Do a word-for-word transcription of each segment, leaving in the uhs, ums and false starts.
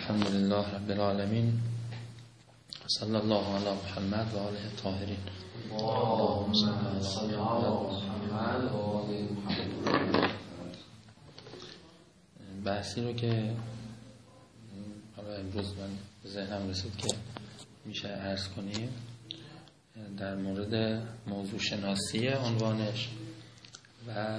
الحمد لله رب العالمین صلی الله علی محمد و آله الطاهرین. اللهم صل علی محمد و آله محمد. بحثی رو که حالا امروز من به ذهنم رسید که میشه عرض کنیم در مورد موضوع شناسی عنوانش و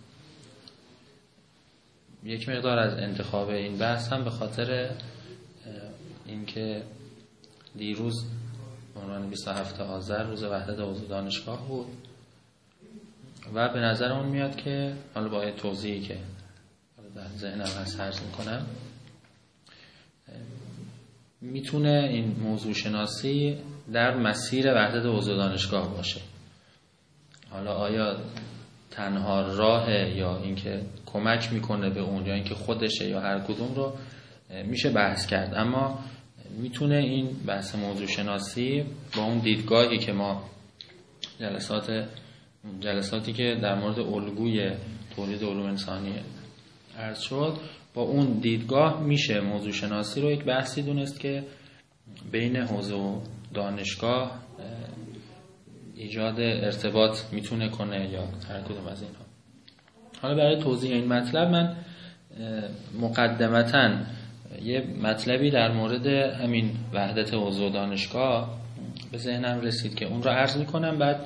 یک مقدار از انتخاب این بحث هم به خاطر اینکه دیروز عنوان بیست و هفتم آذر روز وحدت عضو دانشگاه بود و به نظر اون میاد که حالا با توضیحی که در ذهنم هست عرض میکنم میتونه این موضوع شناسی در مسیر وحدت عضو دانشگاه باشه. حالا آیا تنها راه یا اینکه کمک میکنه به اون یا اینکه خودشه یا هر کدوم رو میشه بحث کرد، اما میتونه این بحث موضوع شناسی با اون دیدگاهی که ما جلسات جلساتی که در مورد الگوی تولید علوم انسانی عرض شد، با اون دیدگاه میشه موضوع شناسی رو یک بحثی دونست که بین حوزه و دانشگاه ایجاد ارتباط میتونه کنه یا هر کدوم از اینها. حالا برای توضیح این مطلب من مقدمتاً یه مطلبی در مورد همین وحدت عضو دانشگاه به ذهنم رسید که اون رو عرض میکنم، بعد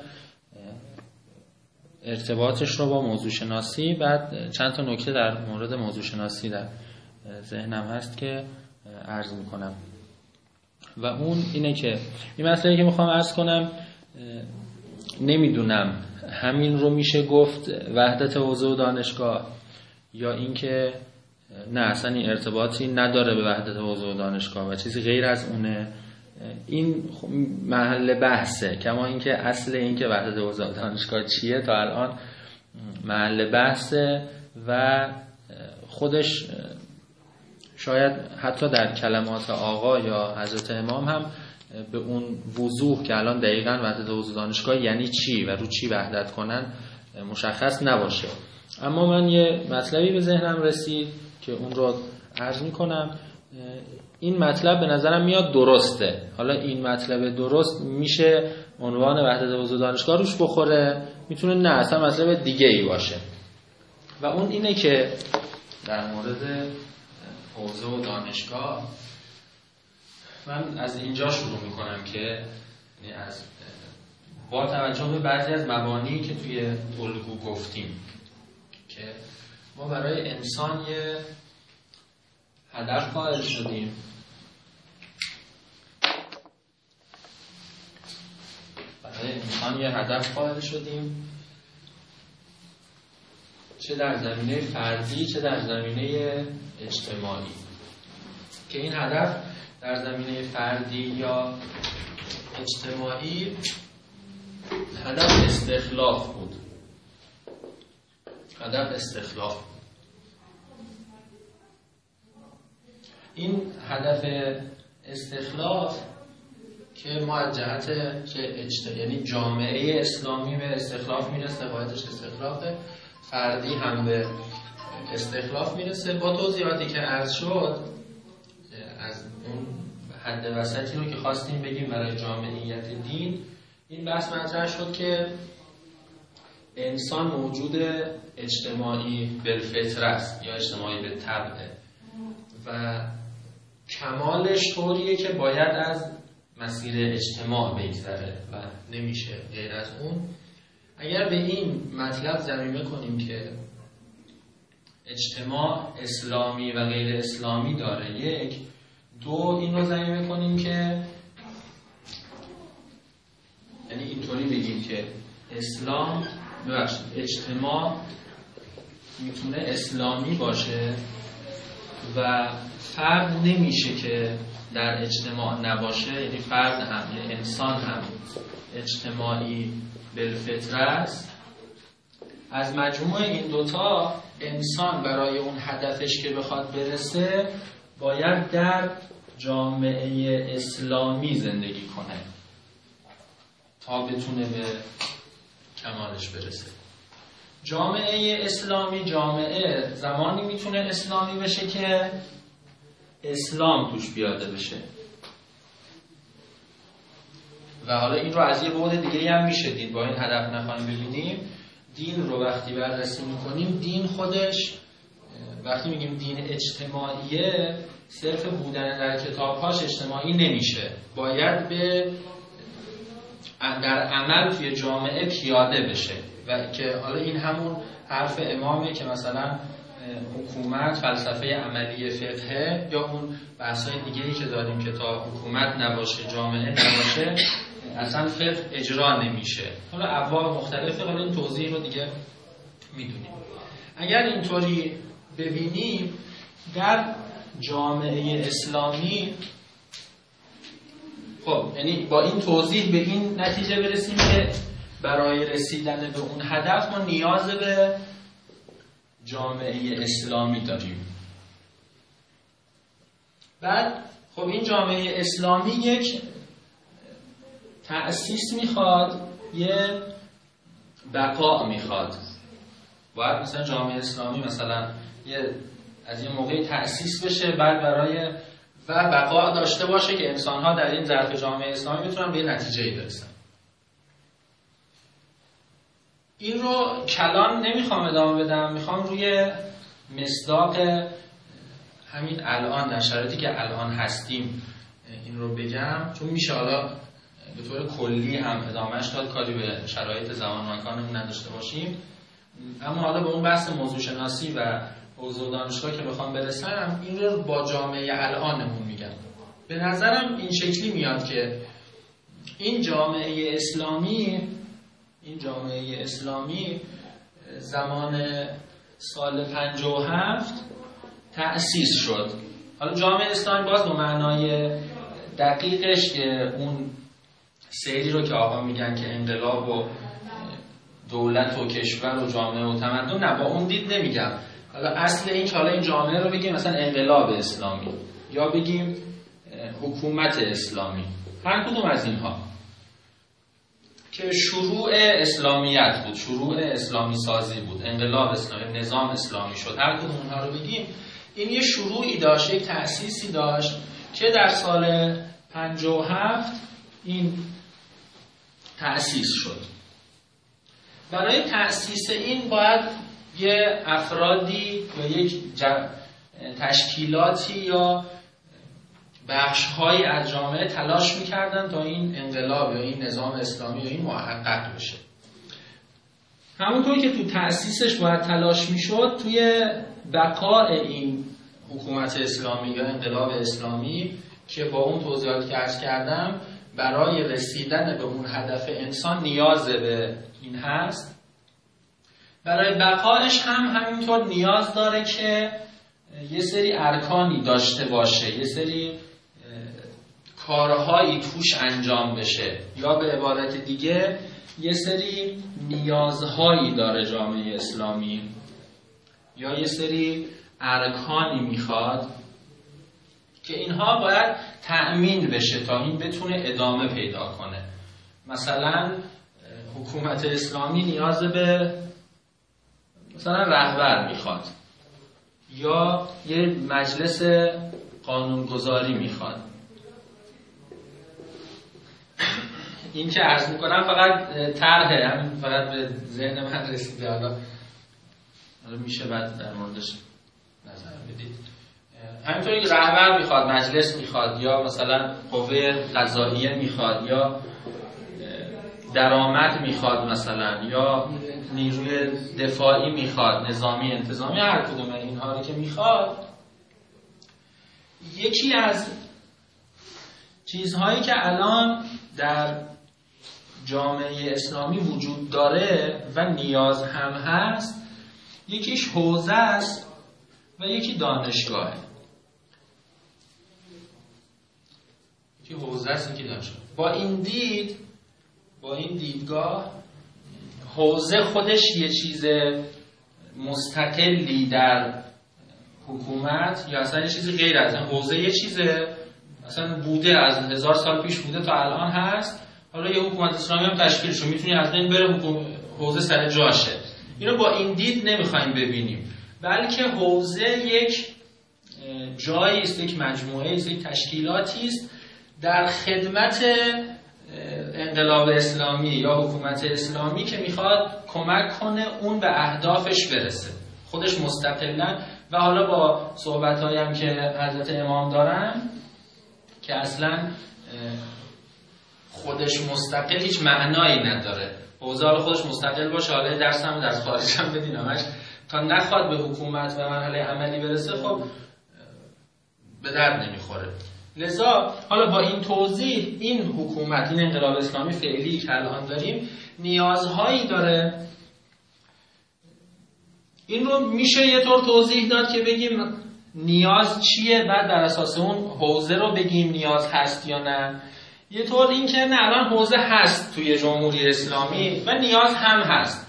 ارتباطش رو با موضوع شناسی، بعد چند تا نکته در مورد موضوع شناسی در ذهنم هست که عرض میکنم. و اون اینه که این مسئله که میخوام عرض کنم نمیدونم همین رو میشه گفت وحدت عضو دانشگاه یا اینکه نه اصلا این ارتباطی نداره به وحدت عضو دانشگاه و چیزی غیر از اونه. این محل بحثه، کما اینکه اصل اینکه وحدت عضو دانشگاه چیه تا الان محل بحثه و خودش شاید حتی در کلمات آقا یا حضرت امام هم به اون وضوح که الان دقیقاً وحدت عضو دانشگاه یعنی چی و رو چی وحدت کنن مشخص نباشه. اما من یه مطلبی به ذهنم رسید که اون رو عرض میکنم. این مطلب به نظرم میاد درسته. حالا این مطلب درست میشه عنوان وحدت عضو دانشگاه روش بخوره، میتونه نه اصلا مطلب دیگه ای باشه. و اون اینه که در مورد حوزه و دانشگاه من از اینجا شروع میکنم که از با توجه به بعضی از مبانی که توی الگو گفتیم که ما برای انسان یه هدف قائل شدیم، برای انسان یه هدف قائل شدیم چه در زمینه فردی چه در زمینه اجتماعی، که این هدف در زمینه فردی یا اجتماعی هدف استخلاف بود. هدف استخلاف بود. این هدف استخلاف که ما از جهت که اجت... یعنی جامعه اسلامی به استخلاف میرسه، باعثش استخلافه، فردی هم به استخلاف میرسه. با توضیحاتی که عرض شد از اون حد وسطی رو که خواستیم بگیم برای جامعیت دین، این بحث مطرح شد که انسان موجود اجتماعی بالفطره است یا اجتماعی به طبعه و کمالش طوریه که باید از مسیر اجتماع بگذره و نمیشه غیر از اون. اگر به این مطلب ضمیمه کنیم که اجتماع اسلامی و غیر اسلامی داره، یک دو این رو ضمیمه کنیم که یعنی اینطوری بگیم که اسلام ببخشید اجتماع میتونه اسلامی باشه و فرد نمیشه که در اجتماع نباشه، یعنی فرد هم یعنی انسان هم اجتماعی بالفطره است. از مجموع این دوتا انسان برای اون هدفش که بخواد برسه باید در جامعه اسلامی زندگی کنه تا بتونه به کمالش برسه. جامعه اسلامی جامعه زمانی میتونه اسلامی بشه که اسلام توش پیاده بشه. و حالا این رو از یه بعد دیگه هم میشه دید. با این هدف نخواهیم ببینیم، دین رو وقتی بررسی میکنیم، دین خودش وقتی میگیم دین اجتماعیه، صرف بودن در کتابهاش اجتماعی نمیشه، باید به در عمل توی جامعه پیاده بشه. و که حالا این همون حرف امامه که مثلا حکومت فلسفه عملی فقهه، یا اون بحثای دیگه‌ای که داریم که تا حکومت نباشه جامعه نباشه اصلا فقه اجرا نمیشه. حالا ابواب مختلفه، حالا این توضیح رو دیگه میدونیم. اگر اینطوری ببینیم در جامعه اسلامی، خب یعنی با این توضیح به این نتیجه برسیم که برای رسیدن به اون هدف ما نیاز به جامعه اسلامی داریم. بعد خب این جامعه اسلامی یک تأسیس میخواد، یه بقا میخواد. باید مثلا جامعه اسلامی مثلا یه از یه موقعی تأسیس بشه، بعد برای و بقا داشته باشه که انسان‌ها در این ظرف جامعه اسلامی بتونن به یه نتیجه‌ای برسن. این رو کلان نمیخوام ادامه بدم، میخوام روی مصداق همین الان در شرایطی که الان هستیم این رو بگم، چون میشه حالا به طور کلی هم ادامهش داد، کاری به شرایط زمان و مکانمون نداشته باشیم. اما حالا به اون بحث موضوع شناسی و حوزه دانشگاه که بخوام برسم، این رو با جامعه الانمون میگم. به نظرم این شکلی میاد که این جامعه اسلامی این جامعه اسلامی زمان سال پنجاه و هفت تأسیس شد. حالا جامعه اسلامی باز به معنای دقیقش که اون سیری رو که آقا میگن که انقلاب و دولت و کشور و جامعه و تمدن، نه با اون دید نمیگم. حالا اصل این که حالا این جامعه رو بگیم مثلا انقلاب اسلامی یا بگیم حکومت اسلامی، هر کدوم از اینها که شروع اسلامیت بود، شروع اسلامی سازی بود، انقلاب اسلامی، نظام اسلامی شد، هر کدوم اونها رو بگیم، این یه شروعی داشت، یک تأسیسی داشت که در سال پنجاه و هفت این تأسیس شد. برای تأسیس این باید یه افرادی یا یک تشکیلاتی یا بخش‌هایی از جامعه تلاش می‌کردن تا این انقلاب یا این نظام اسلامی یا این محقق بشه. همونطور که تو تأسیسش باید تلاش می‌شد، توی بقای این حکومت اسلامی یا انقلاب اسلامی که با اون توضیحاتی که عرض کردم برای رسیدن به اون هدف انسان نیاز به این هست، برای بقایش هم همینطور نیاز داره که یه سری ارکانی داشته باشه، یه سری کارهایی توش انجام بشه، یا به عبارت دیگه یه سری نیازهایی داره جامعه اسلامی، یا یه سری ارکانی میخواد که اینها باید تأمین بشه تا این بتونه ادامه پیدا کنه. مثلا حکومت اسلامی نیاز به مثلا رهبر میخواد، یا یه مجلس قانونگذاری میخواد. این که عرض میکنم فقط طرحه، همین فقط به ذهن من رسیده، حالا میشه بعد در موردش نظر بدید. همینطوری رهبر میخواد، مجلس میخواد، یا مثلا قوه قضاییه میخواد، یا درآمد میخواد مثلا، یا نیروی دفاعی میخواد، نظامی انتظامی، هر کدوم اینها رو که میخواد. یکی از چیزهایی که الان در جامعه اسلامی وجود داره و نیاز هم هست، یکیش حوزه است و یکی دانشگاهه. یکی حوزه است، یکی دانشگاه. با این دید با این دیدگاه حوزه خودش یه چیز مستقلی در حکومت یا اصلا یه چیزی غیر از این. حوزه یه چیزه اصلا بوده، از هزار سال پیش بوده تا الان هست. حالا یه حکومت اسلامی هم تشکیل شد، میتونی از این بره حوزه سر جاشه. اینو با این دید نمیخوایم ببینیم، بلکه حوزه یک جایی است، یک مجموعه است، یک تشکیلاتی است در خدمت انقلاب اسلامی یا حکومت اسلامی که میخواد کمک کنه اون به اهدافش برسه، خودش مستقلاً. و حالا با صحبت‌هایی هم که حضرت امام دارن که اصلاً خودش مستقل هیچ معنایی نداره، حوزه حالا خودش مستقل باشه، حالا درس هم در خارج هم بدین همش تا نخواد به حکومت و مرحله عملی برسه خب به درد نمیخوره. لذا حالا با این توضیح این حکومت، این انقلاب اسلامی فعلی که الان داریم نیازهایی داره. این رو میشه یه طور توضیح داد که بگیم نیاز چیه، بعد بر اساس اون حوزه رو بگیم نیاز هست یا نه. یه طور این که نه الان حوزه هست توی جمهوری اسلامی و نیاز هم هست.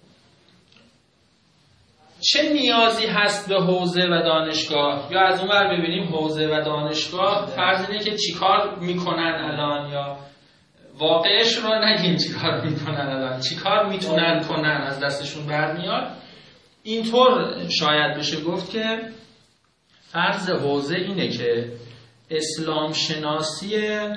چه نیازی هست به حوزه و دانشگاه؟ یا از اون ور ببینیم حوزه و دانشگاه فرض اینه که چیکار میکنن الان، یا واقعش رو نگیم چیکار میکنن الان، چیکار میتونن کنن از دستشون برمیاد. اینطور شاید بشه گفت که فرض حوزه اینه که اسلام شناسی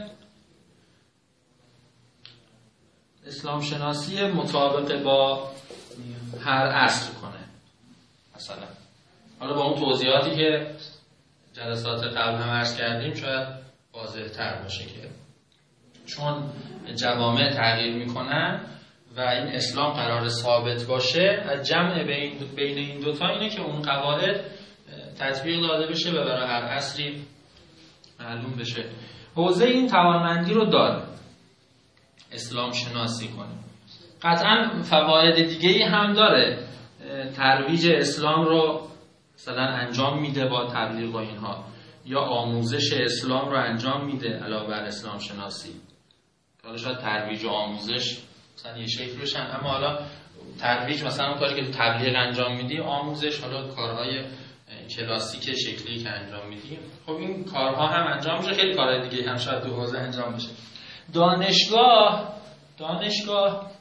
اسلام شناسی مطابق با هر عصر کنه مثلا. حالا با اون توضیحاتی که جلسات قبل هم عرض کردیم شاید واضح تر باشه که چون جوامع تغییر میکنن و این اسلام قرار ثابت باشه، از جمع بین بین این دوتا اینه که اون قواعد تطبیق داده بشه و برای هر عصری معلوم بشه. حوزه این توانمندی رو داره اسلام شناسی کنه. قطعا فواید دیگه‌ای هم داره، ترویج اسلام رو مثلا انجام میده با تبلیغ و اینها، یا آموزش اسلام رو انجام میده علاوه بر اسلام شناسی. حالا شاید ترویج و آموزش مثلا یه شکل بشن، اما حالا ترویج مثلا اون کاری که تبلیغ انجام میدی، آموزش حالا کارهای کلاسیک شکلی که انجام میدی. خب این کارها هم انجام میشه، خیلی کارهای دیگه هم شاید تو حوزه انجام بشه. دانشگاه دانشگاه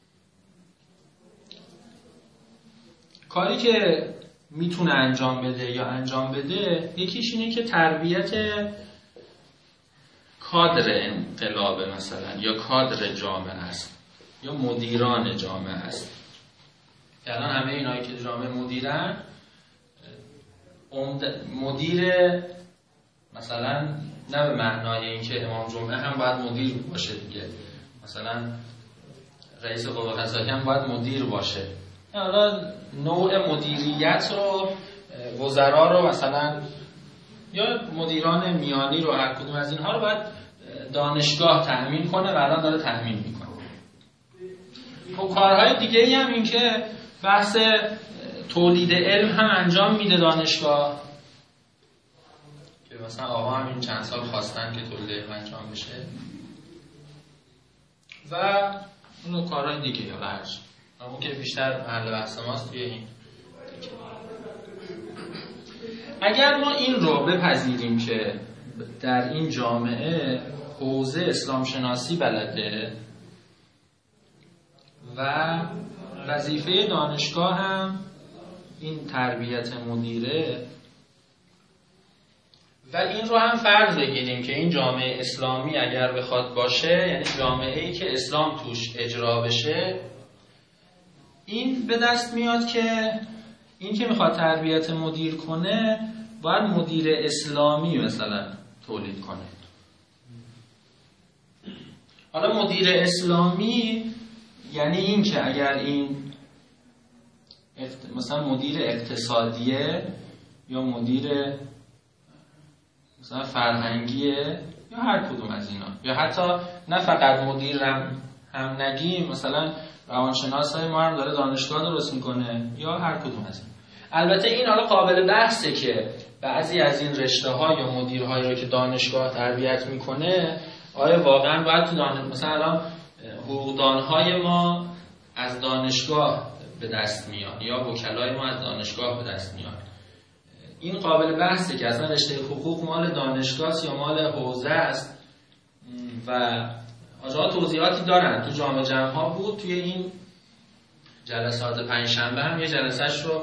کاری که میتونه انجام بده یا انجام بده یکیش اینه که تربیت کادر انقلاب مثلا یا کادر جامعه است یا مدیران جامعه است. الان همه اینایی که جامعه مدیرن، مدیر مثلا نه به معنای اینکه امام جمعه هم باید مدیر باشه دیگه، مثلا رئیس قوه قضاییه هم باید مدیر باشه. حالا نوع مدیریت رو وزرا رو مثلا یا مدیران میانی رو هر کدوم از اینها رو باید دانشگاه تأمین کنه و الان داره تأمین میکنه. خب کارهای دیگه ای هم این که بحث تولید علم هم انجام میده دانشگاه، که مثلا آقا هم این چند سال خواستن که تولید علم انجام بشه و اونو کارهای دیگه یا هرچی اما که بیشتر محل بحث ماست توی این. اگر ما این رو بپذیریم که در این جامعه حوزه اسلام شناسی بلده و وظیفه دانشگاه هم این تربیت مدیره، و این رو هم فرض بگیریم که این جامعه اسلامی اگر بخواد باشه، یعنی جامعه‌ای که اسلام توش اجرا بشه، این به دست میاد که این که میخواد تربیت مدیر کنه باید مدیر اسلامی مثلا تولید کنه. حالا مدیر اسلامی یعنی این که اگر این مثلا مدیر اقتصادیه یا مدیر مثلا فرهنگیه یا هر کدوم از اینا، یا حتی نه فقط مدیر هم, هم نگیم، مثلا روانشناسای ما هم داره دانشگاه درست میکنه یا هر کدوم از این. البته این حالا قابل بحثه که بعضی از این رشته ها یا مدیرهایی رو که دانشگاه تربیت میکنه آیا واقعا باید تو دانشگاه، مثلا الان حقوقدانهای ما از دانشگاه به دست میاد یا وکلای ما از دانشگاه به دست میاد. این قابل بحثه که اصلا رشته حقوق مال دانشگاه یا مال حوزه است و آجا توضیحاتی دارن. تو جامعه جمع ها بود، توی این جلسات پنجشنبه هم یه جلسهش رو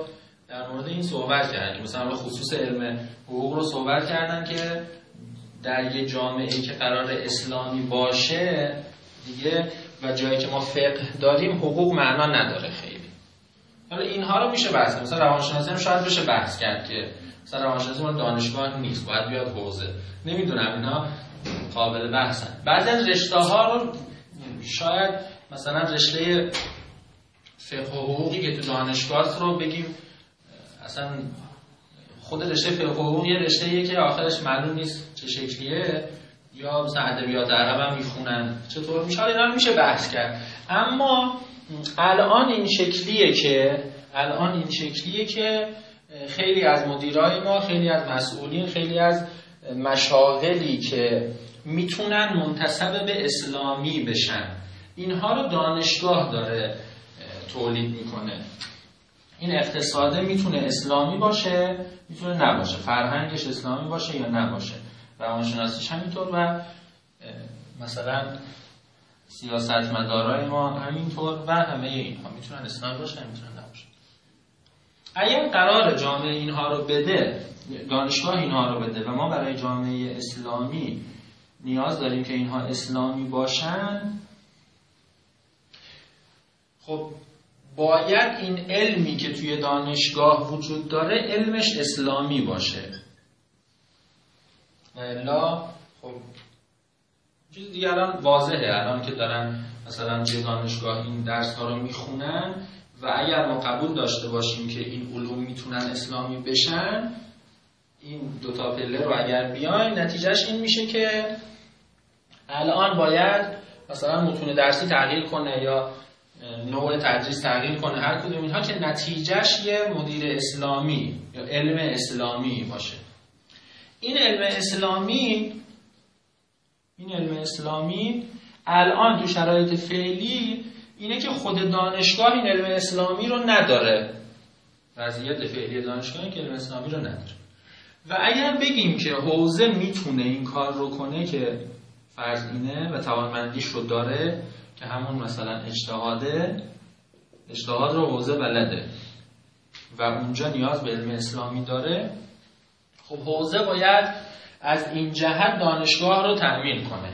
در مورد این صحبت کردن که مثلا به خصوص علم حقوق رو صحبت کردن که در یه جامعه‌ای که قرار اسلامی باشه دیگه و جایی که ما فقه داریم حقوق معنا نداره خیلی. حالا اینها رو میشه بحث کرد. مثلا روانشناسی هم شاید بشه بحث کرد که مثلا روانشناسی اون دانشگاه نیست، باید بیاد حوزه. نمیدونم اینا قابل بحثن. بعضی از رشته‌ها رو شاید مثلا رشته فقه و حقوقی که تو دانشگاه رو بگیم اصلا خود رشته فقه و حقوق یه رشته‌ایه که آخرش معلوم نیست چه شکلیه، یا مثلا ادبیات عرب هم میخونن چطور میشه، اینا میشه بحث کرد. اما الان این شکلیه که الان این شکلیه که خیلی از مدیرای ما، خیلی از مسئولین، خیلی از مشاغلی که میتونن منتسب به اسلامی بشن اینها رو دانشگاه داره تولید میکنه. این اقتصاده میتونه اسلامی باشه، میتونه نباشه، فرهنگش اسلامی باشه یا نباشه، روانشناسیش همینطور و مثلا سیاستمدارای ما همینطور و همه اینها میتونن اسلامی باشه، میتونن نباشه. اگر قرار جامعه اینها رو بده، دانشگاه اینها رو بده و ما برای جامعه اسلامی نیاز داریم که اینها اسلامی باشن، خب باید این علمی که توی دانشگاه وجود داره علمش اسلامی باشه. الا خب چیز دیگه الان واضحه، الان که دارن مثلا توی دانشگاه این درس ها رو میخونن و اگر ما قبول داشته باشیم که این علوم میتونن اسلامی بشن، این دوتا پله رو اگر بیاین نتیجهش این میشه که الان باید مثلا متون درسی تغییر کنه یا نوع تدریس تغییر کنه، هر کدوم اینها که نتیجهش یه مدیر اسلامی یا علم اسلامی باشه. این علم اسلامی این علم اسلامی الان تو شرایط فعلی اینه که خود دانشگاه این علم اسلامی رو نداره. وضعیت فعلی دانشگاه که علم اسلامی رو نداره. و اگر بگیم که حوزه میتونه این کار رو کنه که فرض اینه و توانمندیش رو داره که همون مثلا اجتهاده، اجتهاد رو حوزه بلده و اونجا نیاز به علم اسلامی داره، خب حوزه باید از این جهت دانشگاه رو تأمین کنه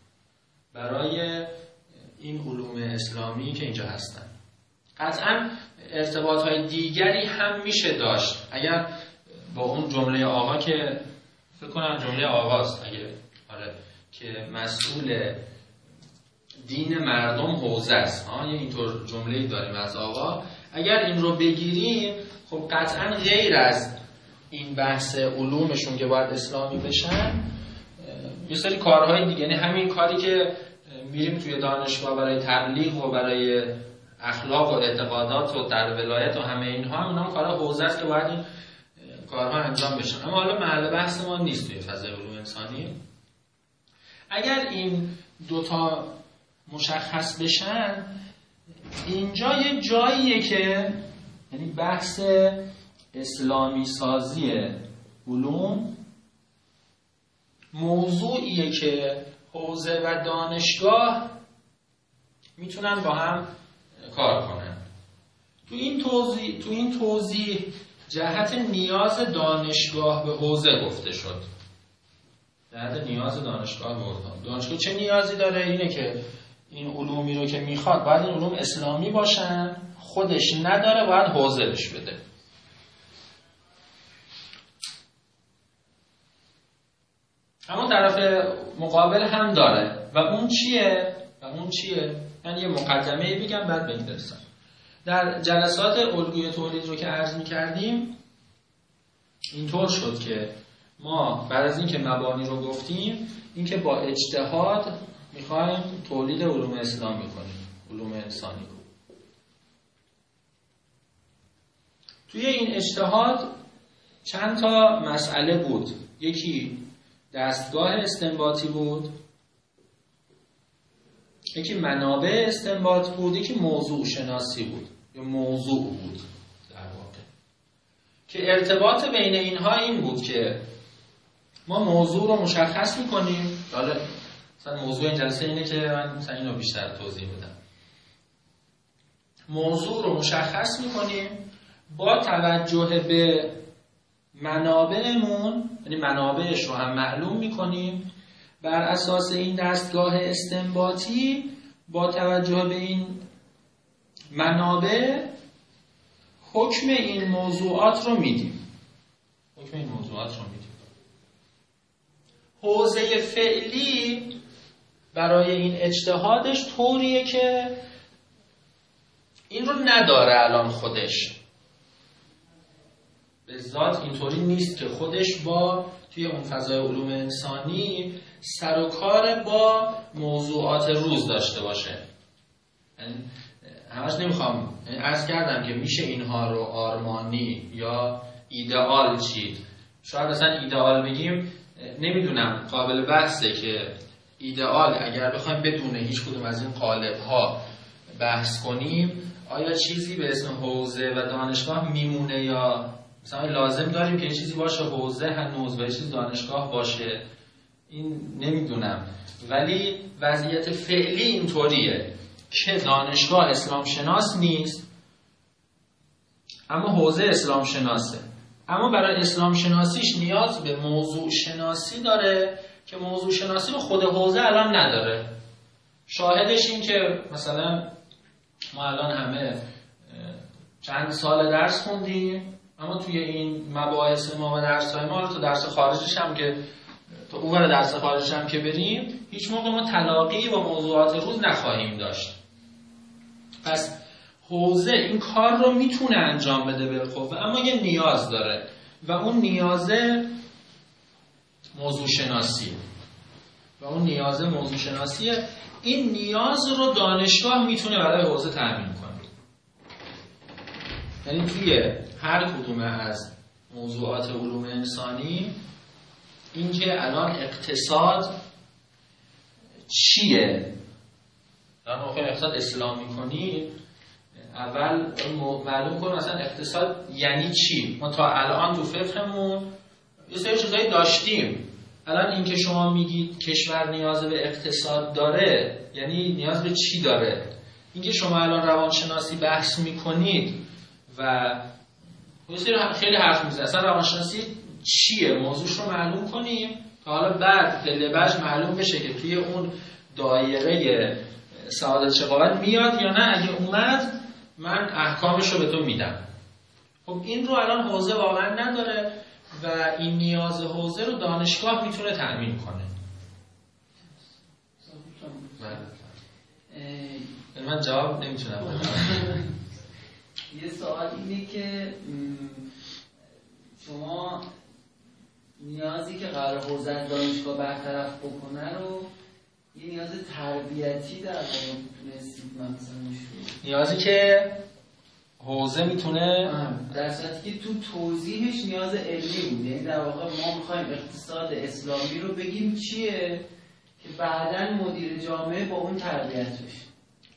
برای این علوم اسلامی که اینجا هستن. قطعا ارتباطهای دیگری هم میشه داشت اگر با اون جمله آقا که فکر کنم جمله آقاست، اگه آره که مسئول دین مردم حوزه است، ها یه اینطور جمله‌ای داریم از آقا، اگر این رو بگیریم خب قطعا غیر از این بحث علومشون که باید اسلامی بشن یه سری کارهای دیگه، یعنی همین کاری که میریم توی دانشگاه برای تبلیغ و برای اخلاق و اعتقادات و در ولایت و همه اینها هم اینا کارها حوزه است که باید این کارها انجام بشن. اما حالا محل بحث ما نیست توی فضای علوم انسانی. اگر این دوتا مشخص بشن اینجا یه جاییه که یعنی بحث اسلامی سازی علوم موضوعیه که حوزه و دانشگاه میتونن با هم کار کنن. تو این توضیح تو این توضیح جهت نیاز دانشگاه به حوزه گفته شد. جهت نیاز دانشگاه به حوزه. دانشگاه چه نیازی داره؟ اینه که این علومی رو که میخواد باید این علوم اسلامی باشن، خودش نداره باید حوزه بهش بده. اما طرف مقابل هم داره و اون چیه؟ و اون چیه؟ من یه مقدمه بگم بعد به این برسم. در جلسات الگوی تولید رو که عرض می‌کردیم اینطور شد که ما بعد از اینکه مبانی رو گفتیم اینکه با اجتهاد می‌خوایم تولید علوم اسلامی کنیم، علوم انسانی کنیم. توی این اجتهاد چند تا مسئله بود. یکی دستگاه استنباطی بود، یکی منابع استنباط بود، یکی موضوع شناسی بود یا موضوع بود در واقع، که ارتباط بین اینها این بود که ما موضوع رو مشخص میکنیم. حالا مثلا موضوع این جلسه اینه که من مثلا اینو بیشتر توضیح بدم. موضوع رو مشخص میکنیم با توجه به منابعمون، یعنی منابعش رو هم معلوم میکنیم، بر اساس این دستگاه استنباطی با توجه به این منابع حکم این موضوعات رو میدیم. حکم این موضوعات رو میدیم. حوزه فعلی برای این اجتهادش طوریه که این رو نداره الان خودش. به ذات اینطوری نیست که خودش با توی اون فضای علوم انسانی سر و کار با موضوعات روز داشته باشه. همش نمیخوام عرض کردم که میشه اینها رو آرمانی یا ایدئال چید. شاید اصلا ایدئال بگیم نمیدونم، قابل بحثه که ایدئال اگر بخوایم بدون هیچ کدوم از این قالب ها بحث کنیم، آیا چیزی به اسم حوزه و دانشگاه میمونه یا مثلا لازم داریم که یه چیزی باشه حوزه هنوز و یه چیز دانشگاه باشه؟ این نمیدونم، ولی وضعیت فعلی اینطوریه که دانشگاه اسلام شناس نیست اما حوزه اسلام شناسه، اما برای اسلام شناسیش نیاز به موضوع شناسی داره که موضوع شناسی رو خود حوزه الان نداره. شاهدش این که مثلا ما الان همه چند سال درس خوندیم اما توی این مباحث ما و درس‌های ما رو تو درس خارجش هم که تو اون درس خارجش هم که بریم هیچ موقع ما تلاقی با موضوعات روز نخواهیم داشت. پس حوزه این کار رو میتونه انجام بده بالقوه، اما یه نیاز داره و اون نیازه موضوع شناسی و اون نیازه موضوع شناسیه. این نیاز رو دانشگاه میتونه برای حوزه تامین کنه. یعنی توی هر کدوم از موضوعات علوم انسانی اینکه الان اقتصاد چیه؟ الان موقع اقتصاد اسلامی کنی اول معلوم کن مثلا اقتصاد یعنی چی. ما تا الان تو فقهمون یه سری چیزایی داشتیم، الان اینکه شما میگید کشور نیاز به اقتصاد داره یعنی نیاز به چی داره؟ اینکه شما الان روانشناسی بحث میکنید و یه سری خیلی حرف میزنید، اصلا روانشناسی چیه؟ موضوعش رو معلوم کنیم تا حالا بعد پله بهش معلوم بشه که توی اون دایره سعادت شقاوت میاد یا نه. اگه اومد من احکامش رو به تو میدم. خب این رو الان حوزه واقعا نداره و این نیاز حوزه رو دانشگاه میتونه تأمین کنه. من من جواب نمیتونم بدم. یه سوال اینه که شما نیازی که قرار حوزه از دانشگاه برطرف بکنه رو یه نیاز تربیتی در واقع میتونستید مثلا شروع نیازی که حوزه میتونه در صورتی که تو توضیحش نیاز علمی بود، یعنی در واقع ما میخوایم اقتصاد اسلامی رو بگیم چیه که بعداً مدیر جامعه با اون تربیت بشه.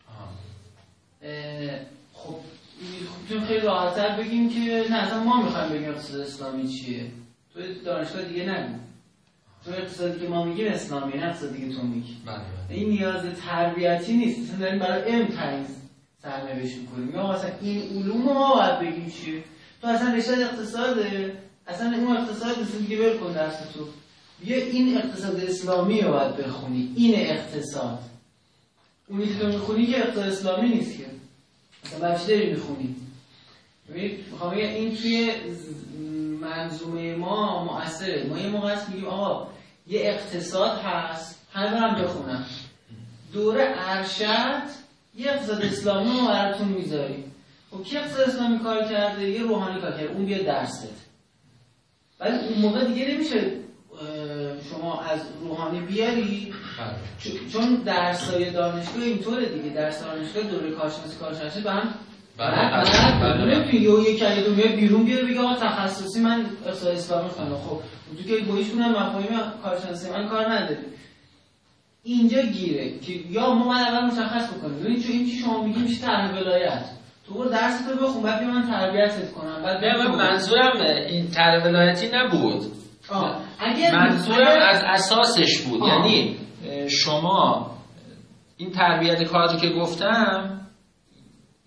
خب چون خیلی راحت‌تر بگیم که نه اصلا ما میخوایم بگیم اقتصاد اسلامی چیه، تو دانشگاه دیگه نگو، تو اقتصادی که ما میگیم اسلامی نه اقتصادی که تو میگی. این نیاز تربیتی نیست، اصلا داریم برای علم تعیین سرنوشت میکنیم یا مثلا این علوم ما باید بگیم چیه. تو اصلا رشته اقتصاده، اصلا اون اقتصاد مثلا دیگه ول کن درس تو، بیا این اقتصاد اسلامی رو باید بخونی، این اقتصاد. اونی که تو میخونی که اقتصاد اسلامی نیست که مثلا بچه داری میخونی. ببینید میخوام بگم این توی منظومه ما مؤثره. ما یه موقع هست میگیم آقا یه اقتصاد هست همه برم بخونم، دوره ارشد یه اقتصاد اسلامی رو براتون میذاریم. خب کی اقتصاد اسلامی کار کرده؟ یه روحانی کار کرده، اون بیاد درس بده. ولی اون موقع دیگه نمیشه شما از روحانی بیاری چون درسای دانشگاه اینطوره دیگه. درس دانشگاه دوره کارشناسی کارشناسی به هم بله نمیتونی یه یک کلی دو میاد بیرون بیاره بگه آقا تخصصی من اقتصاد اسلامی خوندم. خب تو که با هیچ گونه مفاهیم کارشناسی من کار نداری. اینجا گیره که یا ما من اول مشخص بکنیم ببین چون این چی شما میگی میشه طرح ولایت، تو برو درس تو بخون بعد من تربیتت کنم. بعد من منظورم این طرح ولایتی نبود، اگه منظورم اگر... از اساسش بود. آه. یعنی شما این تربیت کاری که گفتم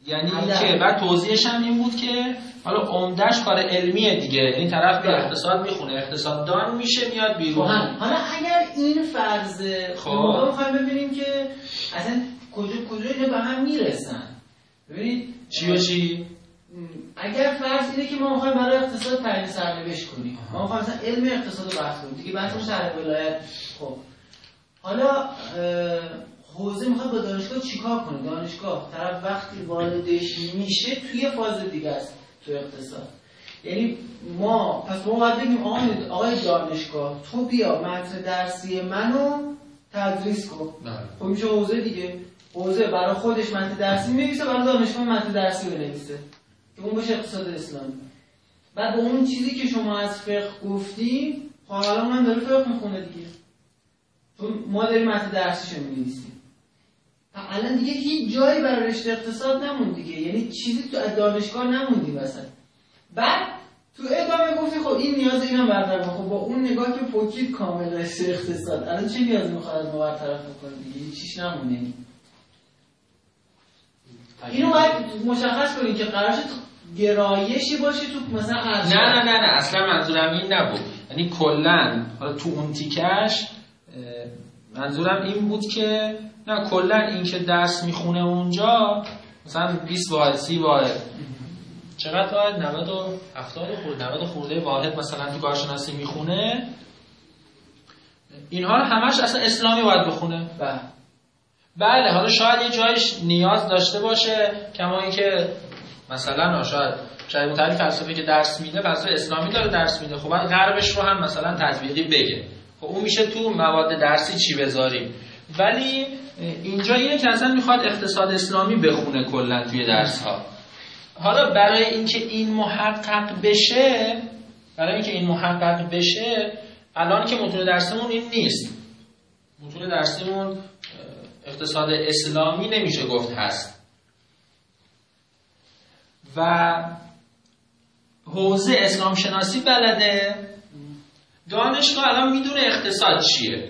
یعنی که بعد توضیحش هم این بود که حالا عمدهش کار علمیه دیگه، این طرف به اقتصاد میخونه، اقتصاددان میشه میاد بیرون. حالا اگر این فرضه خب ما میخوایم ببینیم که اصلا کجا کجا اینا به هم میرسن. ببینید چی و چی؟ اگر فرض اینه که ما میخوایم برای اقتصاد تعیین سرنوشت کنیم، ما میخوایم مثلا علم اقتصاد رو بحث کنیم دیگه، بحث شرح ولایت. خب حالا حوزه میخواد با دانشگاه چیکار کنه؟ دانشگاه طرف وقتی واردش میشه توی فاز دیگه است تو اقتصاد. یعنی ما پس ما باید بگیم آقای آقای دانشگاه تو بیا متن درسی منو تدریس کن. خب میشه حوزه دیگه. حوزه برای خودش متن درسی می‌نویسه، برای دانشگاه متن درسی بنویسه که اون بشه اقتصاد اسلامی. بعد با اون چیزی که شما از فقه گفتی، حالا من داره فقه میخونه دیگه، چون ما داریم متن درسیشو می‌نویسیم. الان دیگه هیچ جایی برای رشته اقتصاد نموند دیگه، یعنی چیزی تو دانشگاه نموندی مثلا. بعد تو ادامه گفتی خب این نیاز اینم برطرف، خب با اون نگاه که پوکید کامل رشته اقتصاد الان چه نیازی میخواد ما برطرف بکنه دیگه؟ هیچ چیز نمونه. اینو باید مشخص کنید که قرارش گرایشی باشه تو مثلا ارشد. نه نه نه نه اصلا منظورم این نبود، یعنی کلا حالا تو اون تیکش منظورم این بود که نه کلا این که درس میخونه اونجا مثلا بیست واحد سی واحد چقدر واحد نود و هفتاد خورده نود خورده واحد مثلا تو کارشناسی میخونه، اینها همش اصلا اسلامی باید بخونه. بله بله حالا شاید یه جایش نیاز داشته باشه، کما اینکه مثلا شاید شاید متعلق فلسفه که درس میده فلسفه اسلامی داره درس میده، خب بعد غربش رو هم مثلا تطبیقی بگه، خب اون میشه تو مواد درسی چی بذاریم. ولی اینجا یه که اصلا میخواد اقتصاد اسلامی بخونه کلا توی درس ها. حالا برای اینکه این محقق بشه برای اینکه این محقق بشه الان که متون درسمون این نیست، متون درسمون اقتصاد اسلامی نمیشه گفت هست و حوزه اسلام شناسی بلده، دانشگاه الان میدونه اقتصاد چیه،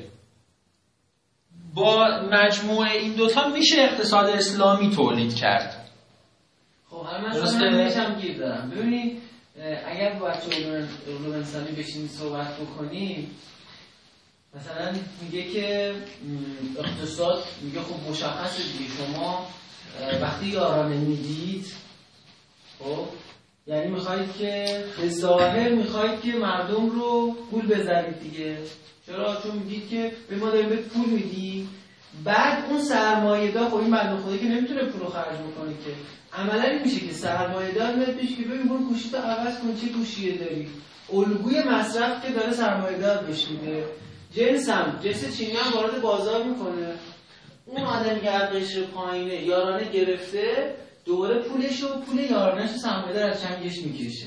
با مجموعه این دوتا میشه اقتصاد اسلامی تولید کرد. خب هر مثلا من میشم گیر دارم. ببینید اگر با بچه علوم انسانی بشینیم صحبت بکنیم، مثلا میگه که اقتصاد میگه خب مشخصه دیگه، شما وقتی یارانه میدید خب یعنی میخواید که به ظاهر میخواید که مردم رو پول بزنید دیگه. چرا؟ چون میگید که به ما داریم بهت پول میدی، بعد اون سرمایه‌دار خب این بنده خدایی که نمیتونه پول رو خرج بکنه که عملا این میشه که سرمایه‌دار میاد پیش که ببین برو گوشیتو عوض کن، چه گوشیه داری، الگوی مصرف که داره سرمایه‌دار بهش میده، جنس هم جنس چینی هم وارد بازار میکنه، اون آدمی که قشر پایینه یارانه گرفته دوباره پولش و پول یارانه‌اش سرمایه‌دار از چنگش میکشه.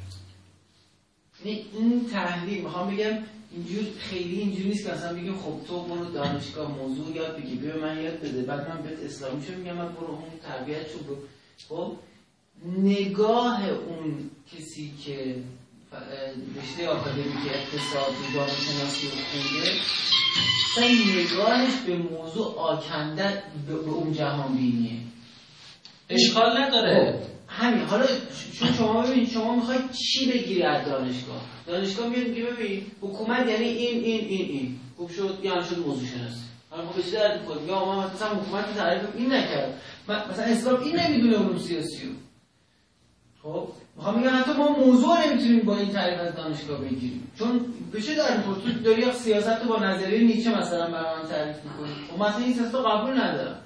یعنی این تحلیل میخوام بگم اینجور خیلی اینجوری نیست که مثلا بگیم خب تو برو دانشگاه موضوع یاد بگیر بیا من یاد بده بعد من بهت اسلامیشو میگم من برو اون تربیتشو برو. خب نگاه اون کسی که رشته آکادمیک اقتصاد و جامعه شناسی رو خونده مثلا نگاهش به موضوع آکنده به اون جهان بینیه. اشکال نداره همین. حالا چون شما ببینید شما میخواید چی بگیری از دانشگاه، دانشگاه میاد میگه ببین حکومت یعنی این این این این خوب شد یعنی شد موضوع شناسی. حالا خب چه درد می‌کنه؟ یا ما مثلا حکومت تعریف این نکرد، مثلا اسلام این نمیدونه علوم سیاسی رو. خب میخوام بگم حتی ما موضوع نمیتونیم با این تعریف از دانشگاه بگیریم، چون بشه در می‌خوره تو داری سیاست رو با نظریه نیچه مثلا برای من تعریف می‌کنی، خب مثلا این سیاست قبول ندارم.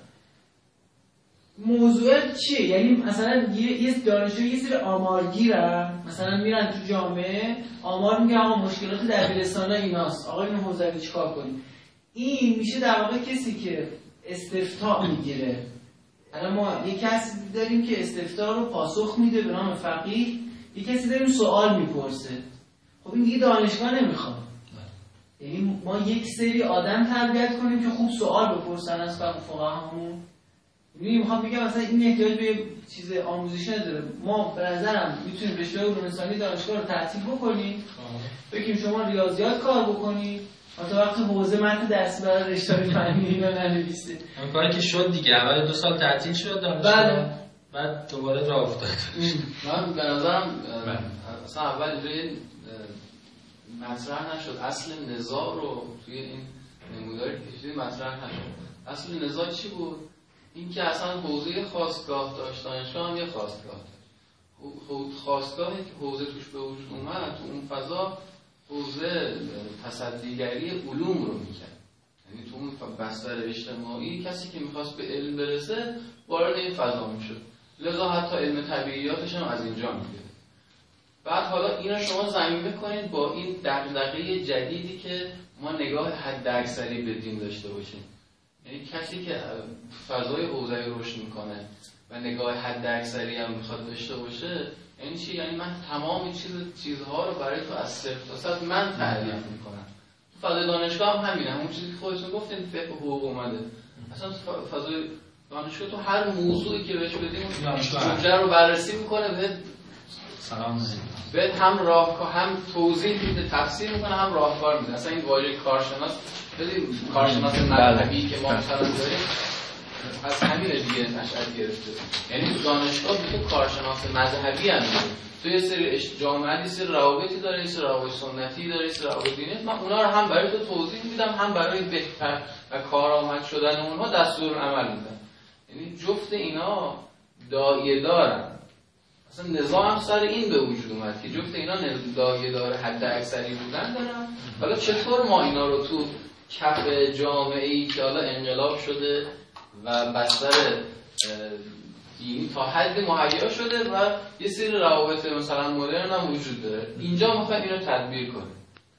موضوع چیه؟ یعنی مثلا یه دانشجو یه سری آمارگیرن مثلا میرن تو جامعه آمار میگه آقا مشکلات دبیرستانا ایناست، آقا اینو حوزوی چیکار کنیم. این میشه در واقع کسی که استفتاء میگیره. الان ما یه کسی داریم که استفتاء رو پاسخ میده به نام فقیه، یه کسی داریم سوال میپرسه. خب این دیگه دانشگاه نمیخواد. یعنی ما یک سری آدم تربیت کنیم که خوب سوال بپرسن از فقهامون. یعنی میخوام بگم مثلا این احتیاج به چیز آموزشی نداره. ما به نظرم میتونیم رشته علوم انسانی دانشگاه رو تعطیل بکنیم، بگیم شما ریاضیات کار بکنید، تا وقتی حوزه متن درسی برای رشته فنی اینا ننویسید. اون کاری که شد دیگه، اول دو سال تعطیل شد دانشگاه. بله. بعد دوباره راه افتاد. من به نظرم اصلا اول اینجا مطرح نشد اصل نزاع رو توی این نموداری که کشیدیم مطرح نشد. اصل نزاع چی بود؟ این که اصلا حوزه خاستگاه داشت، دانشگاه هم یه خاستگاه داشت. خاستگاهی که حوزه توش به وجود اومد تو اون فضا حوزه تصدیگری علوم رو میکرد. یعنی تو اون بستر اجتماعی کسی که میخواست به علم برسه وارد این فضا میشد. لذا حتی علم طبیعیاتش هم از اینجا میگه. بعد حالا اینا شما ضمیمه کنید با این دغدغه جدیدی که ما نگاه حداکثری به دین داشته باشیم. یعنی کسی که فضای حوزه‌ای رشد میکنه و نگاه حداکثری هم میخواد داشته باشه، یعنی چی؟ یعنی من تمام چیز چیزها رو برای تو از صفر تا صد من تعریف میکنم. تو فضای دانشگاه هم همینه، همون چیزی که خودتون گفتین فقه حقوق اومده. اصلا تو فضای دانشگاه تو هر موضوعی که بهش بدیم دانشگاه رو بررسی میکنه، به سلام به هم راهکار هم توضیح میده، تفسیر میکنه، هم راهکار میده. اصلا این واژه کارشناس، ببین کارشناس مذهبی که ما مثلا داریم از همین دیگه نشأت گرفته. یعنی تو دانشگاه تو کارشناس مذهبی هم تو یه سری جامعه، یه سری روابطی داره، یه سری روابط سنتی داره، یه سری روابط دینی. من اونا رو هم برای تو توضیح میدم، هم برای بهتر و کارآمد شدن اونها دستورالعمل میدم. یعنی جفت اینا داعیه دارن. اصلا نظام هم سر این به وجود اومد که جفت اینا داعیه داره، حد اکثری بودن دارن. حالا چطور ما اینا رو تو کف جامعه‌ای که حالا انقلاب شده و بستر دینی تا حد مهیا شده و یه سری روابط مثلا مدرن هم وجود داره، اینجا میخوایم اینو تدبیر کنیم.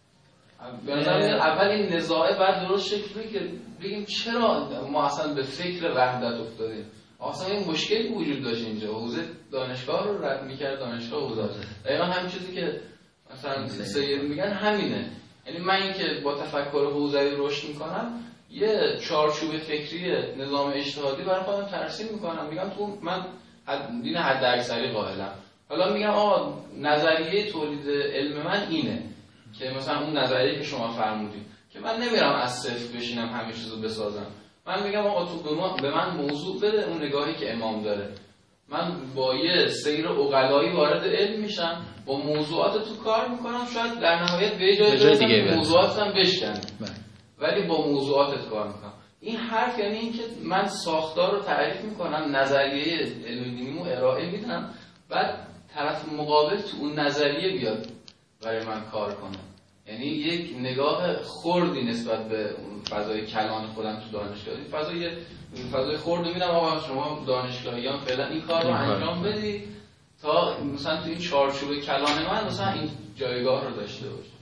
به نظر اول این نزاعه بعد درست شکل بگیره، بگیم چرا ما اصلا به فکر وحدت افتادیم. اصلا این مشکلی وجود داشت اینجا، حوزه دانشگاه رو رد میکرد، دانشگاه حوزه دقیقا همین چیزی که مثلا سید میگن همینه. یعنی من این که با تفکر حوزه‌ای رشد میکنم، یه چارچوب فکری نظام اجتهادی برای خودم ترسیم میکنم، میگم تو من دین حد اکثری قائلم. حالا میگم آقا نظریه تولید علم من اینه که مثلا اون نظریه که شما فرمودید که من نمیرم از صفر بشینم همه چیزو بسازم. من میگم آقا تو به, ما، به من موضوع بده، اون نگاهی که امام داره. من با یه سیر عقلایی وارد علم میشم، با موضوعات تو کار میکنم، شاید در نهایت به جای برسم موضوعاتم بشکنم، ولی با موضوعاتت کار میکنم. این حرف یعنی این که من ساختار رو تعریف میکنم، نظریه علم دینیمو ارائه میدم، بعد طرف مقابل تو اون نظریه بیاد برای من کار کنه. یعنی یک نگاه خردی نسبت به اون فضای کلان خودم تو دانشگاه، این فضای فضای خرد میدم آقا شما دانشگاهیان فعلا این کار رو انجام بدید تا مثلا تو این چارچوب کلان من مثلا این جایگاه رو داشته باشه.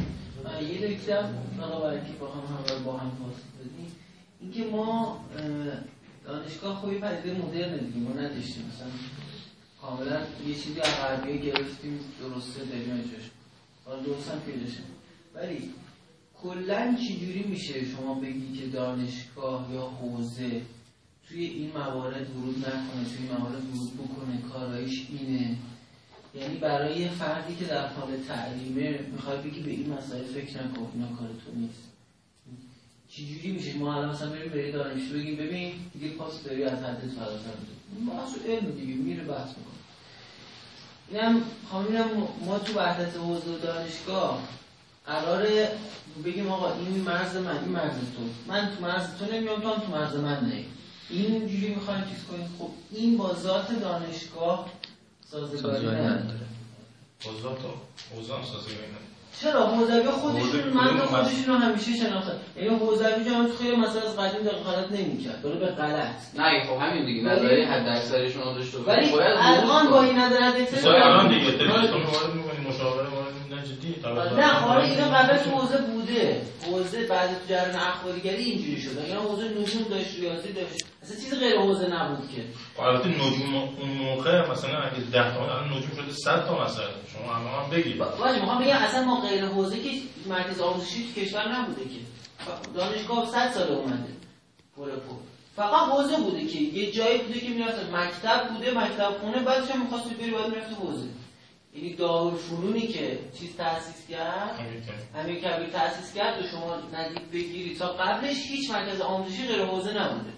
یه نکته حالا برای که با هم همراه با هم پاسخ بدیم، اینکه ما دانشگاه خوبی پدیده مدرن دیگه ما نداشتیم، مثلا کاملا یه چیزی از غربیه گرفتیم درسته داریم اجاش حالا درست هم پیداشه. ولی کلن چجوری میشه شما بگی که دانشگاه یا حوزه توی این موارد ورود نکنه، توی این موارد ورود بکنه، کارایش اینه؟ یعنی برای فردی که در حال تعلیمه میخواد بگی به این مسائل فکر نکن، اینا کار تو نیست. چجوری میشه ما الان مثلا بریم به دانشجو بگیم ببین دیگه پاس داری از حدت فراتر میری، ما اصلا علم دیگه میره بحث میکنه. اینم خواهیم ما تو وحدت حوزه و دانشگاه قراره بگیم آقا این مرز من، این مرز تو، من تو مرز تو نمیام، تو هم تو مرز من نمی، این اینجوری میخوایم چیز کنید. خب این با ذات دانشگاه سازگاری نداره. با ذات حوزه هم سازگاری نداره. چرا؟ حوزوی خودشون مرد خودشون رو همیشه شناختن. یعنی حوزوی جان خیلی مثلا از قدیم دخالت نمی‌کرد، داره به غلط. نه خب همین دیگه نظریه حد اکثریشون رو داشته باشه. ولی الان با این نظر حد اکثری الان دیگه تلویزیون وارد می‌کنید، مشاوره وارد می‌کنید جدی. نه حالا اینا قبل تو حوزه بوده. حوزه بعد تو جریان اخباریگری اینجوری شده. اینا حوزه نجوم داشت، ریاضی داشت. اصلا چیز غیر حوزه نبود که. البته نجوم اون موقع مثلا اگه ده تا الان نجوم شده صد تا مثلا شما الان هم بگید. واجب میخوام بگم اصلا ما غیر حوزه که مرکز آموزشی تو کشور نبوده که. دانشگاه صد سال اومده. پره پر. فقط حوزه بوده که یه جایی بوده که میرفت مکتب بوده، مکتب خونه، بعدش هم می‌خواست بری بعد میرفت حوزه. یعنی دارالفنونی که چیز تأسیس کرد، همین کبیر تأسیس کرد و شما ندید بگیرید تا قبلش هیچ مرکز آموزشی غیر حوزه نبوده.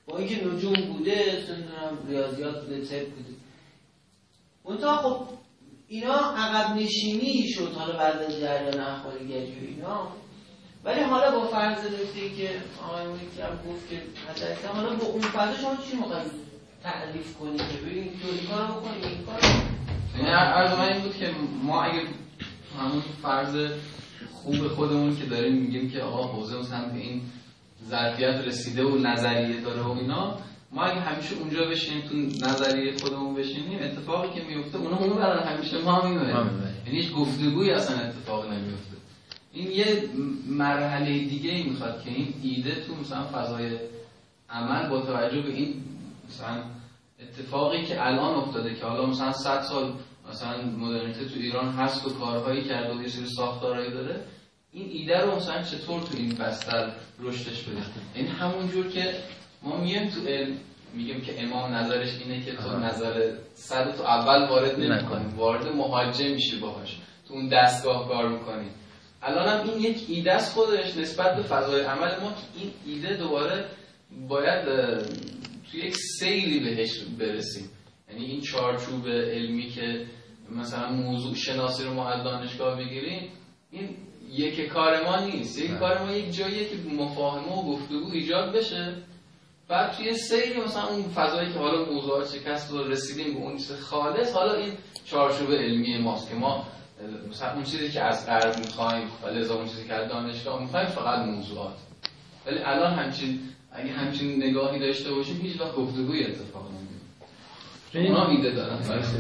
با اینکه نجوم بوده، نمیدونم ریاضیات بوده، طب بوده. منتها خب اینا عقب نشینی شد حالا بعد از جریان اخبارگری و اینا. ولی حالا با فرض رفته که آقای مولوی هم گفت که حتی حالا با اون فرض شما چی می‌خواید تعریف کنید که ببینید تو این کارو بکنید این کارو؟ یعنی عرض من این بود که ما اگه همون فرض خوب خودمون که داریم میگیم که آقا حوزه مثلا به این ظرفیت رسیده و نظریه داره و اینا، ما اگه همیشه اونجا بشینیم تو نظریه خودمون بشینیم، اتفاقی که میفته اونها اونو برای همیشه ما میمونه. یعنی هیچ گفتگویی اصلا اتفاق نمیفته. این یه مرحله دیگه ای میخواد که این ایده تو مثلا فضای عمل با توجه به این مثلا اتفاقی که الان افتاده که حالا مثلا صد سال مثلا مدرنیته تو ایران هست و کارهایی کرده و یه سری ساختارهایی داره، این ایده رو مثلا چطور تو این بستر رشدش بده. این همون جور که ما میگیم تو علم میگیم که امام نظرش اینه که تو نظر صد تو اول وارد نمی‌کنی، وارد محاجه میشی باهاش، تو اون دستگاه کار می‌کنی. الان هم این یک ایده است خودش نسبت به فضای عمل ما که این ایده دوباره باید توی یک سیری بهش برسیم. یعنی این چارچوب علمی که مثلا موضوع شناسی رو ما از دانشگاه بگیریم، این یک کار ما نیست. یک کار ما یک جاییه که مفاهمه و گفتگو ایجاد بشه، بعد توی سیری مثلا اون فضایی که حالا موضوعات شکست رو رسیدیم به اون چیز خالص، حالا این چارچوب علمی ماست که ما مثلا اون چیزی که از غرب می‌خوایم و لذا اون چیزی که از دانشگاه می‌خوایم فقط موضوعات. ولی الان همچین اگه همچین نگاهی داشته باشیم هیچ وقت گفتگوی اتفاق نمیفته. اونا ایده دارن.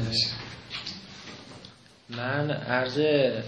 من عرض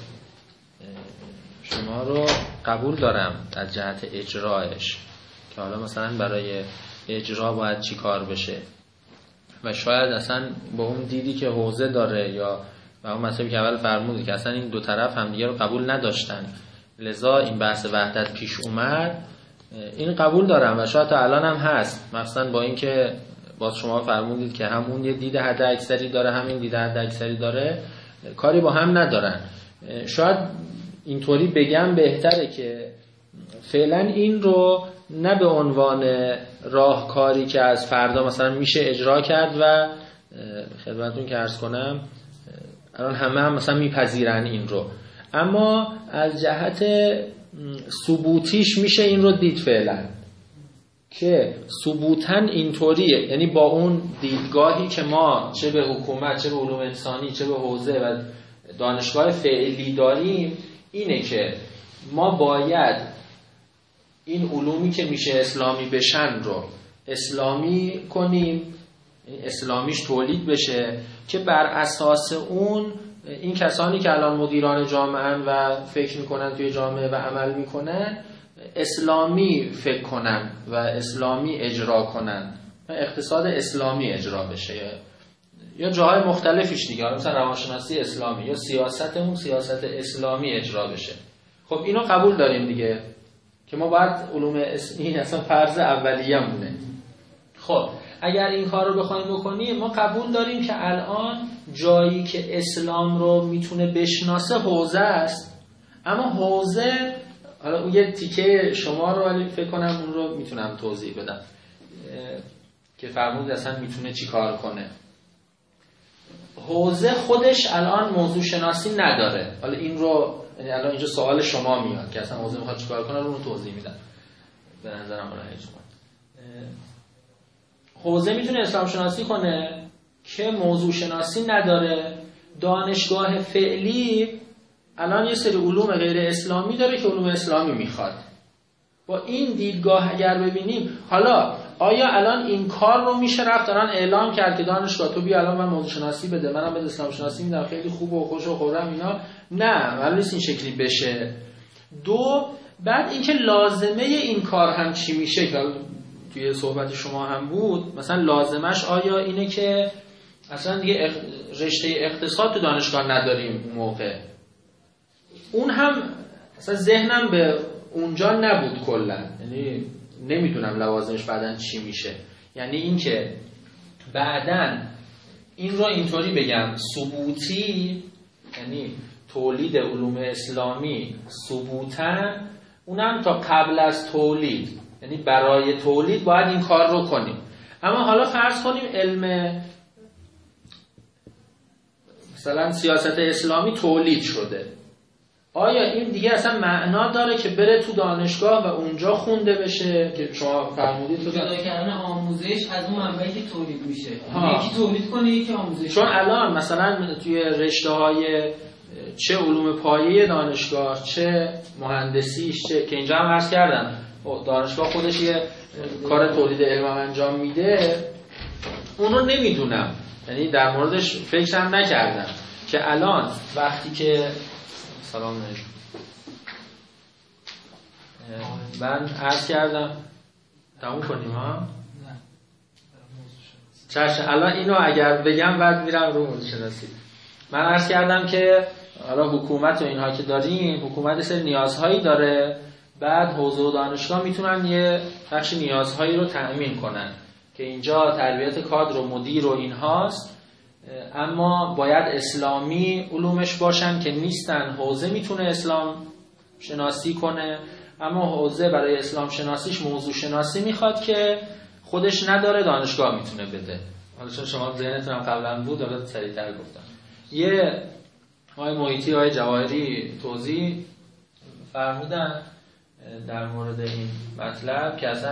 شما رو قبول دارم از جهت اجرایش که حالا مثلا برای اجرا باید چی کار بشه و شاید اصلا با اون دیدی که حوزه داره یا و اون مسئله که اول فرمودی که اصلا این دو طرف هم دیگه رو قبول نداشتن، لذا این بحث وحدت پیش اومد، این قبول دارم و شاید تا الان هم هست. مثلا با اینکه باز شما فرمودید که هم اون یه دید حد اکثری داره همین دید حد اکثری داره، کاری با هم ندارن. شاید اینطوری بگم بهتره که فعلا این رو نه به عنوان راهکاری که از فردا مثلا میشه اجرا کرد و خدمتتون که عرض کنم الان همه هم مثلا میپذیرن این رو، اما از جهت ثبوتیش میشه این رو دید فعلا که ثبوتاً اینطوریه. یعنی با اون دیدگاهی که ما چه به حکومت چه به علوم انسانی چه به حوزه و دانشگاه فعلی داریم، اینه که ما باید این علومی که میشه اسلامی بشن رو اسلامی کنیم، اسلامیش تولید بشه که بر اساس اون این کسانی که الان مدیران جامعه و فکر میکنن توی جامعه و عمل میکنن اسلامی فکر کنن و اسلامی اجرا کنن، اقتصاد اسلامی اجرا بشه یا جاهای مختلفیش دیگه، مثلا روانشناسی اسلامی یا سیاستمون سیاست اسلامی اجرا بشه. خب اینو قبول داریم دیگه که ما باید علوم این اصلا فرض اولیه مونه. خب اگر این کار رو بخوایم بکنیم ما قبول داریم که الان جایی که اسلام رو میتونه بشناسه حوزه است، اما حوزه حالا اون یه تیکه شما رو ولی فکر کنم اون رو میتونم توضیح بدم که فرمود اصلا میتونه چی کار کنه. حوزه خودش الان موضوع شناسی نداره. حالا این رو یعنی الان اینجا سوال شما میاد که اصلا حوزه میخواد چی کار کنه، رو رو توضیح میدم به نظرم الان هیچ کنه. حوزه میتونه اسلام شناسی کنه که موضوع شناسی نداره. دانشگاه فعلی الان یه سری علوم غیر اسلامی داره که علوم اسلامی میخواد. با این دیدگاه اگر ببینیم، حالا آیا الان این کار رو میشه رفت الان اعلام کرد که دانشگاه تو بیا الان من موضوع شناسی بده، منم به اسلام شناسی میدم، خیلی خوب و خوش و خورم اینا؟ نه، ولی نیست این شکلی بشه. دو، بعد اینکه لازمه این کار هم چی میشه که توی صحبت شما هم بود، مثلا لازمش آیا اینه که اصلا دیگه رشته اقتصاد تو دانشگاه نداریم اون موقع؟ اون هم اصلا ذهنم به اونجا نبود کلا، یعنی نمیدونم لوازمش بعدن چی میشه. یعنی اینکه بعدن این رو اینطوری بگم ثبوتی، یعنی تولید علوم اسلامی ثبوتن، اونم تا قبل از تولید یعنی برای تولید باید این کار رو کنیم. اما حالا فرض کنیم علم مثلا سیاست اسلامی تولید شده، آیا این دیگه اصلا معنا داره که بره تو دانشگاه و اونجا خونده بشه که شما فرمودید تو جدا کردن آموزش از اون منبعی که تولید میشه، یکی تولید کنه یکی آموزش. چون الان مثلا توی رشته‌های چه علوم پایه دانشگاه، چه مهندسیش، چه که اینجا هم عرض کردم دانشگاه خودش یه کار تولید علم انجام میده، اون رو نمیدونم، یعنی در موردش فکرم نکردم که الان وقتی که سلام علیکم من عرض کردم تموم کنیم ها؟ چشم. الان اینو اگر بگم بعد میرم رو موضوع شناسی. من عرض کردم که حالا حکومت و اینها که داریم، حکومت سر نیازهایی داره، بعد حوزه و دانشگاه میتونن یه بخش نیازهایی رو تأمین کنن که اینجا تربیت کادر و مدیر و اینهاست، اما باید اسلامی علومش باشن که نیستن. حوزه میتونه اسلام شناسی کنه، اما حوزه برای اسلام شناسیش موضوع شناسی میخواد که خودش نداره، دانشگاه میتونه بده. حالا چون شما ذهنتون هم قبلا بود حالا سریعتر گفتم. یه آقای محیطی، آقای جواهری توضیح فرمودن در مورد این مطلب که اصلا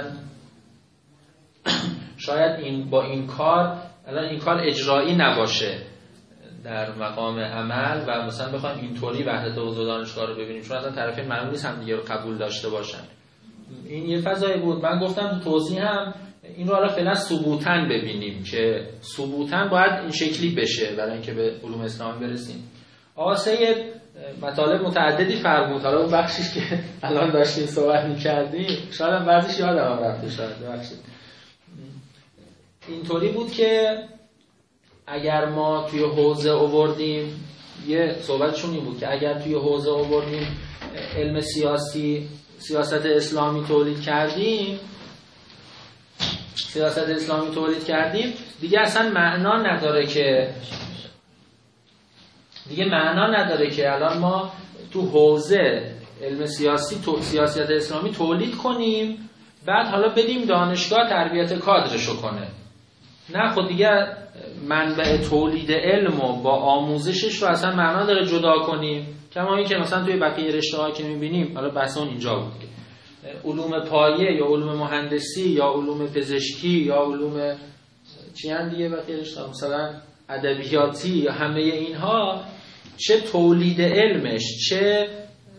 شاید این با این کار الان این کار اجرایی نباشه در مقام عمل و مثلا بخوایم اینطوری وحدت حوزه دانشگاه رو ببینیم، چون اصلا طرفین معلوم نیست هم دیگه رو قبول داشته باشن. این یه فضایی بود. من گفتم تو توضیح هم این رو حالا فعلا ثبوتاً ببینیم که ثبوتاً باید این شکلی بشه برای اینکه به علوم اسلامی برسیم. آقا سید مطالب متعددی فرمود، حالا اون بخشیش که الان داشتیم صحبت می‌کردیم شاید هم بعضیش یادم رفته، شاید ببخشید. اینطوری بود که اگر ما توی حوزه آوردیم، یه صحبتشون این بود که اگر توی حوزه آوردیم علم سیاسی، سیاست اسلامی تولید کردیم سیاست اسلامی تولید کردیم دیگه اصلا معنا نداره که دیگه معنا نداره که الان ما تو حوزه علم سیاسی تو سیاست اسلامی تولید کنیم بعد حالا بدیم دانشگاه تربیت کادرشو کنه. نه، خود دیگه منبع تولید علم و با آموزشش رو اصلا معنا داره جدا کنیم، کما این که مثلا توی بقیه رشته‌ها که می‌بینیم، حالا بحث اون اینجا بود که علوم پایه یا علوم مهندسی یا علوم پزشکی یا علوم چی هم دیگه بقیه رشته‌ها مثلا ادبیاتی یا همه اینها، چه تولید علمش چه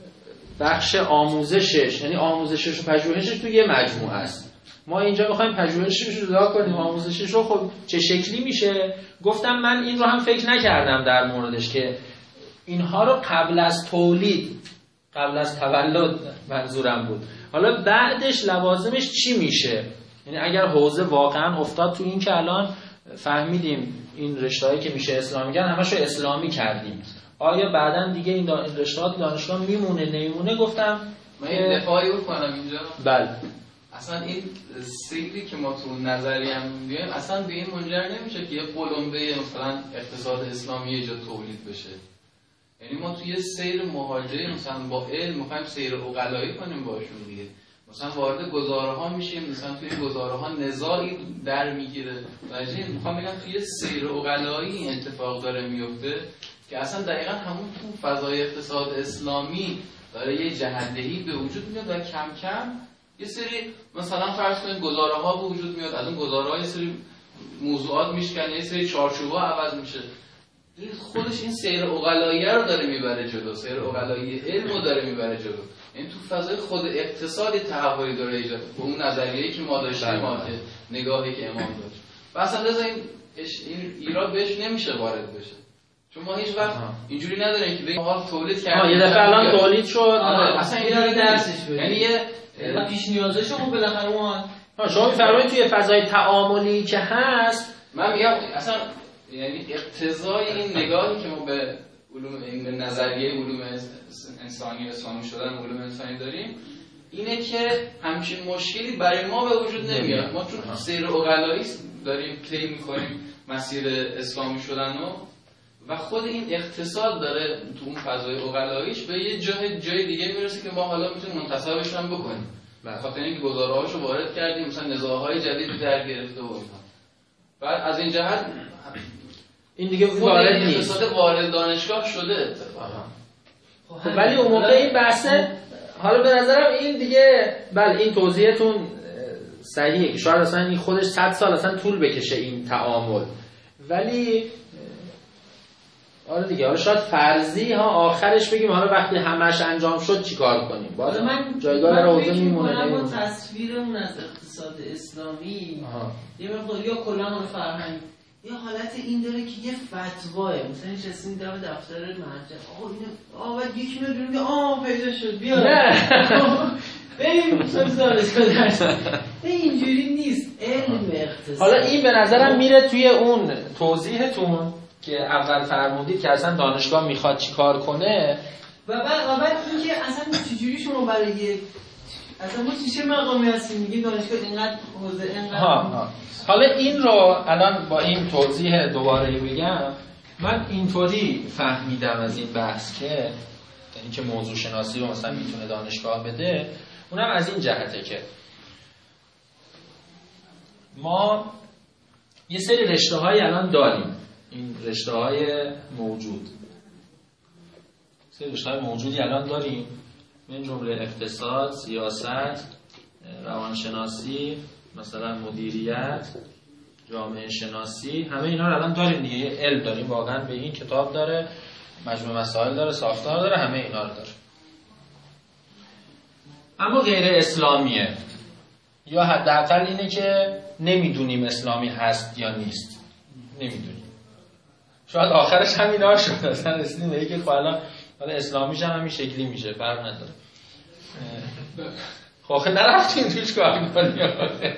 بخش آموزشش، یعنی آموزشش و پژوهشش توی یه مجموعه است. ما اینجا می‌خوایم پژوهشش رو جدا کنیم، آموزشش رو خب چه شکلی میشه؟ گفتم من این رو هم فکر نکردم در موردش که اینها رو قبل از تولید، قبل از تولد منظورم بود. حالا بعدش لوازمش چی میشه؟ یعنی اگر حوزه واقعا افتاد تو این که الان فهمیدیم این رشته‌هایی که میشه اسلامی کردن همش رو اسلامی کردیم، آیا بعداً دیگه این رشته‌ها دانشگاه میمونه نمیمونه؟ گفتم من این دفاعی بکنم اینجا. بله. اصلا این سیری که ما تو نظریه هم میگیم اصلا به این منجر نمیشه که یه قلمبه مثلا اقتصاد اسلامی یه جا تولید بشه. یعنی ما توی سیر مهاجره مثلا با علم میخوایم سیر عقلایی کنیم باشون دیگه، مثلا وارد گزاره ها میشیم، مثلا توی گزاره ها نزاعی در میگیره. واژه میخوام بگم توی سیر عقلایی این اتفاق داره میفته که اصلا دقیقاً همون تو فضای اقتصاد اسلامی داره یه جهت‌دهی به وجود میاد و کم کم یه سری مثلا فرض کنید گزاره ها به وجود میاد، از اون گزاره ها یه سری موضوعات میشکنه، یه سری چارچوب‌ها عوض میشه. این خودش این سیر عقلایی رو داره میبره جلو، سیر عقلایی علم رو داره میبره جلو. یعنی تو فضای خود اقتصادی تحولی داره ایجاد به اون نظریه‌ای که ما داشتیم، ما که نگاهی که امام داشت. و اصلا لذا این این ایراد بهش نمیشه وارد بشه. چون ما هیچ وقت اینجوری نداریم که بگیم حال تولید کردیم یه دفعه الان تولید شد، اصلا این درسش بده. یعنی یه پیش نیازش رو بالاخره ما شما می‌فرمایید توی فضای تعاملی که هست، من میگم اصلا یعنی اقتضای این نگاهی که ما به علوم این به نظریه علوم انسانی اسلامی شدن علوم انسانی داریم اینه که همچین مشکلی برای ما به وجود نمیاد. ما چون سیر عقلایی داریم طی می‌کنیم مسیر اسلامی شدن رو و خود این اقتصاد داره تو اون فضای عقلاییش به یه جای جای دیگه میرسه که ما حالا میتونیم منتصبش هم بکنیم. خاطر اینکه گزاره‌هاشو وارد کردیم، مثلا نزاع‌های جدیدی در گرفته و اینا. بعد از این جهت این دیگه وارد نیست. اقتصاد وارد دانشگاه شده اتفاقا. خب ولی اون موقع این بحثه، حالا به نظرم این دیگه بله این توضیحتون صحیحه که شاید اصلا این خودش صد سال اصلا طول بکشه این تعامل، ولی آره دیگه حالا شاید فرضی ها آخرش بگیم حالا وقتی همش انجام شد چیکار کنیم. باز من جایگاه روزه میمونه. من با تصویرمون از اقتصاد اسلامی یه مقدار یا کلا اون فرهنگ یه حالت این داره که یه فتواه مثلا نشستیم در دفتر مرجع آقا اینو آقا بعد یک میاد میگه آ پیدا شد بیا بریم مثلا دانشگاه درس. اینجوری نیست علم اقتصاد. حالا این به نظرم میره توی اون توضیحتون که اول فرمودید که اصلا دانشگاه میخواد چیکار کنه و بعد بعد اینکه اصلا چجوری شما برای اصلا ما چه مقامی هستیم میگیم دانشگاه اینقدر حوزه اینقدر ها ها. حالا این رو الان با این توضیح دوباره بگم، من اینطوری فهمیدم از این بحث که یعنی که موضوع شناسی رو مثلا میتونه دانشگاه بده، اونم از این جهته که ما یه سری رشته های الان داریم، این رشته های موجود سری رشته های موجودی الان داریم، من جمله اقتصاد، سیاست، روانشناسی، مثلا مدیریت، جامعه شناسی، همه اینا رو الان داریم دیگه، یه علم داریم واقعا به این کتاب داره، مجموعه مسائل داره، ساختار داره، همه اینا رو داره. اما غیر اسلامیه یا حداقل اینه که نمیدونیم اسلامی هست یا نیست، نمیدونیم. شاید آخرش هم اینا شد اصلا رسیدیم به اینکه حالا حالا اسلامیش هم همین شکلی میشه، فرق نداره. خب آخه نرفتیم توش کار می‌کنیم.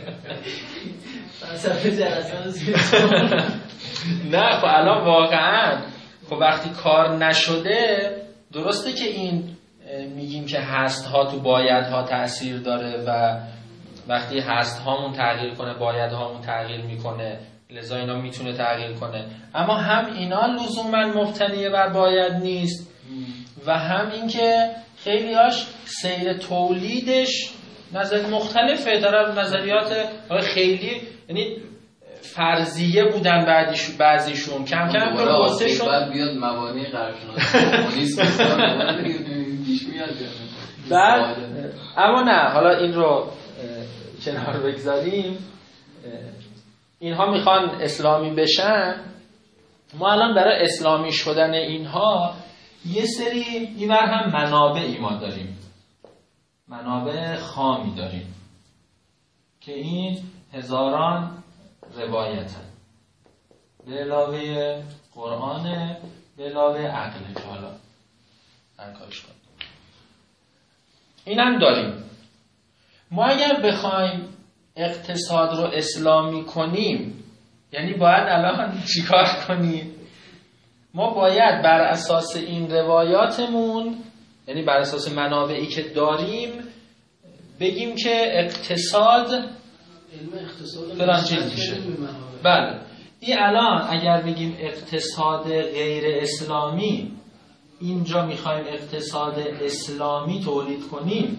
فلسفه جلسه نه خب الان واقعا خب وقتی کار نشده، درسته که این میگیم که هست ها تو باید ها تأثیر داره و وقتی هست هامون تغییر کنه باید هامون تغییر میکنه، لذا اینا میتونه تغییر کنه، اما هم اینا لزوما مبتنی بر باید نیست و هم این که خیلیاش سیر تولیدش نظر مختلفه، داره نظریات خیلی یعنی فرضیه بودن بعدیش بعضیشون کم کم به واسه شد بعد بیاد مبانی قراردادی پیش میاد. بعد اما نه حالا این رو کنار بگذاریم، اینها میخوان اسلامی بشن، ما الان برای اسلامی شدن اینها یه سری اینور هم منابعی ما داریم، منابع خامی داریم که این هزاران روایتن به علاوه قرآن، به علاوه عقل که حالا هر کارش کنیم این هم داریم. ما اگر بخوایم اقتصاد رو اسلامی کنیم یعنی باید الان چیکار کنیم؟ ما باید بر اساس این روایاتمون، یعنی بر اساس منابعی که داریم، بگیم که اقتصاد علم اقتصاد فلان چیز میشه. بله این الان اگر بگیم اقتصاد غیر اسلامی، اینجا میخوایم اقتصاد اسلامی تولید کنیم،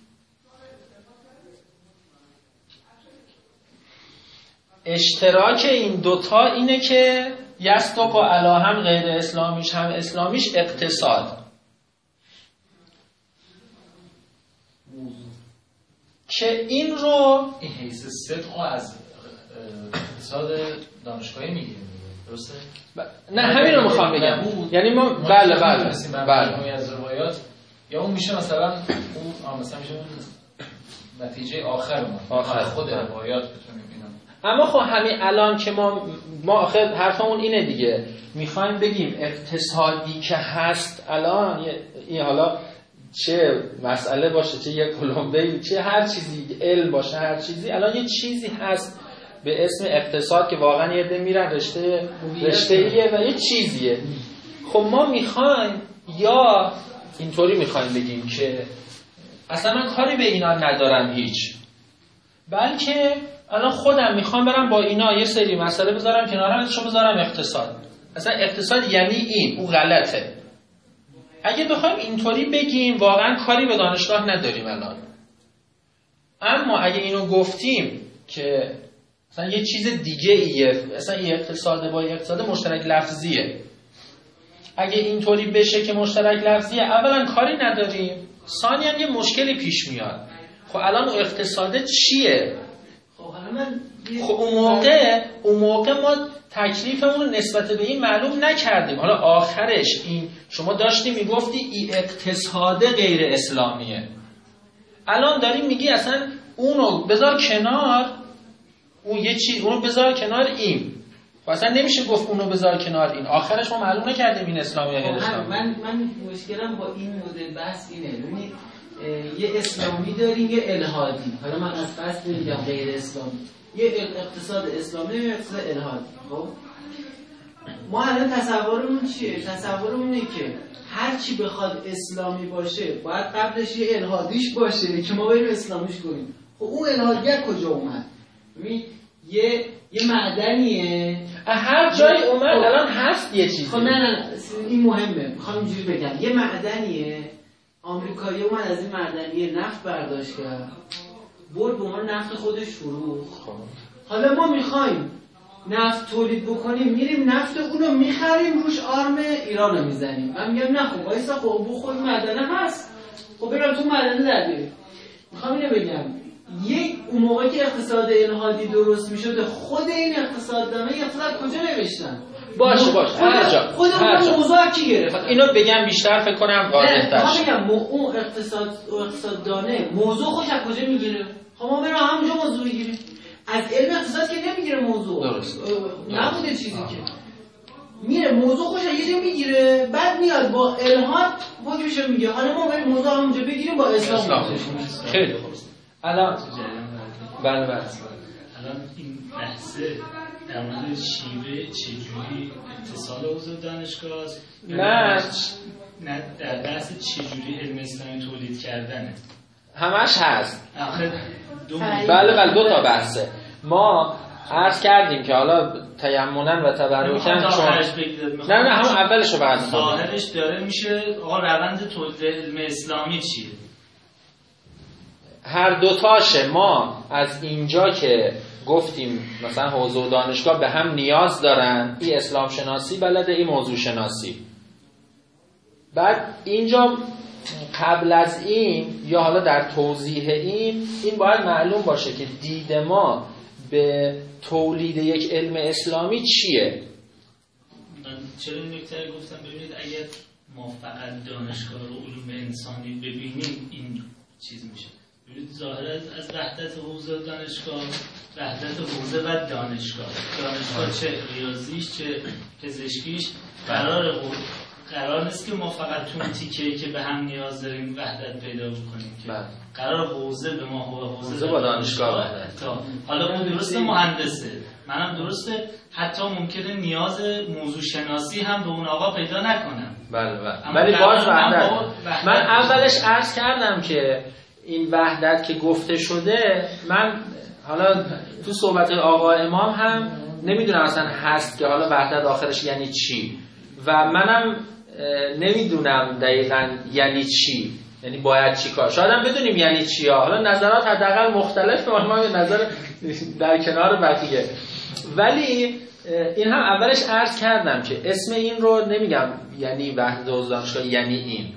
اشتراک این دوتا اینه که یستو با علا هم غیر اسلامیش هم اسلامیش اقتصاد، که این رو این حیث صدق از اقتصاد دانشگاهی میگیریم، درسته؟ نه همین رو میخوام بگم، یعنی ما بله بله بله از روایات یا اون میشه مثلا اون مثلا میشه اون نتیجه آخر ما آخر خود روایات بتونیم اینا. اما خب همین الان که ما ما آخر حرفمون اینه دیگه، میخوایم بگیم اقتصادی که هست الان این حالا چه مسئله باشه، چه یک کلمبه، چه هر چیزی، علم باشه، هر چیزی، الان یه چیزی هست به اسم اقتصاد که واقعا یه عده میرن رشته رشته‌ایه و یه چیزیه. خب ما میخوایم یا اینطوری میخوایم بگیم که اصلا من کاری به اینا ندارم هیچ، بلکه الان خودم میخوام برم با اینا یه سری مسئله بذارم کنارم، ازشون بذارم اقتصاد. اصلا اقتصاد یعنی این، او غلطه. اگه بخوایم اینطوری بگیم واقعا کاری به دانشگاه نداریم الان، اما اگه اینو گفتیم که مثلا یه چیز دیگه ایه، مثلا یه اقتصاد با اقتصاد مشترک لفظیه، اگه اینطوری بشه که مشترک لفظیه، اولا کاری نداریم، ثانیاً یه مشکلی پیش میاد. خب الان اون اقتصاد چیه؟ خب حالا من خب اون موقع اون موقع ما تکلیفمون رو نسبت به این معلوم نکردیم. حالا آخرش این شما داشتی میگفتی این اقتصاد غیر اسلامیه، الان داریم میگی اصلا اونو بذار کنار، اون یه چی اونو بذار کنار این. خب اصلا نمیشه گفت اونو بذار کنار این، آخرش ما معلوم نکردیم این اسلامی یا غیر اسلامی. من من مشکلم با این مدل بحث اینه، ببینید یه اسلامی داریم یه الهادی. حالا من از قصد نمیگم غیر اسلامی، یه اقتصاد اسلامی یه اقتصاد الهادی. خب ما الان تصورمون چیه؟ تصورمون اینه که هر چی بخواد اسلامی باشه باید قبلش یه الهادیش باشه که ما بریم اسلامیش کنیم. خب اون الهادی از کجا اومد؟ ببین یه یه معدنیه، هر جای اومد الان هست یه چیزی. خب نه نه این مهمه، میخوام اینجوری بگم یه معدنیه، آمریکایی اومد از این معدنیه نفت برداشت کرد، برد به عنوان نفت خودش فروخت. حالا ما میخوایم نفت تولید بکنیم، میریم نفت اونو میخریم، روش آرم ایرانو میزنیم. من میگم نه خب وایسا، خب بو خود معدنه هست، خب برم تو معدنه در بیاریم. میخوام اینو بگم یک اون موقعی که اقتصاد الهادی درست میشده، خود این اقتصاددانا اقتصاد کجا نوشتن؟ باشه باشه هر جا خود اون موضوع کی گرفت؟ اینو بگم بیشتر فکر کنم واضح‌تر شه. میگم اون اقتصاد اقتصاددانه موضوع خوش از کجا میگیره؟ خب ما بریم همونجا موضوع بگیریم. از علم اقتصاد که نمیگیره موضوع، درست نبوده چیزی که میره موضوع خوش از یه میگیره، بعد میاد با الهاد حکمشو میگه. حالا ما بریم موضوع همونجا بگیریم با اسلام. خیلی خوب. الان بله بله الان این بحث در مورد شیوه چجوری اتصال حوزه دانشگاه است، نه نه در بحث چجوری علم اسلامی تولید کردنه همش هست. آخه دو بله بله دو تا بحثه. ما عرض کردیم که حالا تیمنا و تبرکن چون نه نه همون اولش رو بعد ظاهرش داره میشه آقا روند تولید علم اسلامی چیه؟ هر دوتاشه. ما از اینجا که گفتیم مثلا حوزه و دانشگاه به هم نیاز دارن، این اسلام شناسی بلده این موضوع شناسی، بعد اینجا قبل از این یا حالا در توضیح این این باید معلوم باشه که دید ما به تولید یک علم اسلامی چیه. من چرا این نکته گفتم ببینید اگر ما فقط دانشگاه رو علوم انسانی ببینیم این چیز میشه. ببینید ظاهر از وحدت حوزه دانشگاه، وحدت حوزه و دانشگاه، دانشگاه چه ریاضیش چه پزشکیش قرار قرار نیست که ما فقط تو اون تیکه‌ای که به هم نیاز داریم وحدت پیدا بکنیم که قرار حوزه به ما حوزه با دانشگاه حالا اون درسته مهندسه، منم درسته حتی ممکنه نیاز موضوع شناسی هم به اون آقا پیدا نکنم. بله بله ولی باز وحدت. من اولش عرض کردم که این وحدت که گفته شده، من حالا تو صحبت آقا امام هم نمیدونم اصلا هست که حالا وحدت آخرش یعنی چی و منم نمیدونم دقیقاً یعنی چی، یعنی باید چی کار. شاید هم بدونیم یعنی چی ها. حالا نظرات حداقل مختلفه، ما به نظر در کنار بقیه. ولی این هم اولش عرض کردم که اسم این رو نمیگم یعنی وحدت حوزه دانشگاه یعنی این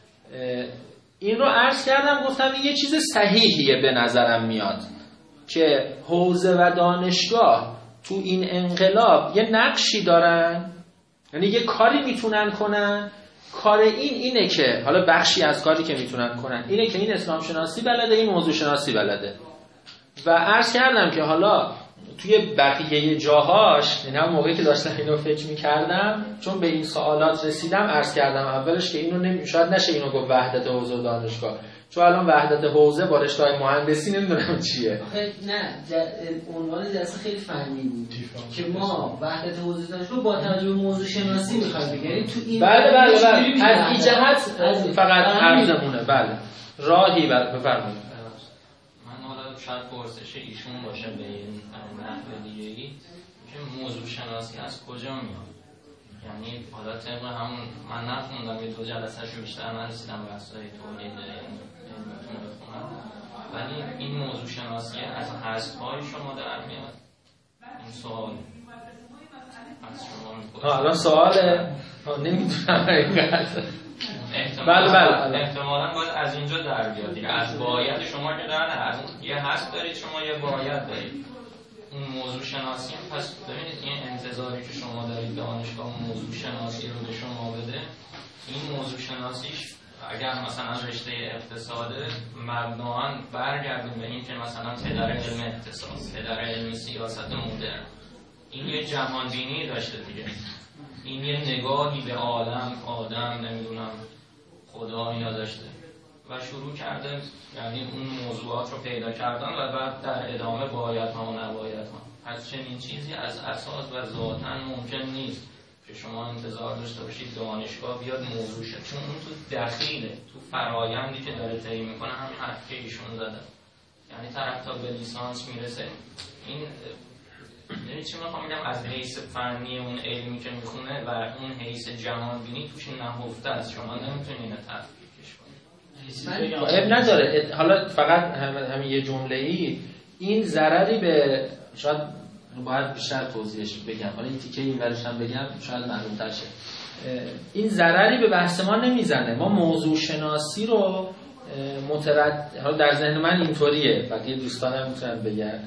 این رو عرض کردم، گفتم این یه چیز صحیحیه به نظرم میاد که حوزه و دانشگاه تو این انقلاب یه نقشی دارن، یعنی یه کاری میتونن کنن. کار این اینه که حالا بخشی از کاری که میتونن کنن اینه که این اسلام شناسی بلده این موضوع شناسی بلده. و عرض کردم که حالا توی بقیه جاهاش، یعنی هم موقعی که داشتم اینو فکر میکردم چون به این سوالات رسیدم عرض کردم اولش که اینو نمی... شاید نشه اینو گفت وحدت حوزه و دانشگاه، چون الان وحدت حوزه با رشته‌های مهندسی نمیدونم چیه. آخه نه عنوان جلسه خیلی فنی بود که ما وحدت حوزه دانشگاه با توجه به موضوع شناسی می‌خوایم بگیم تو این. بله بله بله از این جهت فقط عرضمونه. بله راهی بفرمایید. من حالا شاید پرسش ایشون باشه به این نحو دیگه‌ای که موضوع شناسی از کجا میاد، یعنی حالا طبق همون من نخوندم یه دو جلسه‌شو بیشتر نرسیدم بحثای تولید علمتون بخونم، ولی این موضوع شناسی از حذف‌های شما در میاد. این سوال از شما ها الان سواله نمیدونم حقیقت. بله بله احتمالاً باید از اینجا در بیاد دیگه. از باید شما که در از یه حذف دارید، شما یه باید دارید. اون موضوع شناسی هم پس ببینید این انتظاری که شما دارید دانشگاه موضوع شناسی رو به شما بده، این موضوع شناسیش اگر مثلا رشته اقتصاده مبناً برگردیم به این که مثلا پدر علم اقتصاد، پدر علم سیاست مدرن، این یه جهانبینی داشته دیگه، این یه نگاهی به عالم، آدم، نمیدونم خدا اینا داشته و شروع کرده یعنی اون موضوعات رو پیدا کردن و بعد در ادامه باید ها و نباید ها. پس چنین چیزی از اساس و ذاتاً ممکن نیست که شما انتظار داشته باشید دانشگاه بیاد موضوع شد، چون اون تو دخیله، تو فرایندی که داره طی میکنه هم حرف که ایشون زده، یعنی طرف تا به لیسانس میرسه. این یعنی چی میخوام بگم، از حیث فنی اون علمی که میخونه و اون حیث جهانبینی توش نهفته است، شما نمیتونین اینو تفکیکش کنید. اب نداره. حالا فقط همین هم یه جمله‌ای، این ضرری به شاید باید بیشتر توضیحش بگم، حالا این تیکه این ورش هم بگم شاید معلوم‌تر شه. این ضرری به بحث ما نمیزنه. ما موضوع شناسی رو مترد، حالا در ذهن من اینطوریه، بقیه دوستانم میتونن بگن،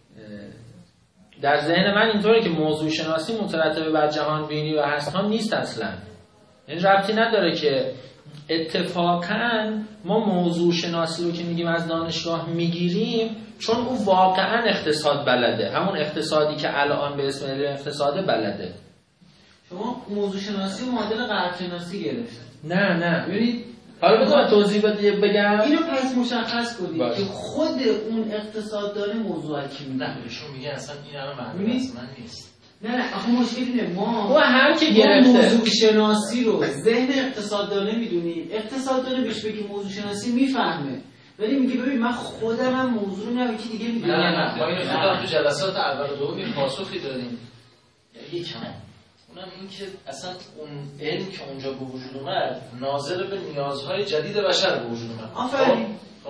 در ذهن من اینطوریه که موضوع شناسی مترتب بر جهان بینی و هستان نیست اصلا. یعنی ربطی نداره که اتفاقاً ما موضوع شناسی رو که میگیم از دانشگاه میگیریم چون او واقعاً اقتصاد بلده، همون اقتصادی که الان به اسم علم اقتصاد بلده. شما موضوع شناسی معادل غرب شناسی گرفتید. نه نه ببینید، حالا بذار توضیح بگم. اینو پس مشخص کنید باید. که خود اون اقتصاد داره موضوع کی میگه. نه بهشون میگه اصلا این الان معنی از من نیست. نه نه آخه مشکل اینه ما و هر کی گرفته موضوع شناسی رو ذهن اقتصاددانه میدونیم، اقتصاددانه بهش بگی موضوع شناسی میفهمه، ولی میگه ببین من خودم هم موضوع رو نه یکی دیگه میگه. نه نه ما اینو فقط تو جلسات اول و دوم این پاسخی دادیم. یکم اونم این که اصلا اون علم که اونجا به وجود اومد ناظر به نیازهای جدید بشر به وجود اومد. آفرین.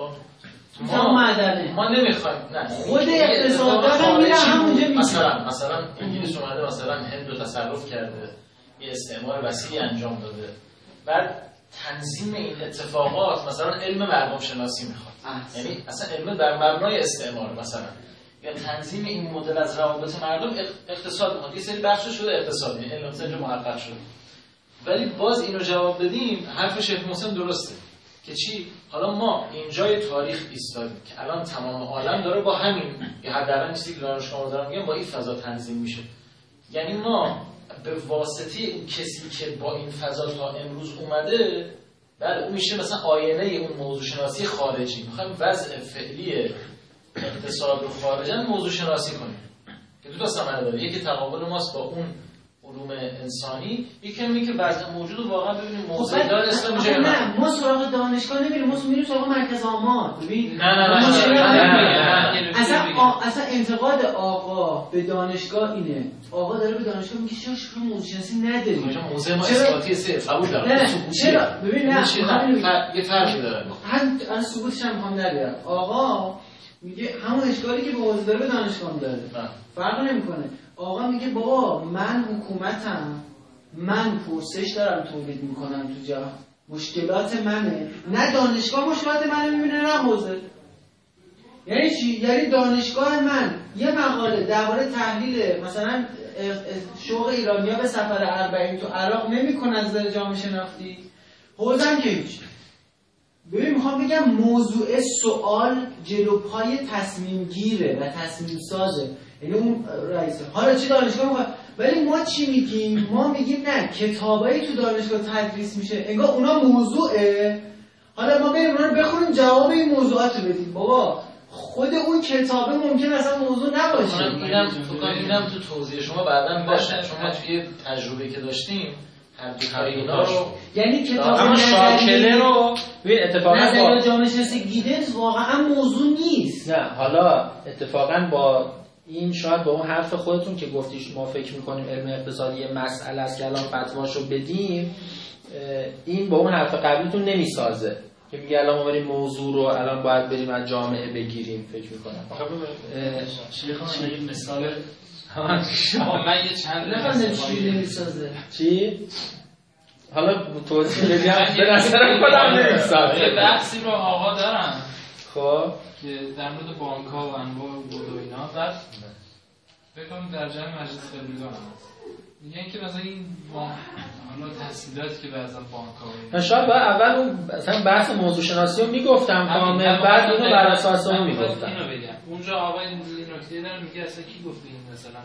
ما معدنه ما نمیخوایم نه خود اقتصاددان میره همونجا میشه. مثلا مثلا انگلیس اومده مثلا هند رو تصرف کرده، یه استعمار وسیعی انجام داده، بعد تنظیم این اتفاقات مثلا علم مردم شناسی میخواد، یعنی اصلا علم بر مبنای استعمار مثلا، یا تنظیم این مدل از روابط مردم اقتصاد میخواد. یه سری بخش شده اقتصاد، یعنی علم اقتصاد محقق شده. ولی باز اینو جواب بدیم حرف شیخ محسن درسته که چی؟ حالا ما اینجای تاریخ ایستادیم که الان تمام عالم داره با همین، یا حداقل چیزی که دانشگاه دارم میگم با این فضا تنظیم میشه. یعنی ما به واسطه اون کسی که با این فضا تا امروز اومده، بعد اون میشه مثلا آینه اون موضوع شناسی خارجی. میخوایم وضع فعلی اقتصاد رو خارجن موضوع شناسی کنیم که دو تا ثمره داره. یکی تقابل ماست با اون علوم انسانی، یکی همین که وضع موجود رو واقعا ببینیم موضوع داره اسلام میشه. نه ما سراغ دانشگاه نمیریم، ما میریم سراغ مرکز آمار. ببین نه نه نه اصلا اصلا انتقاد آقا به دانشگاه اینه، آقا داره به دانشگاه میگه چرا شما موضوع شناسی ندارید؟ چون موضوع ما اثباتی صرف قبول داره. نه چرا؟ ببین نه یه فرقی داره. هم از ثبوتش هم میخوام در آقا میگه همون اشکالی که به حوزه داره به دانشگاه داره، فرق نمیکنه. آقا میگه بابا من حکومتم، من پرسش دارم تولید میکنم تو جهان، مشکلات منه، نه دانشگاه مشکلات منه میبینه نه حوزه. یعنی چی؟ یعنی دانشگاه من یه مقاله درباره تحلیل مثلا شوق ایرانی‌ها به سفر اربعین تو عراق نمیکنه از نظر جامعه شناختی، حوزه‌ام که هیچ. ببین میخوام بگم موضوع سوال جلو پای تصمیم گیره و تصمیم سازه، یعنی اون رئیسه. حالا چی دانشگاه میخواد؟ ولی ما چی میگیم؟ ما میگیم نه کتابایی تو دانشگاه تدریس میشه انگار اونا موضوعه، حالا ما بریم اونا رو بخونیم جواب این موضوعات رو بدیم. بابا خود اون کتابه ممکن اصلا موضوع نباشه. اینم تو اینم تو توضیح شما بعداً باشه، چون ما توی تجربه که داشتیم هر دو تا اینا رو، یعنی کتاب اما شاکله رو ببین اتفاقا با جامعه شناسی گیدنز واقعا موضوع نیست. نه حالا اتفاقا با این شاید با اون حرف خودتون که گفتیش ما فکر میکنیم علم اقتصادی مسئله است که الان فتواشو بدیم، این با اون حرف قبلیتون نمیسازه. که میگه الان ما بریم موضوع رو الان باید بریم از جامعه بگیریم فکر میکنم. آخه شیخ من مثال من یه چند نفر نمیسازه چی؟ حالا توضیح بدیم به نظر خودم نمیسازه. یه بحثی رو آقا دارن خب که در مورد بانک ها و انواع بود و اینا بعد بکنم در جمع مجلس خبرگان هست میگن که مثلا این حالا تحصیلاتی که بعضا بانک ها و اینا شاید باید اول اون مثلا بحث موضوع شناسی رو میگفتم کامل بعد اینو بر اساس اون میگفتم. اینو بگم اونجا آقا این نکته داره میگه اصلا کی گفته این مثلا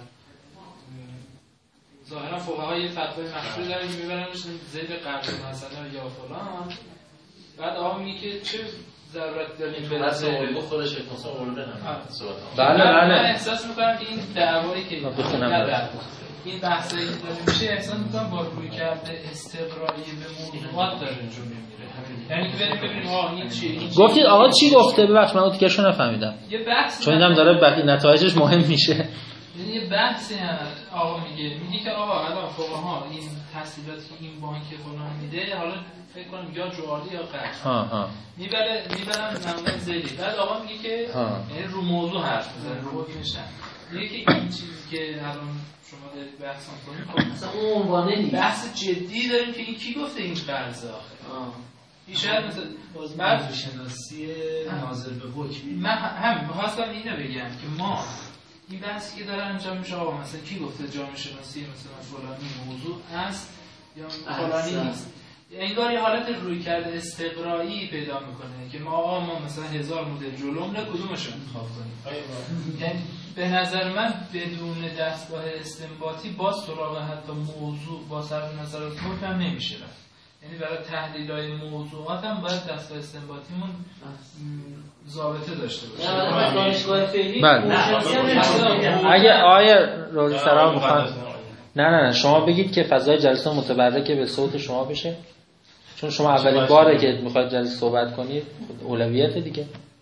ظاهرا فقهای یه فتوای مشهور دارن میبرنش زیر قرض مثلا یا فلان بعد آقا میگه که چه ضرورت داریم به اصل اولو خودش مثلا اولو نه بله بله من احساس میکنم که این دعوایی که این بحثایی که داره میشه احساس میکنم با روی کرده استقرایی به موضوعات داره جلو میره یعنی که بریم ببینیم آقا این چیه گفتید آقا چی گفته ببخش من اون تیکشو نفهمیدم یه بحث چون دیدم داره بقیه نتایجش مهم میشه. یعنی یه بحثی آقا میگه میگه که آقا الان فقها این تحصیلاتی که این بانک فلان میده حالا فکر کنم یا جواری یا قرض ها ها میبره میبرن نمونه زیدی بعد آقا میگه که یعنی رو موضوع حرف میزنه رو حکمش میگه که این چیزی که الان شما دارید بحث می‌کنید اصلا اون عنوانه نیست بحث جدی داریم که این کی گفته این قرض آخه این شاید مثلا باز موضوع شناسی ناظر به حکم من هم می‌خواستم اینو بگم که ما این بحثی که داره انجام میشه آقا مثلا کی گفته جامعه شناسی مثلا فلانی موضوع است یا فلانی نیست انگار یه حالت روی کرده استقرایی پیدا میکنه که ما آقا ما مثلا هزار مدل جلومره کدومش رو انتخاب کنیم یعنی به نظر من بدون دستگاه استنباطی باز سراغ حتی موضوع با صرف نظر از حکم هم نمیشه رفت یعنی برای تحلیل های موضوعات هم باید دستگاه استنباطیمون ضابطه داشته باشه نه دانشگاه فعلی اگه آیه روزی سلام میخواد نه نه نه شما بگید که فضای جلسه متبرکه به صوت شما بشه چون شما اولین باره که میخواید جلسه صحبت کنید اولویت دیگه.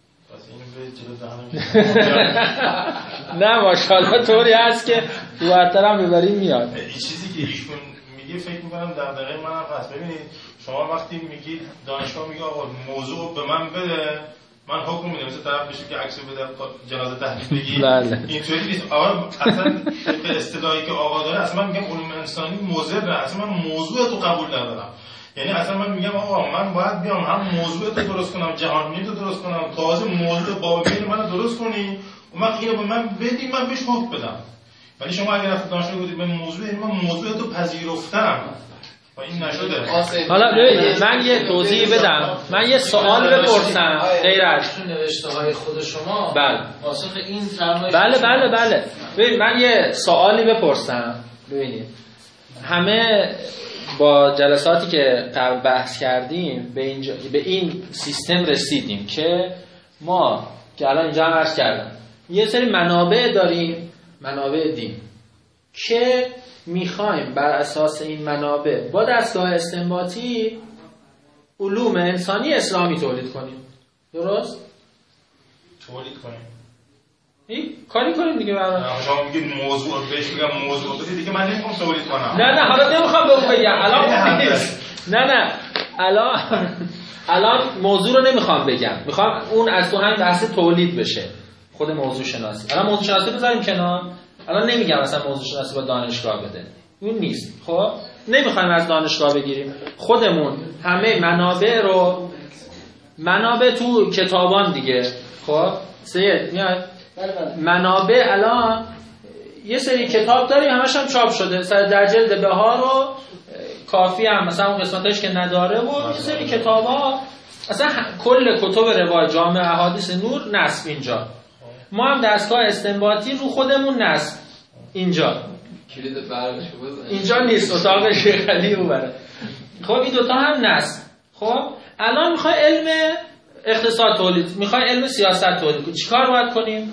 نه ماشاءالله طوری هست که دوباره هم ببریم میاد. این چیزی که ایشون میگه فکر میکنم دغدغه من هم هست. ببینید شما وقتی میگید دانشگاه میگه آقا موضوع به من بده من حکم میدم مثل طرف بشه که عکس بده جنازه تحلیل بگیر اینطوری نیست. آقا اصلا به اصطلاحی که آقا داره اصلا من میگم علوم انسانی موضوع نه اصلا من موضوع تو قبول ندارم. یعنی اصلا من میگم آقا من باید بیام هم موضوع تو درست کنم جهانی تو درست کنم تازه موضوع بابین منو درست کنی و من اینو به من بدی من بهش حکم بدم. ولی شما اگر رفت دانشگاه بودید من موضوع یعنی من موضوع تو پذیرفتم و این نشده. حالا ببینید من یه توضیح بدم من یه سوال بپرسم غیر از نوشته های خود شما بله پاسخ این فرمایش بله بله بله ببین من یه سوالی بپرسم. ببینید همه با جلساتی که قبل بحث کردیم به این, به این سیستم رسیدیم که ما که الان اینجا هم عرض کردم یه سری منابع داریم منابع دین که میخوایم بر اساس این منابع با دستگاه استنباطی علوم انسانی اسلامی تولید کنیم. درست؟ تولید کنیم این کاری کنیم دیگه برای شما میگید موضوع بهش میگم موضوع بدید دیگه من نمیخوام تولید کنم. نه نه حالا نمیخوام به اون بگم الان نه نه الان الان موضوع رو نمیخوام بگم میخوام اون از تو همین بحث تولید بشه خود موضوع شناسی. الان موضوع شناسی بذاریم کنار الان نمیگم مثلا موضوع شناسی با دانشگاه بده اون نیست. خب نمیخوایم از دانشگاه بگیریم خودمون همه منابع رو منابع تو کتابان دیگه. خب سید میاد منابع الان یه سری کتاب داریم همش هم چاپ شده سر در جلد بهار رو کافی هم مثلا اون قسمتش که نداره و یه سری کتاب ها اصلا کل کتب روایت جامع احادیث نور نصب اینجا. ما هم دستگاه استنباطی رو خودمون نصب اینجا کلید برقش اینجا نیست اتاق شیخ علی اونوره. خب این دوتا هم نصب. خب الان میخوای علم اقتصاد تولید میخوای علم سیاست تولید کنی چیکار باید کنیم؟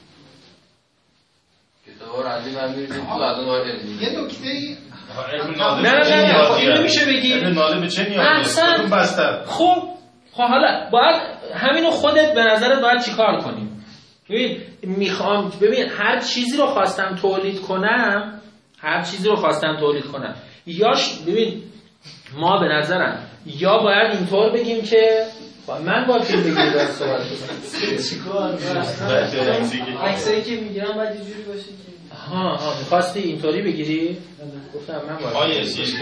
کتابا رو علی من می‌ریزیم تو بعدن وارد یه نکته نه نه نه خب اینو میشه بگی علم ناله به چه نیازه؟ خب خب حالا باید همینو خودت به نظرت باید چیکار کنیم؟ ببین میخوام ببین هر چیزی رو خواستم تولید کنم هر چیزی رو خواستم تولید کنم یاش ببین ما به نظرم یا باید اینطور بگیم که من با کی بگید دارم صحبت کنم چیکار عکسایی که میگیرم باید یه جوری باشه که ها ها می‌خواستی اینطوری بگیری؟ گفتم من باید آیه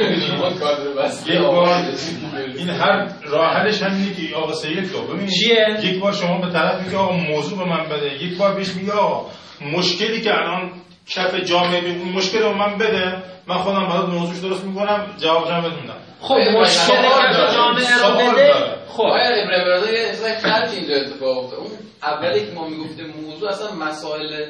یک بار این هر راه حلش همینه که آقا سید تو ببین چیه؟ یک بار شما به طرف میگی آقا موضوع به من بده، یک بار بهش میگی آقا مشکلی که الان کف جامعه اون مشکل رو من بده، من خودم برات موضوعش درست میکنم جوابش هم بهت میدم. خب مشکل کف جامعه رو بده. خب آیا ابراهیم رضا یه اصلا خرج اینجا اتفاق افتاد. اون اولی که ما میگفتیم موضوع اصلا مسائل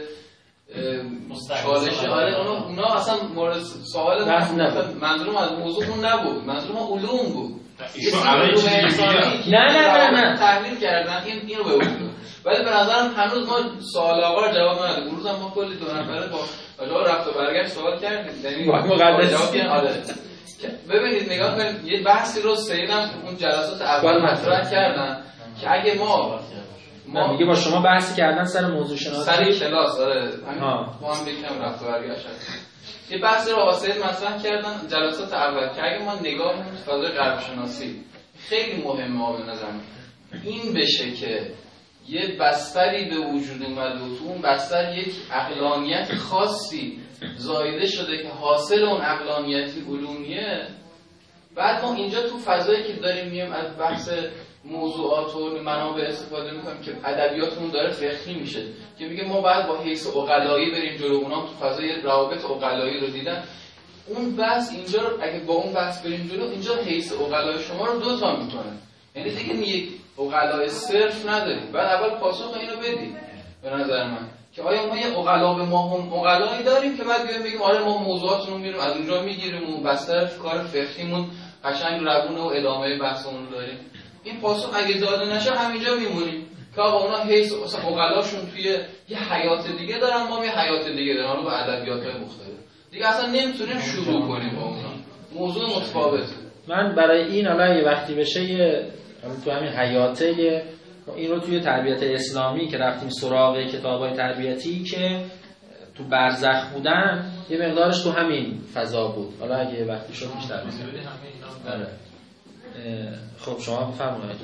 چالشه، آره اونا اونا اصلا مورد سوال منظورم از موضوع اون نبود، منظورم علوم بود. ایشون الان چیزی نه نه نه نه تحلیل کردن این اینو به وجود. ولی به نظرم هنوز ما سوال آقا رو جواب ندادیم. امروز هم ما کلی دو نفره با آقا رفت و برگشت سوال کردیم. یعنی مقدس آره ببینید نگاه کنید یه بحثی رو سیدم اون جلسات اول مطرح کردن که اگه ما ما میگه با شما بحثی کردن سر موضوع شناسی سر کلاس آره ما هم یکم رفت و برگشت یه بحثی رو با سید مطرح کردن جلسات اول که اگه ما نگاه کنیم تو فضای غرب شناسی خیلی مهمه به نظر این بشه که یه بستری به وجود اومده و تو اون بستر یک عقلانیت خاصی زایده شده که حاصل اون عقلانیتی علومیه. بعد ما اینجا تو فضایی که داریم میایم از بحث موضوعات و منابع استفاده میکنیم که ادبیاتمون داره فقهی میشه که میگه ما باید با حیث عقلایی بریم جلو، اونا تو فضای روابط عقلایی رو دیدن. اون بحث اینجا اگه با اون بحث بریم جلو اینجا حیث عقلای شما رو دو تا میکنه، یعنی دیگه یک عقلای صرف نداریم. بعد اول پاسخ اینو بدید به نظر من که آیا ما یه عقلا به ما هم عقلایی داریم که بعد بیایم بگیم آره ما موضوعاتمون میریم از اونجا میگیریم و بستر کار فقهیمون قشنگ روونه و ادامه بحثمون داریم. این پاسخ اگه داده نشه همینجا میمونیم که آقا اونا حیث مثلا عقلاشون توی یه حیات دیگه دارن، ما یه حیات دیگه دارن رو با ادبیات‌های مختلف دیگه اصلا نمیتونیم شروع کنیم با اونا، موضوع متفاوته. من برای این حالا یه وقتی بشه یه تو همین حیاته این رو توی تربیت اسلامی که رفتیم سراغ کتاب‌های تربیتی که تو برزخ بودن یه مقدارش تو همین فضا بود. حالا اگه یه وقتی شد بیشتر بزنیم. آره. خب شما بفرمایید.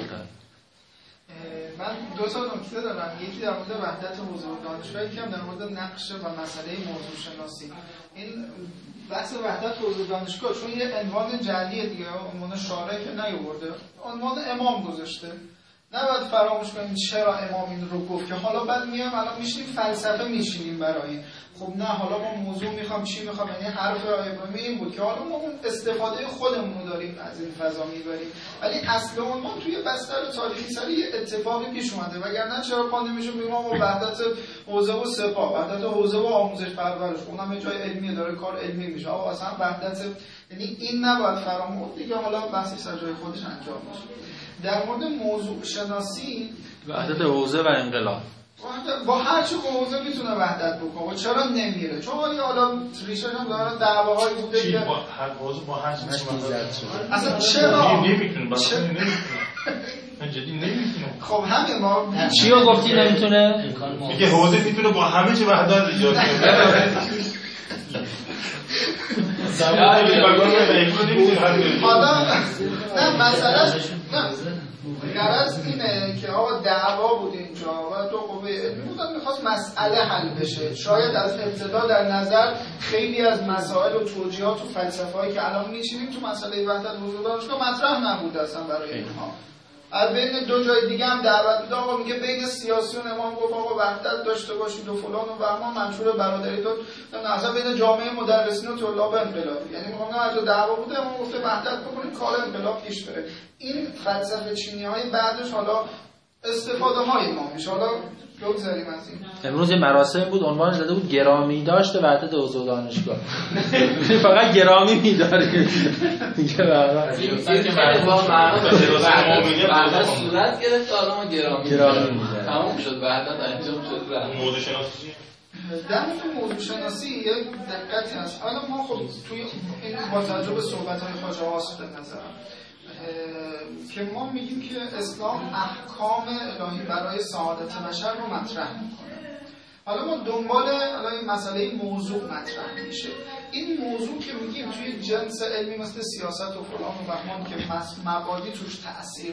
من دو تا نکته دارم، یکی در مورد وحدت حوزه دانشگاه، یکی هم در مورد نقش و مسئله موضوع شناسی. این بحث وحدت حوزه دانشگاه چون یه عنوان جعلیه دیگه، عنوان شارع که نیاورده، عنوان امام گذاشته. نباید فراموش کنیم چرا امام این رو گفت که حالا بعد میام الان میشینیم فلسفه میشینیم برای خب نه حالا ما موضوع میخوام چی میخوام، یعنی حرف ابراهیمی این بود که حالا ما اون استفاده خودمون رو داریم از این فضا میبریم، ولی اصلا ما توی بستر تاریخی سری یه اتفاقی پیش اومده وگرنه چرا پا نمیشه میگم ما وحدت حوزه و سپاه، وحدت حوزه و آموزش پرورش، اونم یه جای علمی داره کار علمی میشه، آقا اصلا وحدت، یعنی این نباید فراموش دیگه حالا بحثی سر جای خودش انجام بشه. در مورد موضوع شناسی وحدت حوزه و انقلاب با هر چه حوزه میتونه وحدت بکنه، چرا نمیره؟ چون حالا ریشه هم داره دعواهایی بوده که با هر حوزه با هر چیزی اصلا چرا نمیتونه مثلا نمیتونه من جدی نمیتونه. خب همین ما چی رو گفتی نمیتونه؟ میگه حوزه میتونه با همه چی وحدت ایجاد کنه. حالا نه مسئله نه غرض اینه که آقا دعوا بود اینجا و دو قوه علمی بودن میخواست مسئله حل بشه. شاید از ابتدا در نظر خیلی از مسائل و توجیهات و فلسفه‌ای که الان میچینیم تو مسئله وحدت حوزه دانشگاه مطرح نبود اصلا برای اینها. از بین دو جای دیگه هم دعوت بود آقا میگه بین سیاسیون امام گفت آقا وحدت داشته باشید و فلان و بهمان منشور برادری تو اصلا بین جامعه مدرسین و طلاب انقلابی، یعنی میگم نه از دعوا بوده امام گفته وحدت بکنید کار انقلاب پیش بره. این فلسفه چینی های بعدش حالا استفاده های ما میشه. حالا بگذاریم از این. امروز مراسم بود عنوان زده بود گرامی داشته وحدت حوزه دانشگاه. فقط گرامی می‌داره دیگه واقعا که با معنا وحدت صورت گرفت حالا ما گرامی گرامی تموم شد وحدت انجام شد. موضوع شناسی در مورد موضوع شناسی یه دقتی هست. حالا ما خب توی این با توجه به صحبت‌های خواجه حاسد نظرم که ما میگیم که اسلام احکام الهی برای سعادت بشر رو مطرح میکنه. حالا ما دنبال حالا این مسئله موضوع مطرح میشه. این موضوع که میگیم توی جنس علمی مثل سیاست و فلان و بهمان که مبادی توش تأثیر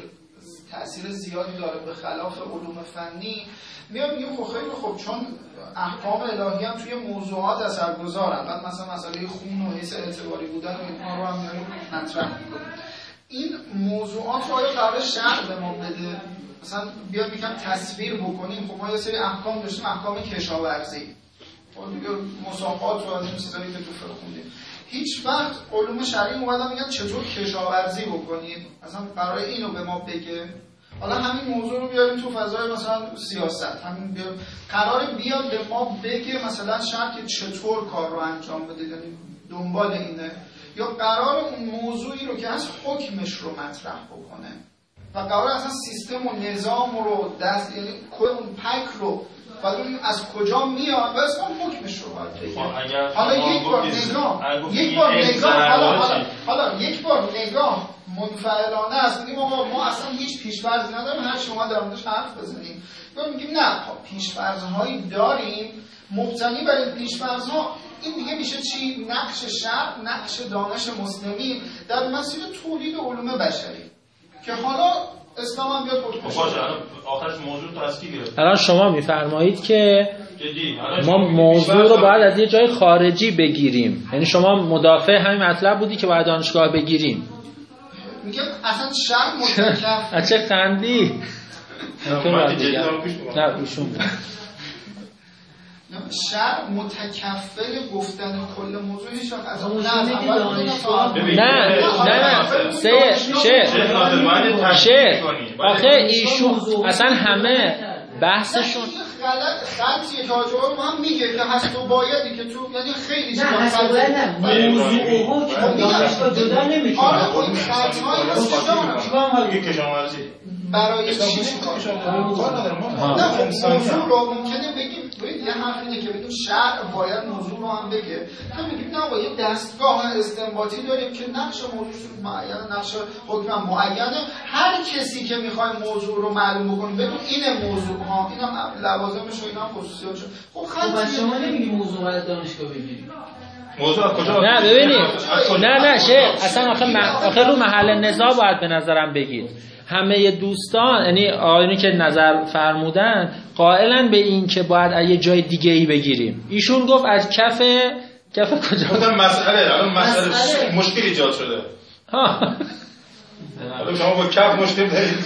تأثیر زیادی داره به خلاف علوم فنی، میام میگم خب خیلی خوب، چون احکام الهی هم توی موضوعات اثرگذارن، بعد مثلا مسئله خون و حیث اعتباری بودن و اینها رو هم میاریم مطرح میکنیم. این موضوعات رو آیا قرار شرع به ما بده؟ مثلا بیاد میگم تصویر بکنیم، خب ما یه سری احکام داشتیم، احکام کشاورزی، خب دیگه مساقات و از این چیزایی که تو فقه خوندیم، هیچ وقت علوم شرعی اومدن میگن چطور کشاورزی بکنید، مثلا برای اینو به ما بگه. حالا همین موضوع رو بیاریم تو فضای مثلا سیاست، همین بیاریم قرار بیاد به ما بگه مثلا شرع که چطور کار رو انجام بده، یعنی دنبال اینه، یا قرار اون موضوعی رو که از حکمش رو مطرح بکنه و قرار اصلا سیستم و نظام رو دست، یعنی اون پک رو باید ببینیم از کجا میاد و اصلا حکمش رو باید بگه. حالا یک بار نگاه یک بار نگاه حالا حالا حالا یک بار نگاه منفعلانه است، میگیم آقا ما اصلا هیچ پیش‌فرضی نداریم، هر شما در موردش حرف بزنیم، یا میگیم نه پیش‌فرض‌هایی داریم، مبتنی بر این پیش‌فرض‌ها این دیگه میشه چی؟ نقش شرع، نقش دانش مسلمین در مسیر تولید علوم بشری که حالا اسلام هم بیاد خودش. باشه الان آخرش موضوع تو از کی گرفت؟ الان شما میفرمایید که ما موضوع رو باید از یه جای خارجی بگیریم، یعنی شما مدافع همین مطلب بودی که باید دانشگاه بگیریم. میگم اصلا شرع متکفل. اچه خندی؟ نه ایشون شرع متکفل گفتن کل موضوع هیچ وقت از اون نه نه نه سه شه شه آخه ایشون اصلا همه بحثشون خطیه که آجوها رو هم میگه که هست و بایدی که تو یعنی خیلی نه هست و باید نه موضوع و حکم دانشگاه جدا نمیشه. آره خب این خطهای هست چیکار هم دیگه کشاورزی برای چی کار نه موضوع رو ممکنه بگیم یه حرف اینه که بگیم شرع باید موضوع رو هم بگه، تو میگیم نه با یه دستگاه استنباطی داریم که نقش موضوع معینه، نقش حکم معینه، هر کسی که میخوای موضوع رو معلوم بکنه بگیم اینه موضوع ها، اینم لوازمش و اینم خصوصیاتش. خب خب شما نمیگی موضوع باید دانشگاه بگیریم. موضوع از کجا؟ نه ببینید نه نه شه اصلا آخه م... آخه رو محل نزاع باید به نظرم بگید. همه دوستان یعنی آقایونی که نظر فرمودن قائلن به این که باید یه جای دیگه ای بگیریم. ایشون گفت از کف کف کجا؟ گفتم مسئله الان مسئله مشکل ایجاد شده. ها الان شما با کف مشکل دارید.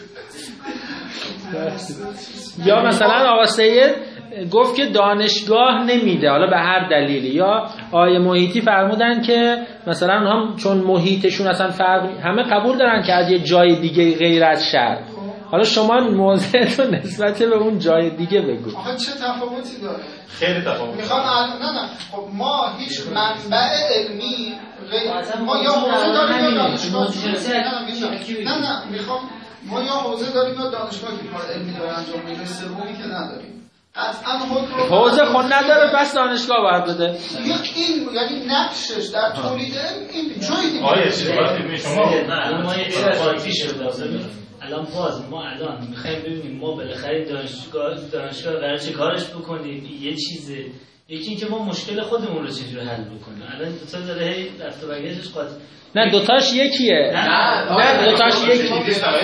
یا مثلا آقا سید گفت که دانشگاه نمیده، حالا به هر دلیلی، یا آیه محیطی فرمودن که مثلا هم چون محیطشون اصلا فرق، همه قبول دارن که از یه جای دیگه غیر از شهر. حالا شما موضعتون نسبت به اون جای دیگه بگو. آخه چه تفاوتی داره؟ خیلی تفاوت. میخوام نه نه خب ما هیچ منبع علمی غیر ما یا حوزه داریم یا دانشگاه نه نه میخوام ما یا حوزه داریم یا دانشگاه که کار علمی داره انجام میده، سومی که نداریم. قطعا حکم حوزه خود نداره بس دانشگاه باید بده. یک این یعنی نقشش در تولید این جای دیگه. آره چیزی شما ما یه چیزی شده الان باز ما الان میخوایم ببینیم ما بالاخره دانشگاه دانشگاه قراره چه کارش بکنیم، یه چیزه. یکی اینکه ما مشکل خودمون رو چجوری حل بکنیم. الان دو تا داره هی رفت و برگشتش قاطی. نه دوتاش یکیه. نه نه دوتاش یکیه.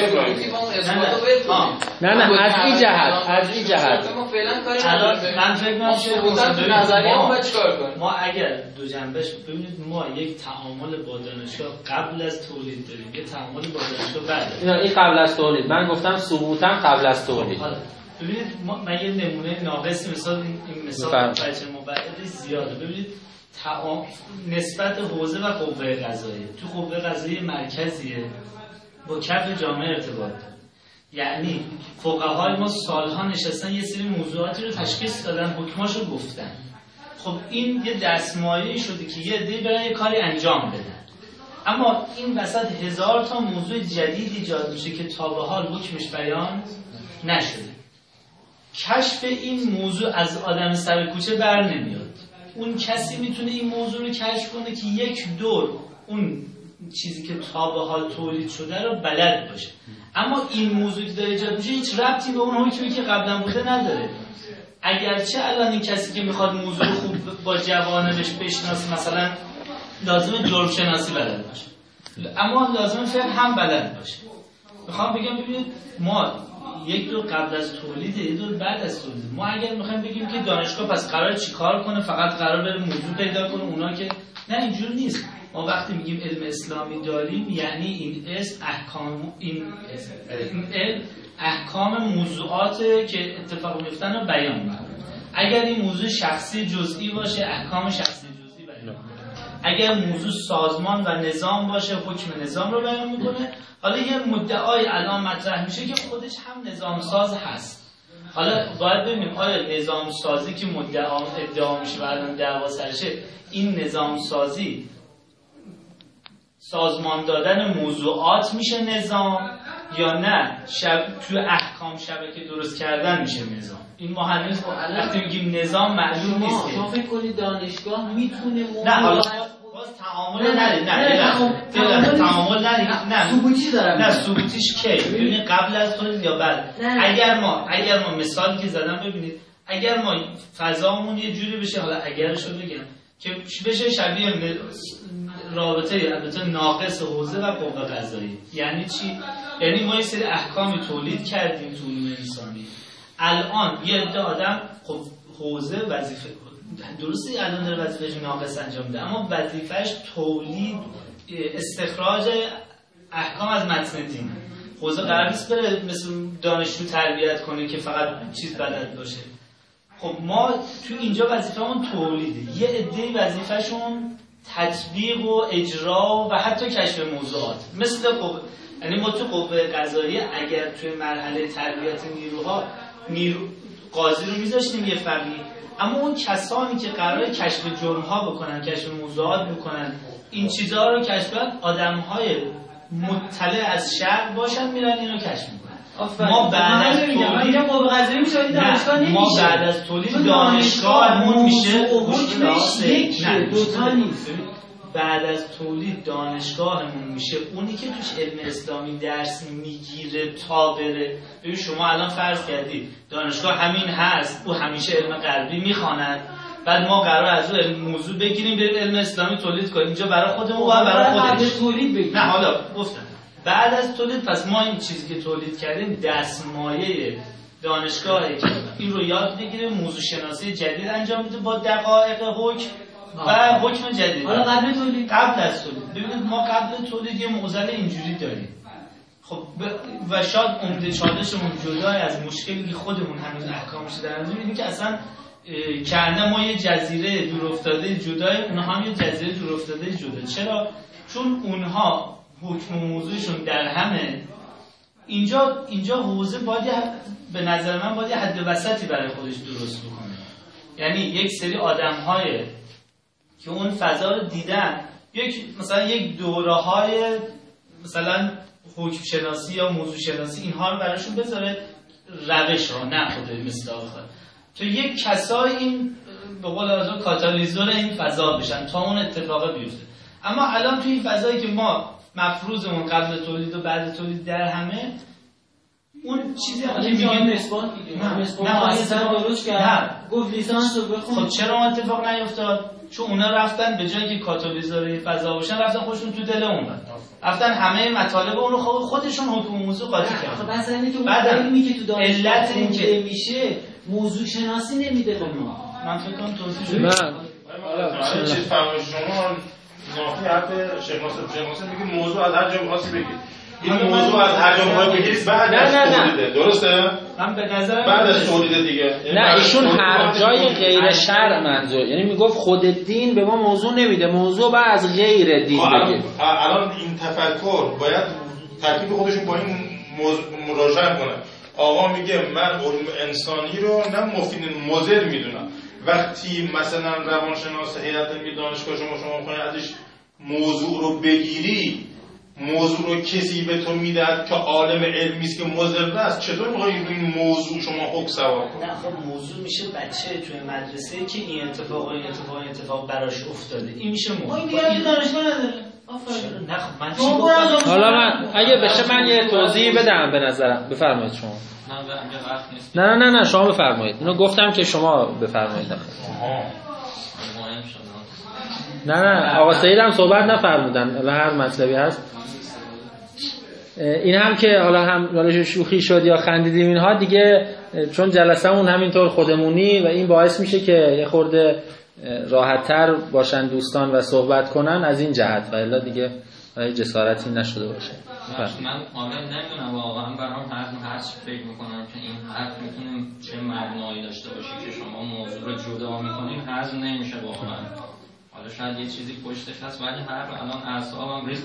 نه نه از این جهت از این جهت الان من فکر می‌کنم نظریه ما چیکار کنیم. ما اگر دو جنبش ببینید ما یک تعامل با دانشگاه قبل از تولید داریم، یک تعامل با دانشگاه بعد. نه این قبل از تولید، من گفتم ثبوتاً قبل از تولید. ببینید ما من یه نمونه ناقص مثال این مثال بچه مبعدی زیاده. ببینید تعام نسبت حوزه و قوه قضاییه. تو قوه قضاییه مرکزیه با کف جامعه ارتباط داره. یعنی فقهای ما سالها نشستن یه سری موضوعاتی رو تشخیص دادن، حکماشو گفتن. خب این یه دستمایه شده که یه عده برای یه کاری انجام بدن. اما این وسط هزار تا موضوع جدید ایجاد میشه که تا به حال حکمش بیان نشده. کشف این موضوع از آدم سر کوچه بر نمیاد. اون کسی میتونه این موضوع رو کشف کنه که یک دور اون چیزی که تا به حال تولید شده رو بلد باشه. اما این موضوعی که داره ایجاد میشه هیچ ربطی به اون حکمی که قبلا بوده نداره. اگرچه الان این کسی که میخواد موضوع خوب با جوانبش بشناسه مثلا لازم جرم شناسی بلد باشه، اما لازم فقه هم بلد باشه. میخوام بگم ببینید ما یک دور قبل از تولید، یک دور بعد از تولید. ما اگر میخوایم بگیم که دانشگاه پس قرار چیکار کنه، فقط قرار بره موضوع پیدا کنه، اونا که نه، اینجور نیست. ما وقتی میگیم علم اسلامی داریم یعنی این اسم احکام، این علم احکام موضوعات که اتفاق میفتن رو بیان میکنه. اگر این موضوع شخصی جزئی باشه احکام شخصی جزئی بیان میکنه. اگر موضوع سازمان و نظام باشه حکم نظام رو بیان میکنه. حالا یه مدعای الان مطرح میشه که خودش هم نظام ساز هست. حالا باید ببینیم آیا نظام سازی که مدعا ادعا میشه و الان دعوا سرشه، این نظام سازی سازمان دادن موضوعات میشه نظام یا نه شب... تو احکام شبکه درست کردن میشه نظام؟ این ما هنوز وقتی میگیم نظام معلوم نیست. شما فکر کنید دانشگاه میتونه نه حالا باز تعامل نداره، نه تعامل نداره، نه ثبوتی دارم، نه ثبوتیش کی؟ ببینید قبل از تولید یا بعد. اگر ما اگر ما مثالی که زدم ببینید، اگر ما فضامون یه جوری بشه، حالا اگرشو بگم که بشه شبیه رابطه البته ناقص حوزه و قوه قضاییه. یعنی چی؟ یعنی ما یه سری احکامی تولید کردیم تو علوم انسانی، الان یه عده آدم خب حوزه وظیفه درستی الان داره وظیفه‌اش ناقص انجام میده، اما وظیفه‌اش تولید استخراج احکام از متن دین. حوزه قرار نیست بره مثل دانشجو تربیت کنه که فقط چیز بلد باشه. خب ما تو اینجا وظیفه‌مون تولیده، یه عده وظیفه‌شون تطبیق و اجرا و حتی کشف موضوعات. مثل قوه، یعنی ما تو قوه قضاییه اگر توی مرحله تربیت نیروها نیرو قاضی رو میذاشتیم یه فردی، اما اون کسانی که قراره کشف جرم‌ها بکنن، کشف موضوعات بکنن، این چیزها رو کشف کنن، آدم‌های مطلع از شرع باشن، میرن اینو کشف میکنن. ما بعد از تولید قوه قضاییه میشه دانشگاه نمیشه. ما بعد از تولید دانشگاهمون میشه حکمش یکیه، دوتا نیست. بعد از تولید دانشگاهمون میشه اونی که توش علم اسلامی درس میگیره تا بره. ببین شما الان فرض کردید دانشگاه همین هست، او همیشه علم غربی میخواند، بعد ما قرار از اون موضوع بگیریم بریم علم اسلامی تولید کنیم اینجا برای خودمون و برای خودش تولید بگیریم. نه حالا گفتم بعد از تولید، پس ما این چیزی که تولید کردیم دستمایه دانشگاهه که این رو یاد بگیره، موضوع شناسی جدید انجام میده با دقایق حکم و حکم جدید. حالا قبل تولید، قبل از تولید ببینید ما قبل تولید یه معضل اینجوری داریم. خب و شاید عمده چالشمون جدا از مشکلی که خودمون هنوز احکامش در نظر میگیریم که اصلا کنه ما یه جزیره دور افتاده جدای، اونها هم یه جزیره دور افتاده جدا. چرا؟ چون اونها حکم و موضوعشون در همه. اینجا اینجا حوزه باید به نظر من باید حد وسطی برای خودش درست بکنه. یعنی یک سری آدم‌های که اون فضا رو دیدن، یک مثلا یک دوره‌های مثلا حکم شناسی یا موضوع شناسی اینها رو براشون بذاره، روش ها نه خود مثل آخر تو یک کسای این به قول آزاد کاتالیزور این فضا بشن تا اون اتفاق بیفته. اما الان توی این فضایی که ما مفروضمون قبل تولید و بعد تولید در همه اون چیزی که میگیم نسبت نه اصلا درست کرد گفت لیسانس رو بخون. خب چرا اتفاق نیفتاد؟ چون اونا رفتن به جایی که کاتالیزور فضا باشن رفتن خودشون تو دل اون رفتن همه مطالب اون رو خودشون حکم موضوع قاطی کردن. خب مثلا اینه که اون علمی که تو دانشگاه خونده میشه موضوع شناسی نمیده به ما. من فکر کنم توضیح بدم. من چیز فهمید شما نافی حرف شیخ ناصر شیخ ناصر میگه موضوع از هر جا می‌خواستی بگید. این موضوع از هر جا می‌خواد بگید بعد از تولیده. درسته؟ من به نظر بعد از تولیده دیگه. نه ایشون هر جای غیر شرع منظور، یعنی میگفت خود دین به ما موضوع نمیده، موضوع بعد از غیر دین بگید. الان این تفکر باید ترکیب خودشون با این مراجعه کنه. آقا میگه من علوم انسانی رو نه مفید مضر میدونم. وقتی مثلا روانشناس هیئت علمی دانشگاه شما شما میخواید ازش موضوع رو بگیری، موضوع رو کسی به تو میدهد که عالم علمی است که مضر است، چطور میخواید این موضوع شما حکم سوار کنید؟ نه خب موضوع میشه بچه توی مدرسه که این اتفاق و این اتفاق این اتفاق براش افتاده، این میشه موضوع. این دیگه تو دانشگاه نداره. آفرین. نه خب من چی گفتم؟ حالا من اگه بشه من یه توضیح بدم به نظرم. بفرمایید شما. نه نه نه نه شما بفرمایید. اینو گفتم که شما بفرمایید. نه نه آقا سعید هم صحبت نفرمودن. الان هر مطلبی هست این هم که حالا هم حالا شوخی شد یا خندیدیم اینها دیگه، چون جلسه‌مون همینطور خودمونی و این باعث میشه که یه خورده راحت‌تر باشن دوستان و صحبت کنن از این جهت، و الا دیگه جسارتی نشده باشه. من حالا نمیدونم واقعا برام هر هر فکر میکنم که این حرف میتونه چه معنایی داشته باشه که شما موضوع رو جدا میکنین، هضم نمیشه واقعا. حالا شاید یه چیزی پشتش هست ولی هر الان اعصابم ریز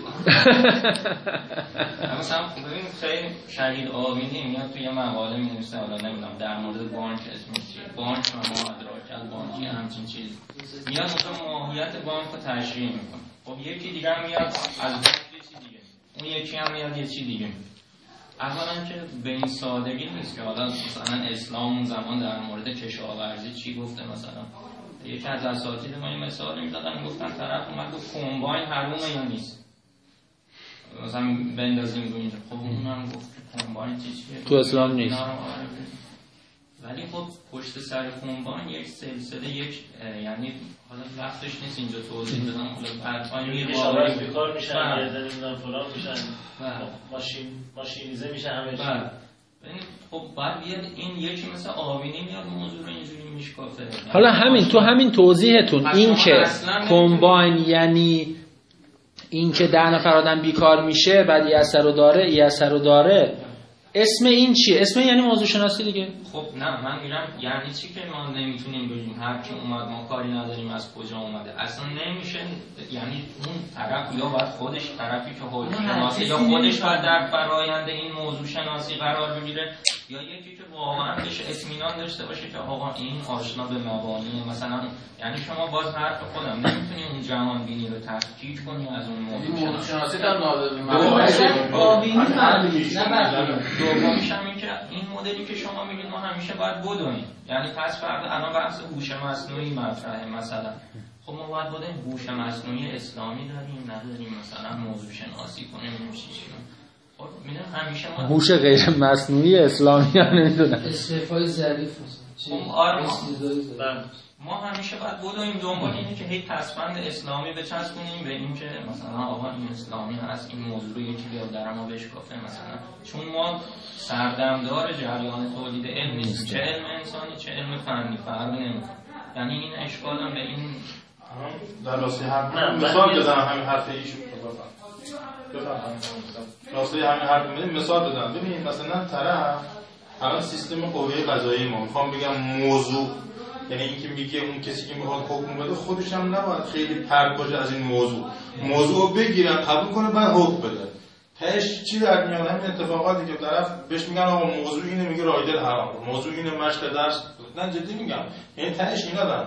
مثلا ببین خیلی شهید آبینی میاد توی مقاله می‌نویسه، حالا نمیدونم در مورد بانک اسمش چیه، بانک و ما ادراک بانکی همچین چیز، میاد مثلا ماهیت بانک رو تشریح میکنه. خب یکی دیگه هم میاد از یه چیز دیگه، اون یکی هم میاد یه چیز دیگه. اولا که به این سادگی نیست که حالا مثلا اسلام اون زمان در مورد کشاورزی چی گفته. مثلا یکی از اساتید ما این مثال می‌زدن، گفتن طرف اومد گفت کمباین حرومه یا نیست، مثلا بندازیم رو اینجا. خب اونم گفت کمباین چیه تو اسلام نیست، ولی خب پشت سر کمباین یک سلسله یک یعنی حالا وقتش نیست اینجا توضیح بدم، حالا بعد کشاورز بیکار میشن، نمیدونم فلان میشن، ماشین ماشینیزه میشه همه چی. خب بعد بیاد این یکی مثل آبینی میاد موضوع رو اینجوری میشکافه. حالا همین تو همین توضیحتون این که کمباین یعنی این که ده نفر آدم بیکار میشه بعد یه اثر رو داره یه اثر رو داره، اسم این چیه؟ اسم یعنی موضوع شناسی دیگه. خب نه من میگم یعنی چی که ما نمیتونیم بگیم هر کی اومد ما کاری نداریم از کجا اومده، اصلا نمیشه. یعنی اون طرف یا باید خودش طرفی که حول شناسی یا خودش باید در فرآیند این موضوع شناسی قرار بگیره، یا یکی که واقعا بهش اطمینان داشته باشه که آقا این آشنا به مبانی مثلا. یعنی شما باز حرف خودم نمیتونی اون جهان بینی رو تفکیک کنی از اون موضوع شناسی در نادر دومیش هم این که این مدلی که شما میگید ما همیشه باید بدونیم، یعنی پس فرض الان بحث هوش مصنوعی مطرحه مثلا، خب ما باید بدونیم هوش مصنوعی اسلامی داریم نداریم، مثلا موضوع شناسی کنیم چی چی. خب میدونم همیشه ما هوش غیر مصنوعی اسلامی ها نمیدونم استفای ظریف مثلا خب آره ما همیشه باید بدونیم دنبال اینه که هی پسفند اسلامی بچسبونیم به این که مثلا آقا این اسلامی هست، این موضوع یکی بیاد در ما بشکافه مثلا، چون ما سردمدار جریان تولید علم نیست، چه علم انسانی چه علم فنی فرق نمیکنه. یعنی این اشکال هم به این در راستی حرف مثال بزنم همین حرف ایشون راستی همین حرف میزنم مثال بزنم. ببینید مثلا طرف الان سیستم قوه قضاییه ما میخوام بگم موضوع، یعنی اینکه میگه اون کسی که میخواد حکم بده خودش هم نباید خیلی پرت باشه از این موضوع، موضوع رو بگیرن قبول کنه بعد حکم بده. تهش چی در میاد؟ همین اتفاقاتی که طرف بهش میگن آقا موضوع اینه، میگه رایدل حرام، موضوع اینه مشق درس. نه جدی میگم، یعنی تهش اینا دارن.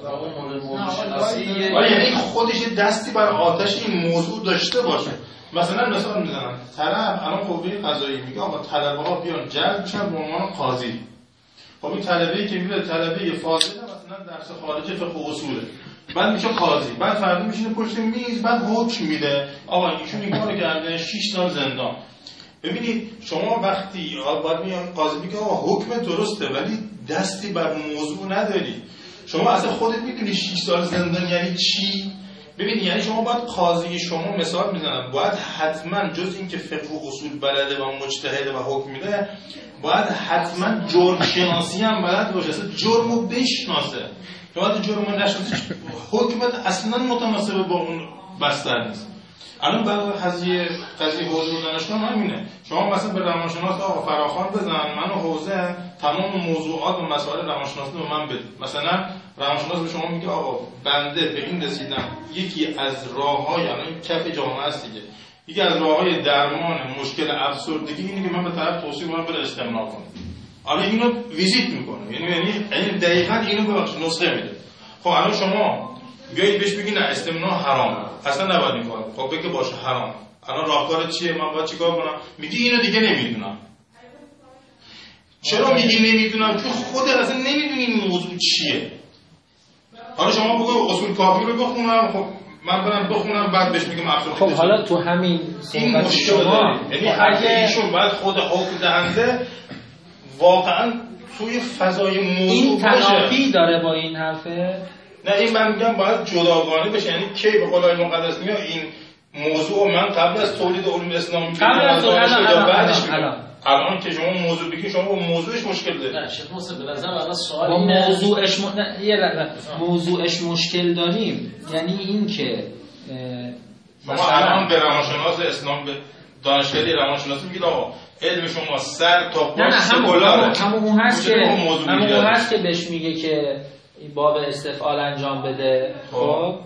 یعنی خودش دستی بر آتش این موضوع داشته باشه. مثلا مثال میزنم، طرف الان قوه قضاییه میگه آقا طلبه‌ها بیان جلب بشن به عنوان قاضی. خب این طلبه‌ای که میره طلبه فاضله مثلا درس خارج فقه و اصوله، بعد میشه قاضی، بعد فردا میشینه پشت میز بعد حکم میده آقا ایشون این کارو کرده شش سال زندان. ببینید شما وقتی باید میان قاضی میگه آقا حکم درسته ولی دستی بر موضوع نداری، شما اصلا خودت میدونی شش سال زندان یعنی چی؟ ببینید یعنی شما باید قاضی، شما مثال میزنم باید حتما جز این که فقه و اصول بلده و مجتهد و حکم میده باید حتما جرم شناسی هم بلد باشه، اصلا جرمو بشناسه. باید جرمو نشناسه حکمت اصلا متناسب با اون بستر نیست. الان برای قضیه قضیه حوزه دانشگاه همینه، شما مثلا به روانشناس آقا فراخوان بزن من و حوزه تمام موضوعات و مسائل روانشناسی رو من بده. مثلا روانشناس به شما میگه آقا بنده به این رسیدم یکی از راه‌های الان کف جامعه است دیگه، یکی از راه‌های درمان مشکل افسردگی اینه که من به طرف توصیه کنم بره استمناء کنه. الان اینو ویزیت میکنه، یعنی یعنی دقیقاً اینو ببخشید نسخه میده. خب الان شما بیایید بهش بگی نه استمناء حرامه، اصلا نباید این کارو. خب بگه باشه حرام، الان راهکار چیه؟ من باید چیکار کنم؟ میگی اینو دیگه نمیدونم. چرا میگی نمیدونم؟ چون خودت اصلا نمیدونی این موضوع چیه. حالا شما بگو اصول کافی رو بخونم، خب من برم بخونم بعد بهش میگم افسردگی. خب حالا تو همین این مشکل داره، یعنی اگه ایشون باید خود حکم دهنده واقعا توی فضای موضوع این تنافی داره با این حرفه؟ نه این من میگم باید جداگانه بشه، یعنی کی به قول مقدس میگه این موضوع من قبل از تولید علوم اسلامی قبل از تولید الان که شما موضوع بگید شما با موضوعش مشکل دارید. نه شیخ محسن به نظر الان سوال با موضوعش م... نه یه لحظه موضوعش مشکل داریم یعنی این که شما الان به روانشناس اسلام به دانشگاهی روانشناسی میگید آقا علم شما سر تا پا سکولاره. همون هست که همون هست که بهش میگه که باب استفعال انجام بده. خب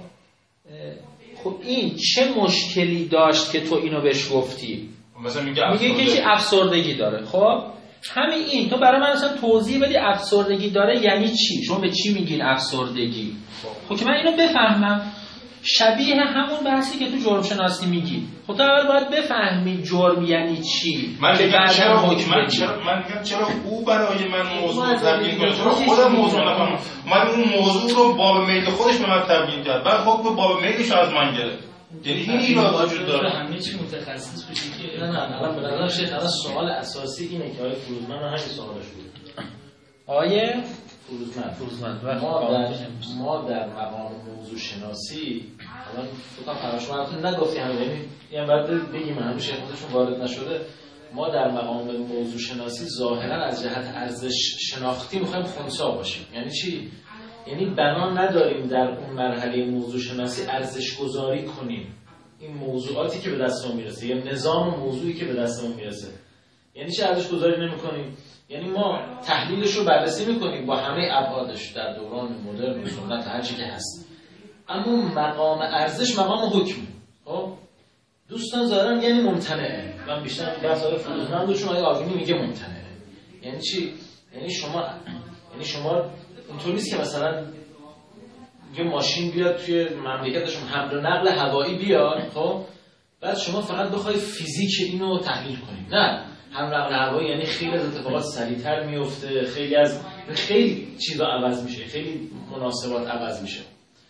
خب این چه مشکلی داشت که تو اینو بهش گفتی؟ مثلا میگه میگه که چی افسردگی داره. خب همین این تو برای من مثلا توضیح بدی افسردگی داره یعنی چی؟ شما به چی میگین افسردگی؟ خب که من اینو بفهمم. شبیه همون بحثی که تو جرم شناسی میگی. خب تو اول باید بفهمی جرم یعنی چی. من میگم چرا من چرا من میگم چرا او برای من موضوع تبیین کنه، چرا خودم موضوع نفهمم. من اون موضوع رو باب میل خودش به من تبیین کرد، بعد خب باب میلش از من گرفت. یعنی این ایراد وجود داره. همه چی متخصص بشی که نه نه الان به نظر شیخ الان سوال اساسی اینه که آقای فروزمند همین سوالش بود. آیه فروزمند فروزمند ما در ما در مقام موضوع شناسی الان فکر کنم فراشون نگفتی همین یعنی یعنی بعد بگیم همین شیخ خودشون وارد نشده. ما در مقام موضوع شناسی ظاهرا از جهت ارزش شناختی میخوایم خنثی باشیم. یعنی چی؟ یعنی بنا نداریم در اون مرحله موضوع شناسی ارزش گذاری کنیم این موضوعاتی که به دستمون میرسه یا نظام موضوعی که به دستمون میرسه. یعنی چه ارزش گذاری نمی‌کنیم؟ یعنی ما تحلیلش رو بررسی می‌کنیم با همه ابعادش در دوران مدرن و سنت هر چی که هست، اما مقام ارزش مقام حکم. خب دوستان ظاهرا یعنی ممتنعه. من بیشتر بحث آقای فروزمند و شما آقای آگینی میگه ممتنعه. یعنی چی؟ یعنی شما یعنی شما اینطور نیست که مثلا یه ماشین بیاد توی مملکتشون حمل و نقل هوایی بیاد خب بعد شما فقط بخوای فیزیک اینو تحلیل کنید. نه، حمل و نقل هوایی یعنی خیلی از اتفاقات سریعتر میفته، خیلی از خیلی چیزا عوض میشه، خیلی مناسبات عوض میشه.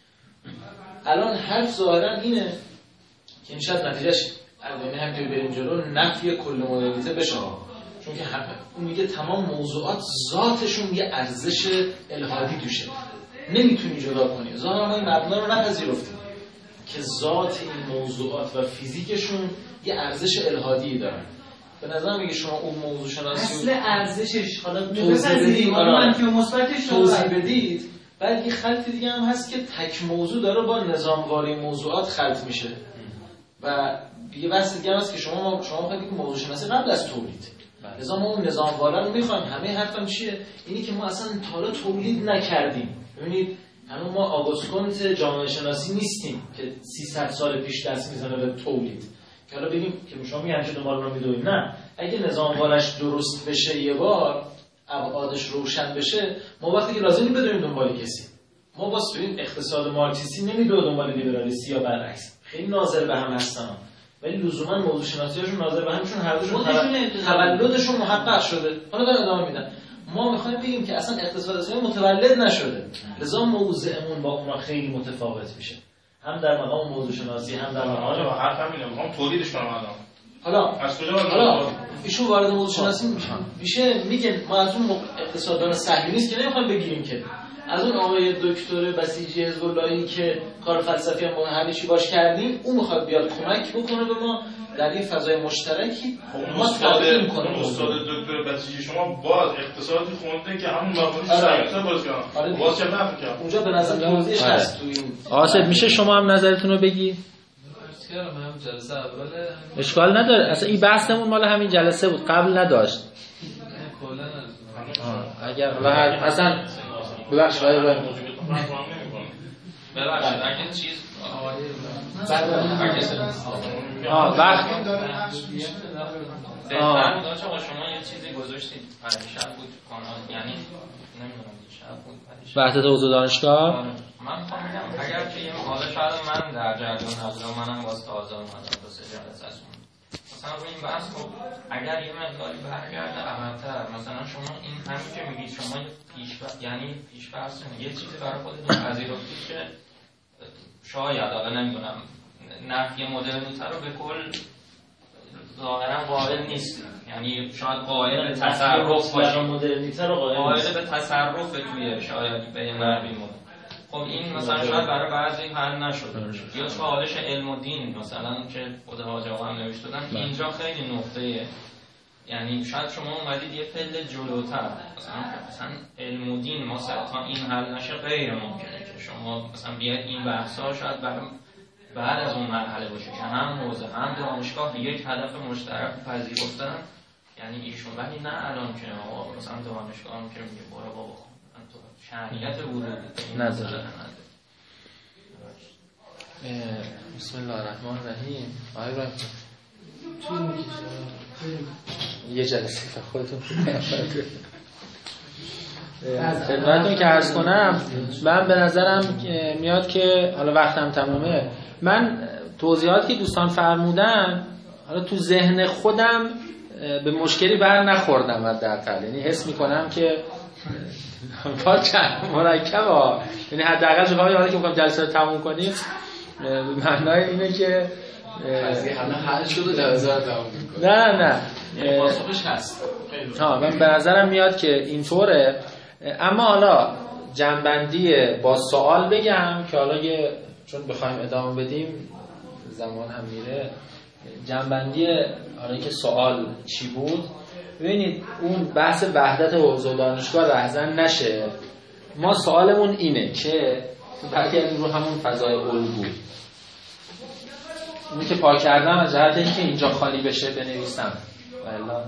الان حرف ظاهرا اینه که این شاید نتیجهش البته همینطوری بریم جلو نفی کل مدرنیته بشه، چون که اون میگه تمام موضوعات ذاتشون یه ارزش الهادی توشه، نمیتونی جدا کنی. ظاهرا ما این مبنا رو نپذیرفتیم که ذات این موضوعات و فیزیکشون یه ارزش الهادی دارن. به نظر میگه شما اون موضوع شناسی اصل ارزشش حالا توضیح بدید، منفی و مثبتش توضیح بدید. بعد یه خلط دیگه هم هست که تک موضوع داره با نظامواری موضوعات خلط میشه. و یه بحث دیگه هم هست که شما شما میگید که موضوع شناسی قبل از تولید. لذا ما اون نظامواره رو میخوایم. همه حرفم چیه؟ اینی که ما اصلا تا حالا تولید نکردیم. ببینید هنوز ما آگوست کنت جامعه شناسی نیستیم که سیصد سال پیش دست میزنه به تولید. که حالا بگیم که شما میگن چه دنبال رو میدویم. نه، اگه نظاموارش درست بشه یه بار، ابعادش روشن بشه، ما وقتی که لازم بدونیم دنبال کسی. ما باز تو این اقتصاد مارکسیستی نمیدونیم دنبال لیبرالیستی یا برعکس. خیلی ناظر به هم هستن. ولی لزوما موضوع شناسیاشون ناظر به همشون هر دوشون تولدشون محقق شده. حالا دارن ادامه میدن. ما میخوایم بگیم که اصلا اقتصاد اسلامی متولد نشده. لذا موضوعمون با اونها خیلی متفاوت میشه. هم در مقام موضوع شناسی هم در مقام آره حرف همینه. میخوام تولیدش کنم الان. حالا از کجا حالا ایشون وارد موضوع شناسی میشه، میگن ما از اون اقتصاددان صهیونیست که نمیخوایم بگیریم که از اون آقای دکتر بسیجی حزب اللهی که کار فلسفی هم همه چی باش کردیم، اون میخواد بیاد کمک بکنه به ما در این فضای مشترکی. ما استاد کنیم. استاد دکتر بسیجی شما باز اقتصادی خونده که همون مفاهیم سیاست باز کردن. باز چه نفر اونجا به نظر توضیحش هست تو این. آصف میشه شما هم نظرتون رو بگی؟ جلسه اوله اشکال نداره. اصلا این بحثمون مال همین جلسه بود، قبل نداشت. اگر اصلا ببخشید آقای باید ببخشید اگه چیز آه وقت بهتر داشت آقا شما یه چیزی گذاشتید پریشب بود کانال، یعنی نمیدونم دیشب بود پریشب وحدت حوزه دانشگاه. من خواهم میگم اگر که یه حالا شاید من در جریان نبودم، منم باز تازه اومدم دو سه جلسه از اون مثلا روی این بحث خب اگر یه مقداری برگرده عملتر، مثلا شما این همین که میگید شما پیش ب... یعنی پیش فرض یه چیزی برای خودتون پذیرفتید که شاید حالا نمیدونم نفی مدرنیته رو به کل ظاهرا قائل نیست، یعنی شاید قائل به تصرف باشید، مدرنیته رو قائل قائل به تصرف توی شاید به این غربی مدرن. خب این مثلا شاید برای بعضی حل نشده باشه. یا چالش علم و دین مثلا که خود حاج آقا هم نوشته بودن، اینجا خیلی نقطه، یعنی شاید شما اومدید یه پله جلوتر، مثلا مثلا علم و دین ما تا این حل نشه غیر ممکنه که شما مثلا بیاید این بحثا شاید برای بعد از اون مرحله باشه که هم حوزه هم دانشگاه یک هدف مشترک پذیرفتن، یعنی ایشون، ولی نه الان که آقا مثلا دانشگاه هم که میگه برو بابا من تو شرعیت ورود نداره. بسم الله الرحمن الرحیم. آقای ابراهیم یه جلسه خودتون خدمتتون که عرض کنم، من به نظرم میاد که حالا وقتم تمومه، من توضیحاتی که دوستان فرمودن حالا تو ذهن خودم به مشکلی بر نخوردم حداقل، یعنی حس میکنم که با چند مرکبه، یعنی حداقل جوابی حالا که میخوام جلسه رو تموم کنیم معنای اینه که قضیه همه حل شد و جلسه رو تموم می‌کنیم. نه نه پاسخش هست. ها من به نظرم میاد که اینطوره. اما حالا جنبندی با سوال بگم که حالا یه چون بخوایم ادامه بدیم زمان هم میره، جنبندی حالا که سوال چی بود، ببینید اون بحث وحدت حوزه و دانشگاه رهزن نشه. ما سوالمون اینه که برگردیم رو همون فضای الگو، اون که پاک کردم از جهت اینکه اینجا خالی بشه بنویسم والا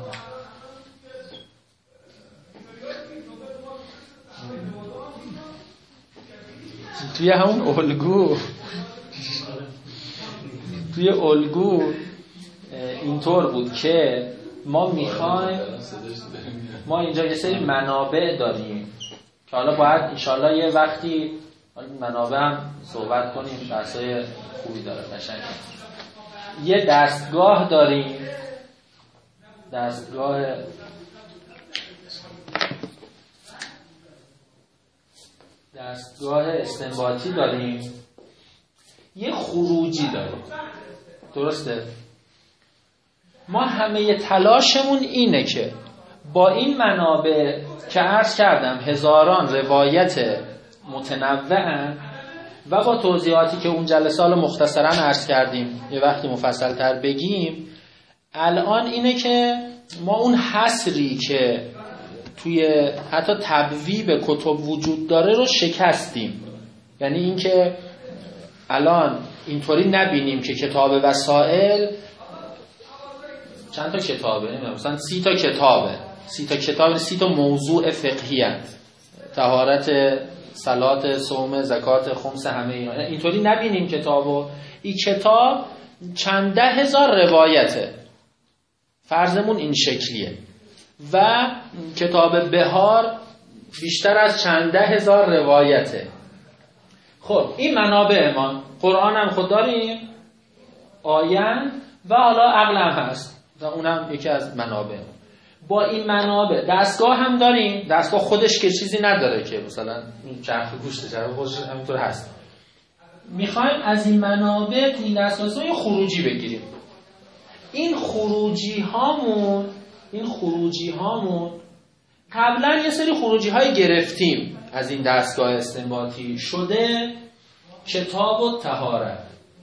توی همون الگو توی الگو اینطور بود که ما میخوایم، ما اینجا یه سری منابع داریم که حالا باید انشالله یه وقتی منابع هم صحبت کنیم، بحثای خوبی داره قشنگ. یه دستگاه داریم، دستگاه دستگاه استنباطی داریم، یه خروجی داریم، درسته؟ ما همه تلاشمون اینه که با این منابع که عرض کردم هزاران روایت متنوعن و با توضیحاتی که اون جلسه حالا مختصرا عرض کردیم یه وقتی مفصل تر بگیم، الان اینه که ما اون حصری که توی حتی تبویب کتب وجود داره رو شکستیم. یعنی این که الان اینطوری نبینیم که کتاب وسائل چند تا کتابه، نمیدونم مثلا سی تا کتابه، سی تا کتاب، سی تا موضوع فقهی هست، طهارت، صلات، صوم، زکات، خمس، همه اینا، اینطوری نبینیم کتابو. این کتاب چند ده هزار روایته، فرضمون این شکلیه، و کتاب بهار بیشتر از چند ده هزار روایته. خب این منابع ما، قرآن هم خود داریم، آیه و حالا عقل هم هست و اونم یکی از منابع. با این منابع دستگاه هم داریم، دستگاه خودش که چیزی نداره که مثلا چرخ گوشت چرخ خودش همینطور هست. میخوایم از این منابع تو این دستگاه یه خروجی بگیریم. این خروجی هامون این خروجی هامون قبلا یه سری خروجی های گرفتیم از این دستگاه استنباطی شده کتاب و طهارت.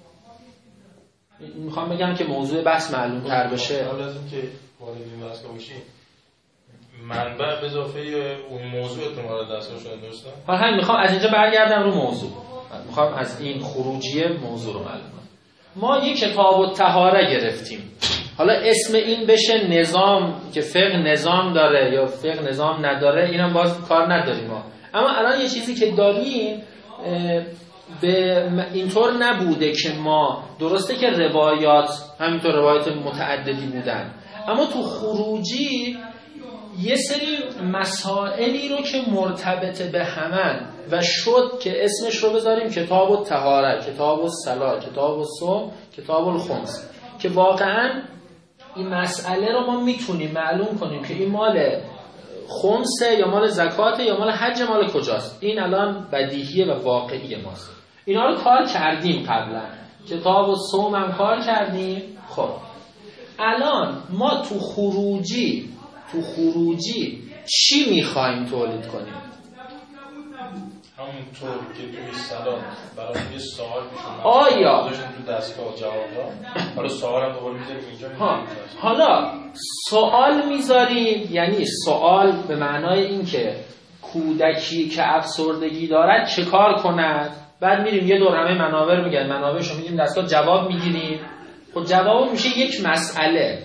میخوام بگم که موضوع بحث معلوم تر بشه. قبل از اینکه وارد این دستگاه بشیم منبع به اضافه اون موضوع احتمال دستگاه شده درسته؟ حالا همین میخوام از اینجا برگردم رو موضوع. میخوام از این خروجیه موضوع رو معلوم کنم. ما یک کتاب و طهاره گرفتیم. حالا اسم این بشه نظام که فقه نظام داره یا فقه نظام نداره، اینم باز کار نداریم ما. اما الان یه چیزی که داریم به اینطور نبوده که ما، درسته که روایات همینطور روایات متعددی بودن، اما تو خروجی یه سری مسائلی رو که مرتبط به همن و شد که اسمش رو بذاریم کتاب الطهاره، کتاب الصلاه، کتاب الصوم، کتاب الخمس، که واقعا این مسئله رو ما میتونیم معلوم کنیم که این مال خمسه یا مال زکاته یا مال حج، مال کجاست. این الان بدیهیه و واقعی ماست. اینا رو کار کردیم قبلا، کتاب الصوم هم کار کردیم. خب الان ما تو خروجی تو خروجی چی میخوایم تولید کنیم؟ همونطور که توی سلام برای یه سوال میشون آیا تو دستگاه جواب داد، حالا سوال هم دوباره میذاریم اینجا. ها. حالا سوال میذاریم یعنی سوال به معنای این که کودکی که افسردگی دارد چه کار کند، بعد میریم یه دور همه منابر میگن، منابرشو میگیم دستگاه جواب میگیریم. خب جواب میشه یک مسئله.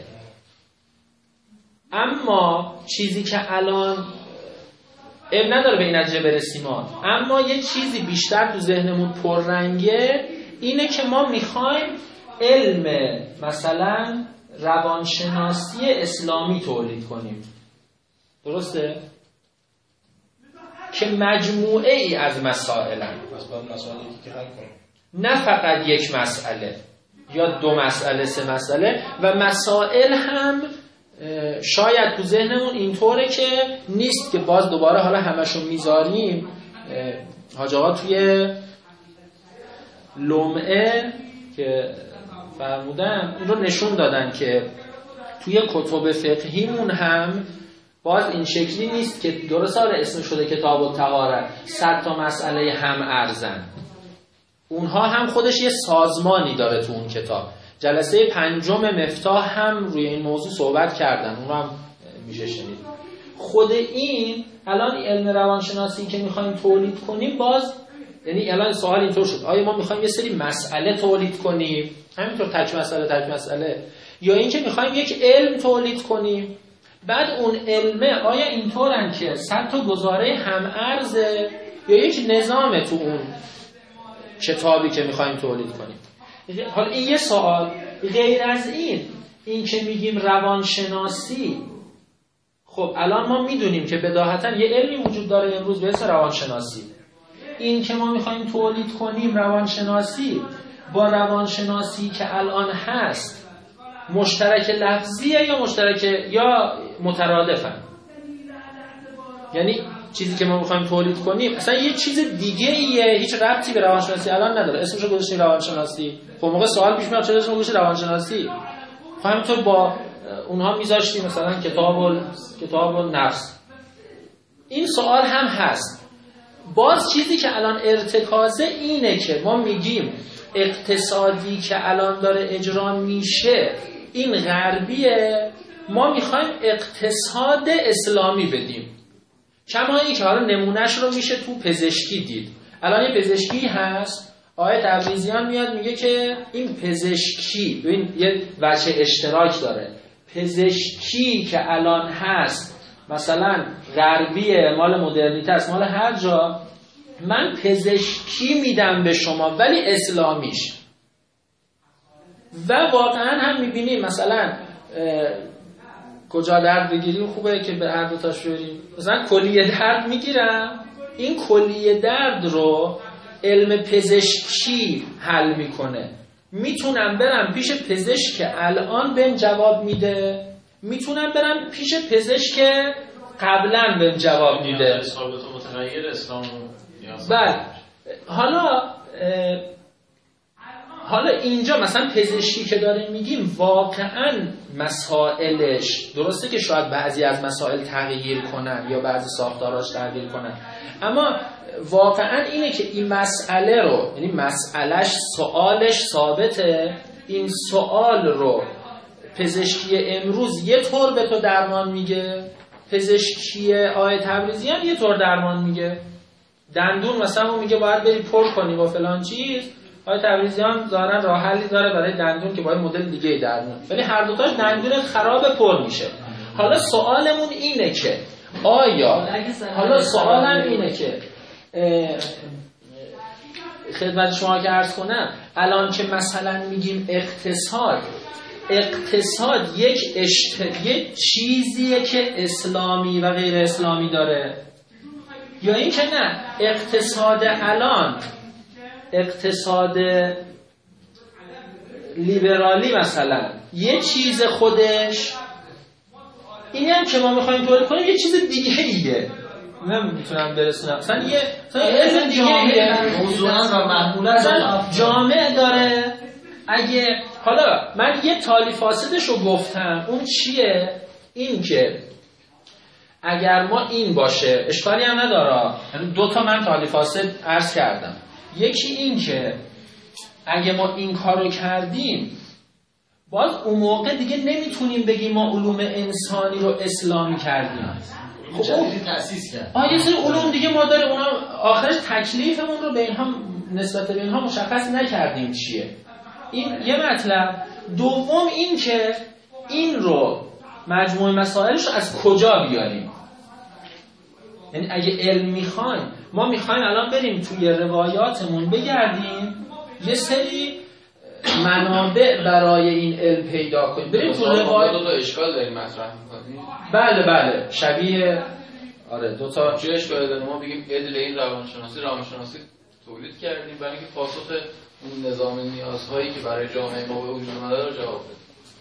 اما چیزی که الان اب نداره به این نتیجه برسیم ما، اما یه چیزی بیشتر تو ذهنمون پررنگه اینه که ما میخوایم علم مثلا روانشناسی اسلامی تولید کنیم، درسته؟ که مجموعه ای از مسائل هم. نه فقط یک مسئله یا دو مسئله سه مسئله، و مسائل هم شاید تو ذهنمون اینطوره که نیست که باز دوباره حالا همشو میذاریم. حاج آقا توی لمعه که فرمودن این رو نشون دادن که توی کتب فقهیمون هم باز این شکلی نیست که درست آره اسم شده کتاب الطهارت صد تا مسئله هم ارزن. اونها هم خودش یه سازمانی داره تو اون کتاب. جلسه پنجم مفتاح هم روی این موضوع صحبت کردن، اون هم میشه شنید. خود این الان علم روانشناسی که میخوایم تولید کنیم باز یعنی الان سوال اینطور شد آیا ما میخوایم یه سری مسئله تولید کنیم همینطور تک مسئله تک مسئله، یا اینکه میخوایم یک علم تولید کنیم بعد اون علمه آیا اینطورن که صد تا گزاره هم ارزه یا یک نظام تو اون کتابی که میخوایم تولید کنیم. حالا این یه سوال. غیر از این این که میگیم روانشناسی، خب الان ما میدونیم که بداهتا یه علمی وجود داره امروز به اسم روانشناسی. این که ما میخوایم تولید کنیم روانشناسی با روانشناسی که الان هست مشترک لفظیه یا مشترک یا مترادفن؟ یعنی چیزی که ما میخوایم تولید کنیم اصلا یه چیز دیگه ایه، هیچ ربطی به روانشناسی الان نداره، اسمشو گذاشتیم روانشناسی. خب موقع سوال پیش میاد چرا اسمش گذاشتیم روانشناسی؟ خب همینطور با اونها میذاشتیم مثلا کتاب ال... کتاب النفس. این سوال هم هست. باز چیزی که الان ارتکازه اینه که ما میگیم اقتصادی که الان داره اجرا میشه این غربیه، ما میخوایم اقتصاد اسلامی بدیم. کما این که حالا نمونهش رو میشه تو پزشکی دید. الان یه پزشکی هست، آقای تبریزیان میاد میگه که این پزشکی ببین یه وجه اشتراک داره. پزشکی که الان هست مثلا غربیه، مال مدرنیته است، مال هر جا، من پزشکی میدم به شما ولی اسلامیش. و واقعا هم میبینیم مثلا کجا درد بگیریم خوبه که به هر دوتاش بریم. مثلا کلیه درد میگیرم، این کلیه درد رو علم پزشکی حل میکنه. میتونم برم پیش پزشک الان بهم جواب میده، میتونم برم پیش پزشک قبلا بهم جواب میده. ثابت و متغیر اسلام. بله. حالا حالا اینجا مثلا پزشکی که داریم میگیم واقعا مسائلش درسته که شاید بعضی از مسائل تغییر کنن یا بعضی ساختاراش تغییر کنن، اما واقعا اینه که این مسئله رو یعنی مسئلهش سوالش ثابته، این سوال رو پزشکی امروز یه طور به تو درمان میگه، پزشکی آقای تبریزیان یه طور درمان میگه. دندون مثلا میگه باید بری پر کنی با فلان چیز، آقای تبریزیان ظاهرا راه حلی داره برای دندون که باید مدل دیگه درمون، ولی هر دو تاش دندون خراب پر میشه. حالا سوالمون اینه که آیا حالا سوالم اینه که خدمت شما که عرض کنم الان که مثلا میگیم اقتصاد اقتصاد یک اشت... یک چیزیه که اسلامی و غیر اسلامی داره، یا این که نه اقتصاد الان اقتصاد لیبرالی مثلا یه چیز خودش، این هم که ما میخوایم تولید کنیم یه چیز دیگه ایه. نمیتونم برسونم مثلا یه علم دیگه ایه، موضوعا و معمولا جامع داره. اگه حالا من یه تالی فاسدش رو گفتم، اون چیه؟ این که اگر ما این باشه اشکالی هم نداره. یعنی دو تا من تعالی فاسد عرض کردم. یکی این که اگه ما این کارو کردیم باز اون موقع دیگه نمیتونیم بگیم ما علوم انسانی رو اسلامی کردیم. خب جدید تأسیس کرد. آه یه سری علوم دیگه ما داریم، اونا آخرش تکلیفمون رو به اینها نسبت به اینها مشخص نکردیم چیه. این یه مطلب. دوم این که این رو مجموع مسائلش رو از کجا بیاریم. یعنی اگه علم میخوایم، ما میخوایم الان بریم توی روایاتمون بگردیم یه سری منابع برای این علم پیدا کنیم. بریم تو روایات. دو تا اشکال داریم مطرح میکنیم. بله بله شبیه آره دو تا چه اشکالی داره ما بگیم ادل این روانشناسی روانشناسی تولید کردیم برای اینکه پاسخ اون نظام نیازهایی که برای جامعه ما به وجود اومده رو جواب بده.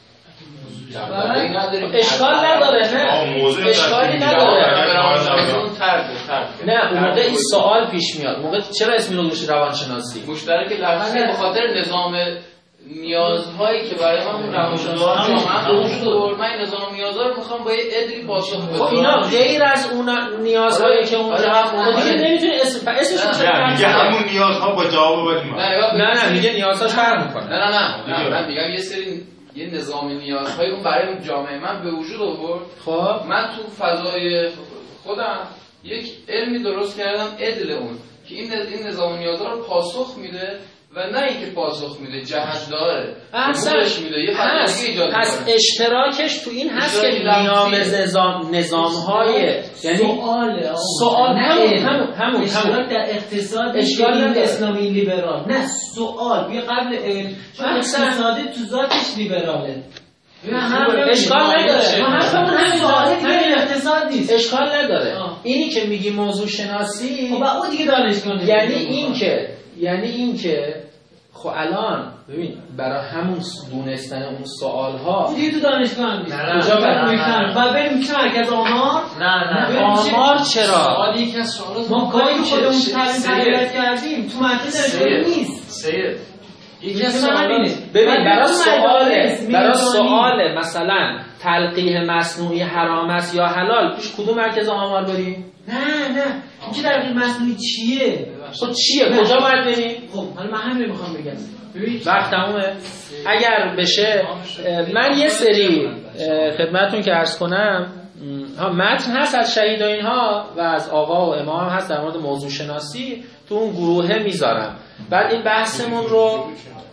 اشکال نداره. نه اشکالی نداره. نه اون موقع این سوال پیش میاد. اون موقع چرا اسمی رو گذاشتی روانشناسی؟ مشترک لفظی به خاطر نظام نیازهایی که برای من روانشناسی جامعه وجود آورد. من نظام نیازها رو میخوام با یه ادری پاسخ بدم. خب اینا غیر از اون نیازهایی که اون دیگه نمیتونی اسم اسمش رو میگه همون نیازها با جواب بدیم. نه نه میگه نیازهاش فرق میکنه. نه نه نه من میگم یه سری یه نظام نیازهای اون برای جامعه من به وجود آورد. خب من تو فضای خودم یک علمی درست کردم ادل اون که این این نظام نیازها رو پاسخ میده و نه اینکه پاسخ میده جهت داره اصلاش میده یه فضای ایجاد کنه. پس اشتراکش تو این هست که نیام نظام نظام‌های یعنی سوال سوال همون همون همون اشتراک در اقتصاد اشکال اسلامی لیبرال نه سوال بیا قبل علم چون اقتصاد تو ذاتش لیبراله. اشکال نداره. ما همون همین سوال دیگه اقتصاد نیست. اشکال نداره. اینی که میگی موضوع شناسی خب اون دیگه دانشگاه یعنی این که یعنی این که خب الان ببین برای همون دونستن اون سوال ها دیگه تو دانشگاه نیست. کجا بریم و بریم تو مرکز آمار؟ نه نه آمار چرا؟ سوالی یکی از سوالات ما گاهی خودمون تربیت کردیم تو مرکز دانشگاه نیست. سید یکی از سوالات ببین برای سوال برای سوال مثلا تلقیح مصنوعی حرام است یا حلال پیش کدوم مرکز آمار بریم؟ نه نه اینکه تلقیح مصنوعی چیه؟ خب چیه؟ کجا باید بریم؟ خب حالا من همین رو میخوام بگم. ببین وقت تمومه. اگر بشه من یه سری خدمتتون که عرض کنم ها متن هست از شهید و اینها و از آقا و امام هست در مورد موضوع شناسی تو اون گروهه میذارم. بعد این بحثمون رو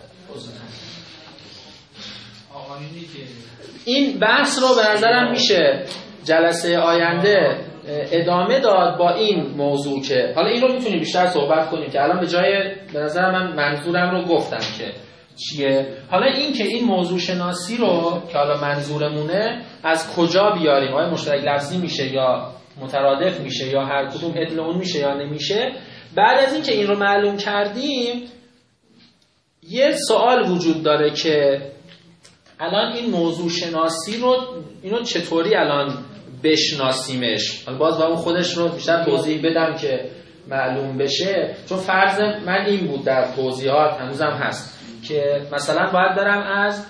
این بحث رو به نظرم میشه جلسه آینده ادامه داد با این موضوع که حالا این رو میتونیم بیشتر صحبت کنیم که الان به جای به نظر من منظورم رو گفتم که چیه. حالا این که این موضوع شناسی رو که حالا منظورمونه از کجا بیاریم، آیا مشترک لفظی میشه یا مترادف میشه یا هر کدوم ادل اون میشه یا نمیشه. بعد از این که این رو معلوم کردیم یه سوال وجود داره که الان این موضوع شناسی رو اینو چطوری الان بشناسیمش. حالا باز با اون خودش رو بیشتر توضیح بدم که معلوم بشه، چون فرض من این بود در توضیحات هنوزم هست که مثلا باید برم از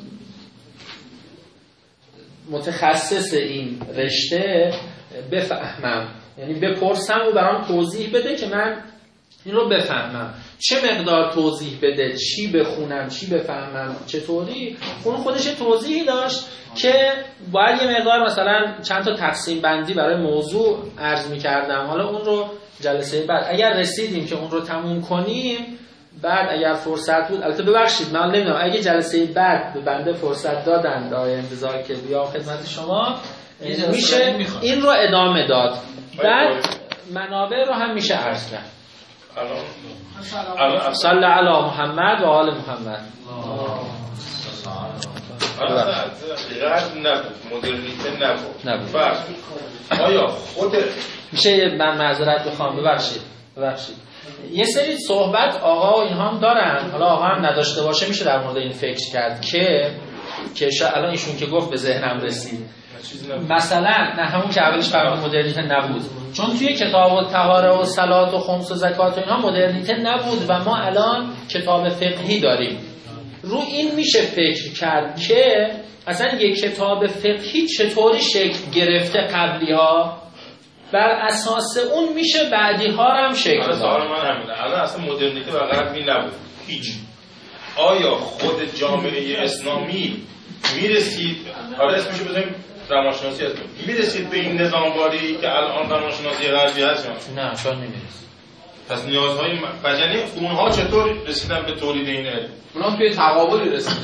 متخصص این رشته بفهمم، یعنی بپرسم و برام توضیح بده که من این رو بفهمم. چه مقدار توضیح بده، چی بخونم، چی بفهمم، چطوری. اون خودش توضیحی داشت که باید یه مقدار مثلا چند تا تقسیم بندی برای موضوع عرض می‌کردم. حالا اون رو جلسه بعد اگر رسیدیم که اون رو تموم کنیم، بعد اگر فرصت بود، البته ببخشید من نمیدونم اگه جلسه بعد به بنده فرصت دادن دای انتظار که بیام خدمت شما میشه این رو ادامه داد. بعد منابع رو هم میشه عرض کرد. صلی علی محمد و آل محمد. غرب نبود، مدرنیته نبود. نبود. آیا خود میشه من معذرت بخوام ببخشید ببخشید یه سری صحبت آقا و اینها هم دارن، حالا آقا هم نداشته باشه میشه در مورد این فکر کرد که که الان ایشون که گفت به ذهنم رسید مثلا نه همون که اولش فرمود مدرنیته نبود، چون توی کتاب و طهاره و صلات و خمس و زکات و اینها مدرنیته نبود و ما الان کتاب فقهی داریم. رو این میشه فکر کرد که اصلا یک کتاب فقهی چطوری شکل گرفته قبلی ها، بر اساس اون میشه بعدی ها هم شکل داد. سوال من همینه، الان اصلا مدرنیته و غربی نبود هیچ. آیا خود جامعه اسلامی میرسید، حالا اسمشو بزنیم روانشناسی هست، میرسید به این نظامباری که الان روانشناسی غربی هست یا نه؟ شاید نمیرسید. پس نیازهای بدنی اونها چطور رسیدن به تولید این علم؟ اونا توی تقابلی رسیدن.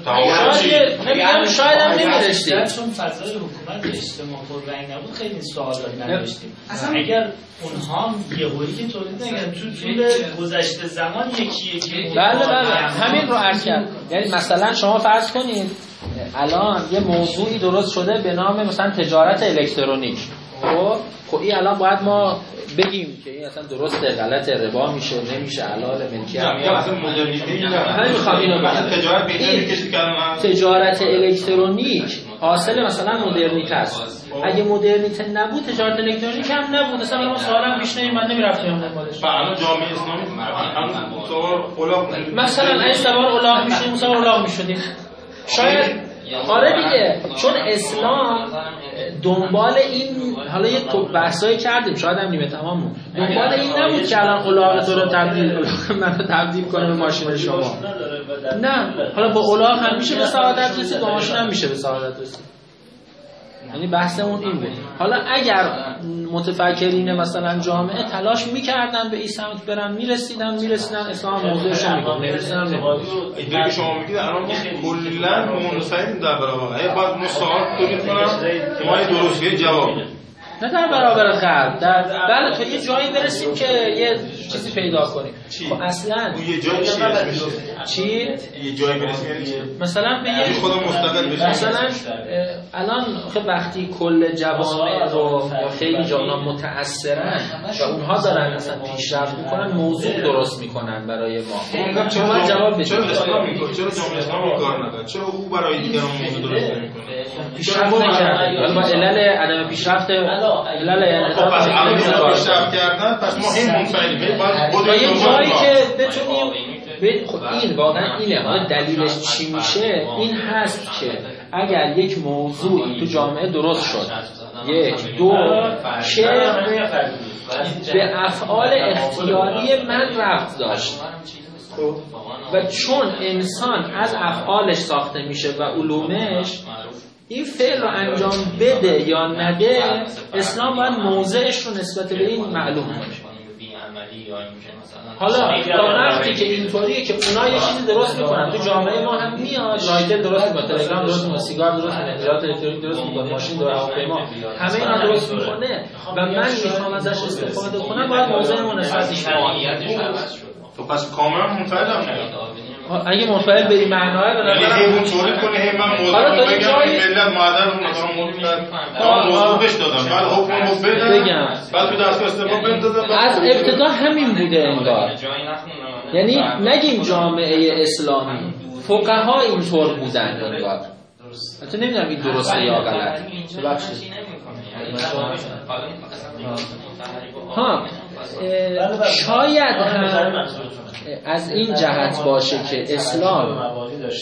شاید نمیدونم، شاید هم نمیرسید چون فضای حکومت اجتماع پررنگ نبود خیلی سوالاتی نداشتیم. اگر اونها یهویی که تولید نگن تو طول گذشته زمان یکی یکی بله بله همین رو عرض کرد. یعنی مثلا شما فرض کنید الان یه موضوعی درست شده به نام مثلا تجارت الکترونیک. خب خب این الان باید ما بگیم که این اصلا درسته غلطه، ربا میشه نمیشه، حلال ملکیت یا اصلا مدرنیته این همین میخوام اینو بگم. تجارت بهتر میکشید که الان تجارت الکترونیک حاصل مثلا مدرنیته است. اگه مدرنیته نبود تجارت الکترونیک هم نبود. مثلا ما سوالم پیش نمی من نمیرفتم دنبالش. الان جامعه اسلامی الان سوار الاغ مثلا این سوار الاغ میشیم، سوار الاغ میشدیم شاید. آره دیگه، چون اسلام دنبال این، حالا یه بحثایی کردیم شاید هم نیمه تمام، دنبال این نبود که الان الاغ تو رو تبدیل منو تبدیل کنه به ماشین شما. نه، حالا با الاغ هم میشه به سعادت رسید، با ماشین هم میشه به سعادت رسید. یعنی بحثمون این بود. حالا اگر متفکرین مثلا جامعه تلاش میکردن به این سمت برن، میرسیدن میرسیدن اسلام موضوعش رو میگه نمیرسیدن ایده که شما میگید الان کلا منصفیم در برابر اگه باید مساعد تولید کنم که ما درسته جواب نه در برابر غرب، در بله تو یه جایی برسیم که یه چیزی پیدا کنیم. خب اصلا اون یه جایی چی اسمشه؟ چی؟ یه جایی برسیم یعنی چی؟ مثلا به یه خودم مستقل بشیم. مثلا الان خب وقتی کل جوامع رو خیلی جانا متأثرن و اونها دارن مثلا پیشرفت میکنن، موضوع درست میکنن برای ما. چرا جواب بدید؟ چرا اسلام میگه؟ چرا جامعه اسلامی کار نداره؟ چرا او برای دیگران موضوع درست نمیکنه؟ پیشرفت نکرده. ولی با علل عدم پیشرفت علل یعنی خب پس الان پیشرفت کردن، پس ما این منفعلیم. باید یه جایی که بتونیم خب این واقعا اینه. حالا دلیلش چی میشه؟ این هست که اگر یک موضوعی تو جامعه درست شد، یک دو که به افعال اختیاری من ربط داشت و چون انسان از افعالش ساخته میشه و علومش، این فعل رو انجام بده یا نده، اسلام باید موضعش رو نسبت به این معلوم کنه. حالا تا وقتی که اینطوریه که اونا یه چیزی درست میکنن تو جامعه ما هم میاد، رایتل درست میکنه، تلگرام درست میکنه، سیگار درست میکنه، تجارت الکترونیک درست میکنه، ماشین درست هواپیما، همه اینا درست میکنه و من میخوام ازش استفاده کنم، باید موضوعمون نسبتش کنم. تو پس کاملا منفعلم نه. اگه منفعل به این معناه به نظر من اون طوری کنه هی من موضوع بگم ملت مادر مثلا موضوع موضوع بهش دادم بعد حکمو بگم بعد تو دستگاه استفاده بندازم. از ابتدا همین بوده انگار. یعنی نگیم جامعه اسلامی، فقها اینطور بودن انگار. البته نمیدونم این درسته یا غلط. ببخشید. ها شاید هم از این جهت باشه که اسلام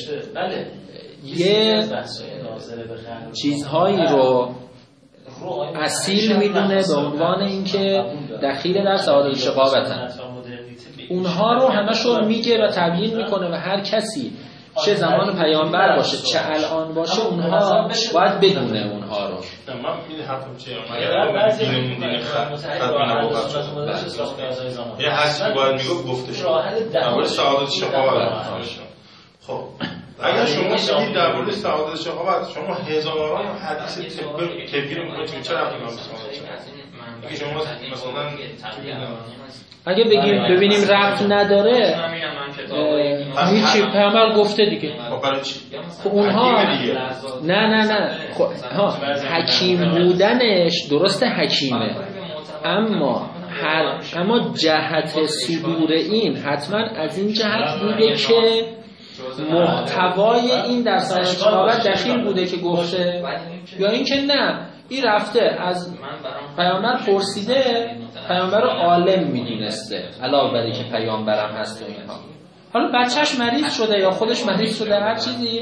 یه چیزهایی رو اصیل میدونه به عنوان اینکه دخیل در سعادت شقاوتن، اونها رو همشون میگه و تبیین میکنه و هر کسی چه زمان پیامبر باشه چه الان باشه اونها باید بدونه اونها رو. من این حرفم چیه؟ من دینمون دین خدمه نبوت شد. یه حسی باید میگو گفته شد. اول سعادت شقاوت. خب اگر شما بگید در مورد سعادت شقاوت شما هزاران حدیث طبی رو میگید چه رفتی کنم اگه شما مثلا اگه بگیم ببینیم ربط نداره هیچی پیامبر گفته دیگه. خب اونها نه نه نه خب ها حکیم بودنش درسته حکیمه، اما هر اما جهت صدور این حتما از این جهت بوده که محتوای این در سعادت دخیل بوده که گفته، یا اینکه نه این رفته از پیامبر پرسیده، پیامبر رو عالم میدونسته علاوه بر اینکه پیامبرم هست و اینها. حالا بچهش مریض شده یا خودش مریض شده هر چیزی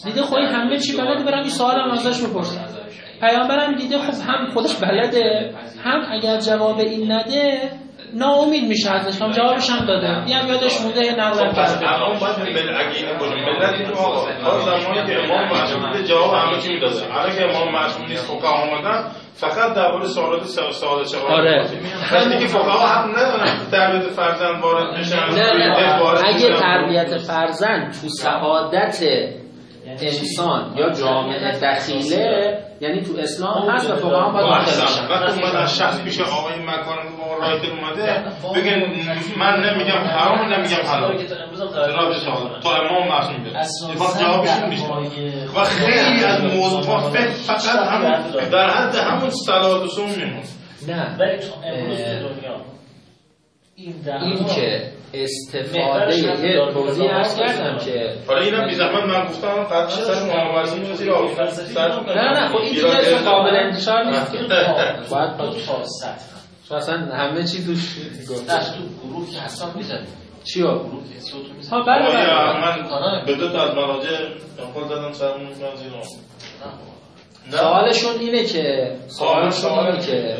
دیده خب همه چی بلده، برم این سوالم ازش بپرسم. پیامبرم دیده خب هم خودش بلده، هم اگر جواب این نده ناامید میشه ازش، هم جوابش هم داده، این هم یادش مونده نقل کرده. الان باید مل اگه اینو باشه ملت تو آقا تا زمانی که امام معصوم بوده جواب همه چی میداده. الان که امام معصوم نیست فقها اومدن فقط درباره سوالات سوال چه آره همین که فقها حق ندارن تربیت فرزند وارد بشن. نه نه اگه تربیت فرزند تو سعادت انسان یا جامعه دخیله یعنی تو اسلام هست و فقها هم باید داخل بشن. وقتی اومدن شخص پیش آقای مکارم با رایت اومده بگن من نمیگم حرام نمیگم حلال تو امام معصوم بیاد باز جوابشون میشه و خیلی از موضوعات فقط همون در حد همون صلات و سوم میمون. نه ولی تو امروز دنیا این که استفاده یه توضیح عرض کردم که حالا اینم بی زحمت من گفتم قطعا سر محمد رسول زیر آوردن نه نه خب این دیگه اصلا قابل انتشار نیست که باید دو تا سطح تو اصلا همه چی توش گفته تو گروه که اصلا میزنی چی ها؟ گروه که صوتو میزنی ها بله بله من به دو تا از مراجع خود دادم سرمون میکنم زیر سوالشون اینه که سوالشون اینه که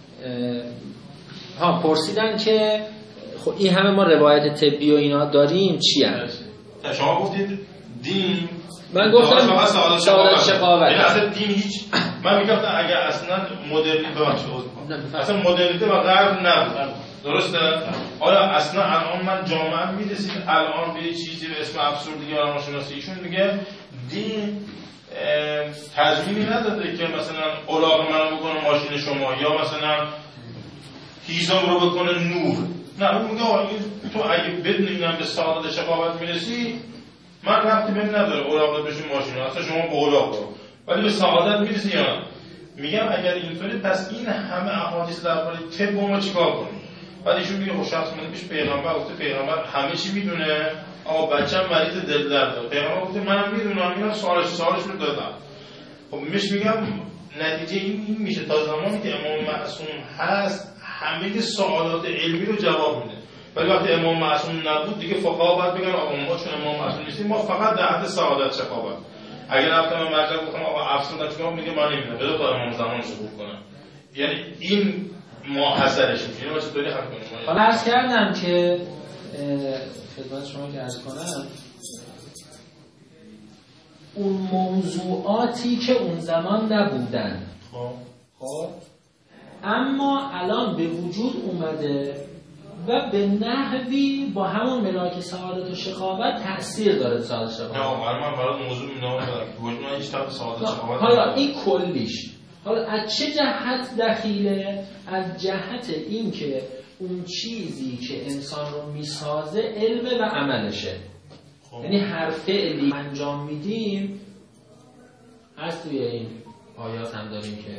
ها پرسیدن که خب این همه ما روایت طبی و اینا داریم چی هست؟ شما گفتید دین من گفتم سعادت شقاوت این اصلا دین هیچ من میگم اگر اصلا مدرنیته ببخشید اصلا مدرنیته و غرب نبود درسته؟ آیا اصلا الان من جامعه میرسید الان به چیزی به اسم افسردگی یا روانشناسی ایشون میگه دین تضمینی نداده که مثلا الاغ منو بکنه ماشین شما یا مثلا هیزم رو بکنه نور. نه اون میگه تو اگه بدون اینم به سعادت شقاوت میرسی من ربطی بهم نداره الاغ بشین ماشین اصلا شما به الاغ برو ولی به سعادت میرسی یا نه. میگم اگر اینطوری پس این همه احادیث درباره طب ما چیکار کنیم؟ بعد ایشون میگه خب شخص من پیش پیغمبر گفته پیغمبر همه چی میدونه آقا بچه‌م مریض دل درد داره پیغمبر گفته منم میدونم اینا سوالش سوالش رو دادم. خب میش میگم نتیجه این, این میشه تا زمانی که امام معصوم هست همه سوالات علمی رو جواب میده ولی وقتی امام معصوم نبود دیگه فقها باید بگن آقا ما چون امام معصوم نیستیم ما فقط در حد سعادت شقاوت. اگر رفتم من مرجع گفتم آقا افسردن چیکار میگه من نمیدونم بذار تا امام زمانش رو کنم یعنی این ما حسرش میشه اینو چطوری حل کنیم؟ حالا عرض کردم که خدمت شما که عرض کنم اون موضوعاتی که اون زمان نبودن خب اما الان به وجود اومده و به نحوی با همون ملاک سعادت و شقاوت تأثیر داره سعادت شقاوت. نه من برای موضوع میدونم که من هیچ طرف سعادت شقاوت حالا این کلیش حالا از چه جهت دخیله؟ از جهت این که اون چیزی که انسان رو میسازه علم و عملشه. یعنی هر فعلی انجام میدیم هست توی این آیات هم داریم که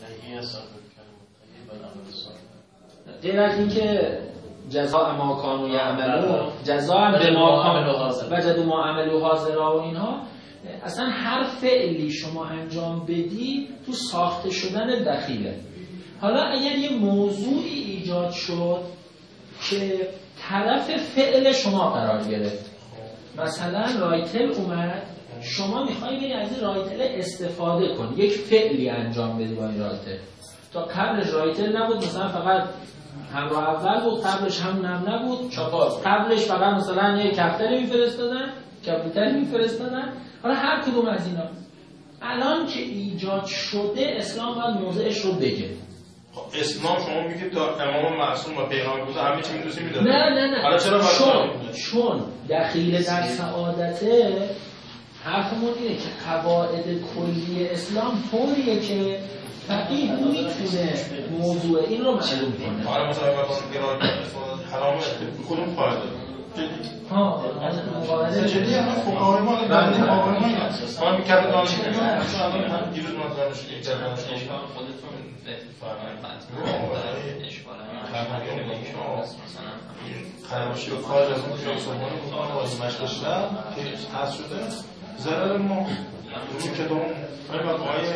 غیر از این که جزاء ما کانوا یعملون جزاء بما کانوا وجدوا ما عملوا حاضرا و اینها اصلا هر فعلی شما انجام بدی تو ساخته شدن دخیله. حالا اگر یه موضوعی ایجاد شد که طرف فعل شما قرار گرفت مثلا رایتل اومد شما میخوایی از این رایتل استفاده کنی یک فعلی انجام بدی با این رایتل تا قبلش رایتل نبود مثلا فقط همراه اول بود قبلش همون هم نبود چاپار قبلش فقط مثلا یه کفتری میفرستادن کپوتری میفرستادن. حالا هر کدوم از اینا الان که ایجاد شده اسلام باید موضعش رو بگه. اسلام شما میگه تا امام معصوم و پیغمبر گفته همه چی میتونی میدونه. نه نه نه حالا چرا چون چون دخیل در سعادته حرفمون اینه که قواعد کلی اسلام طوریه که فقیه میتونه موضوع این رو معلوم کنه. حالا مثلا بگم که راه حرامه کدوم فایده ها مقابله جدی هم فقهای ما بنده مقابل ما هست ما میکرد دانشگاه الان هم دیروز مطرح شد یک جلسه اشکال خودتون فرمایید اشکال مثلا خرابشی و خارج از اون جای سومانی بودن آزمایش داشتن که هست شده ضرر ما اون کتاب همین آقای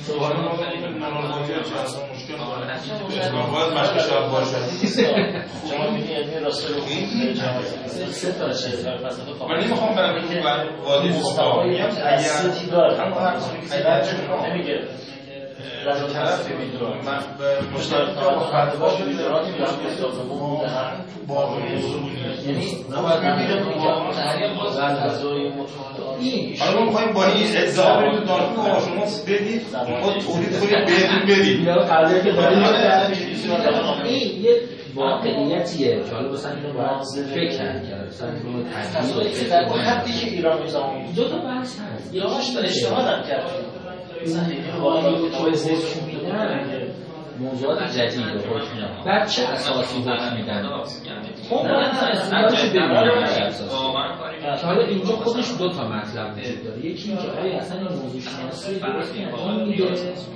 سوال ما نمازی چه اصلا مشکل داره باید مشکل شب باشه شما میگی علمی راسته رو سه تا چه فلسفه من نمیخوام برم که وادی مستقا میگم اصلی داره اگر نمیگه لازم طرف میدونم من به مشترکات فرد باشه میدونم که سازمان باقی یعنی نباید نمیدونم که متحریم باز غذای متحریم حالا ما میخواییم با این ادعا بریم تو دانشگاه شما بدید ما تولید کنید بهتون بدید یا قضیه که داریم این یه واقعیتیه که حالا مثلا اینو باید فکر کرد مثلا اینو تحلیل در حدی که ایران میزامون دو تا بحث هست یا باش اشتباه هم کرد واقعی تو حکم میدن موضوعات جدید رو حکم میدن بعد چه اساسی حکم میدن خب باید اصلاحش ببینیم که حالا اینجا خودش دو تا مطلب وجود داره یکی این که آیا اصلا این موضوع شناسی درست این میده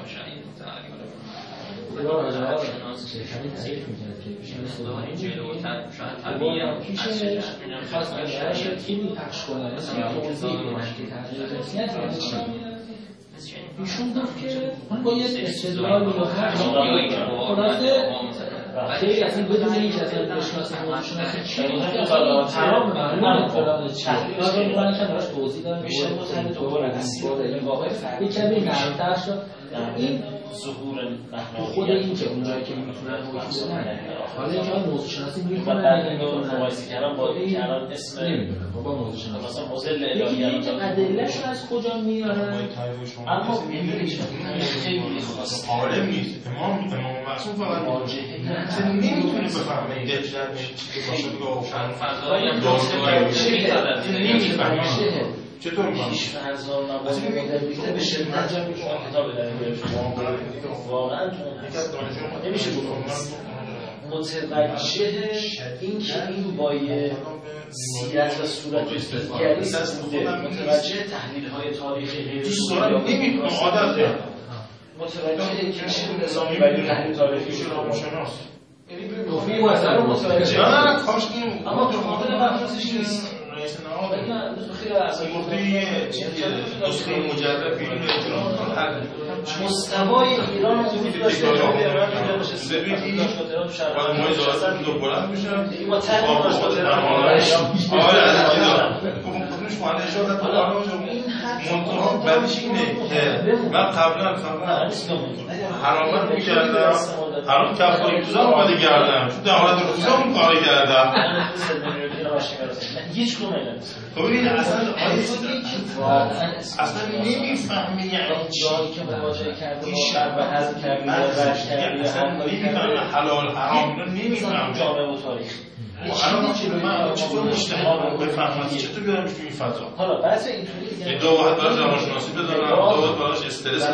یا راجعه ها شرکتی تعریف میکرد که پیش این جلوتر شاید طبیعه پیشش خواست بشرش رو تیمی پخش کنن مثل این توضیح بودن که تحقیق جنسیت یعنی چی؟ ایشون گفت که من باید استدلال رو خلاصه خیلی اصلا بدون این که اصلا بشناسه موضوع شناسی چی اصلا تمام معلوم فلان چی لازم میکنن که براش توضیح دارم میشه متحد دوباره اصیل این واقعی یک کمی نرمتر شد این ظهور تو خود این که اونجایی که میتونن حکم بدن حالا اینجا موضوع شناسی میکنن بعد اینو مقایسه کردن با کردن اسم نمیدونم با موضوع شناسی مثلا مدل الهیات ادله‌اش از کجا میارن اما خیلی خاص عالم نیست امام امام معصوم فقط واجهه نمیتونه بفهمه این دجال چیزی باشه بگه آفرین فضای داستانی نمیفهمه چطور میشه؟ هیچ فرزان نباید مدربیته به شدت جمعی شما کتاب داریم واقعا نمیشه بکنم متوجه این که این با یه سیرت و صورت دیگری بوده متوجه تحلیل های تاریخی غیر دوست دارم نمیتونم عادت دارم متوجه این که چه نظامی ولی تحلیل تاریخی شده روانشناس توفیق مثلا متوجه نه نه کاش این اما تو مقابل بحثش نیست نسخه مجرد فیلم مستوای ایران وجود داشته که به باشه ببینید بعد ما اجازه دو بلند میشن با تحقیق باشه آره خودش معنی اجازه منطقه بعدش اینه که من قبلا فقط حرامت میکردم حرام کفاری توزا اومده کردم چون در حالت روزا اون کاری کردم هیچ کنه خب این اصلا اصلا نمیفهمی یعنی جایی که مواجهه کرده با به حذف کرده یا برش کرده اصلا نمیفهمی حلال حرام رو نمیفهمی جامعه و تاریخ الان من چطور مجتهد بفهمم چطور بیارم تو این فضا حالا بحث اینطوری دو واحد براش روانشناسی بذارم دو واحد براش استرس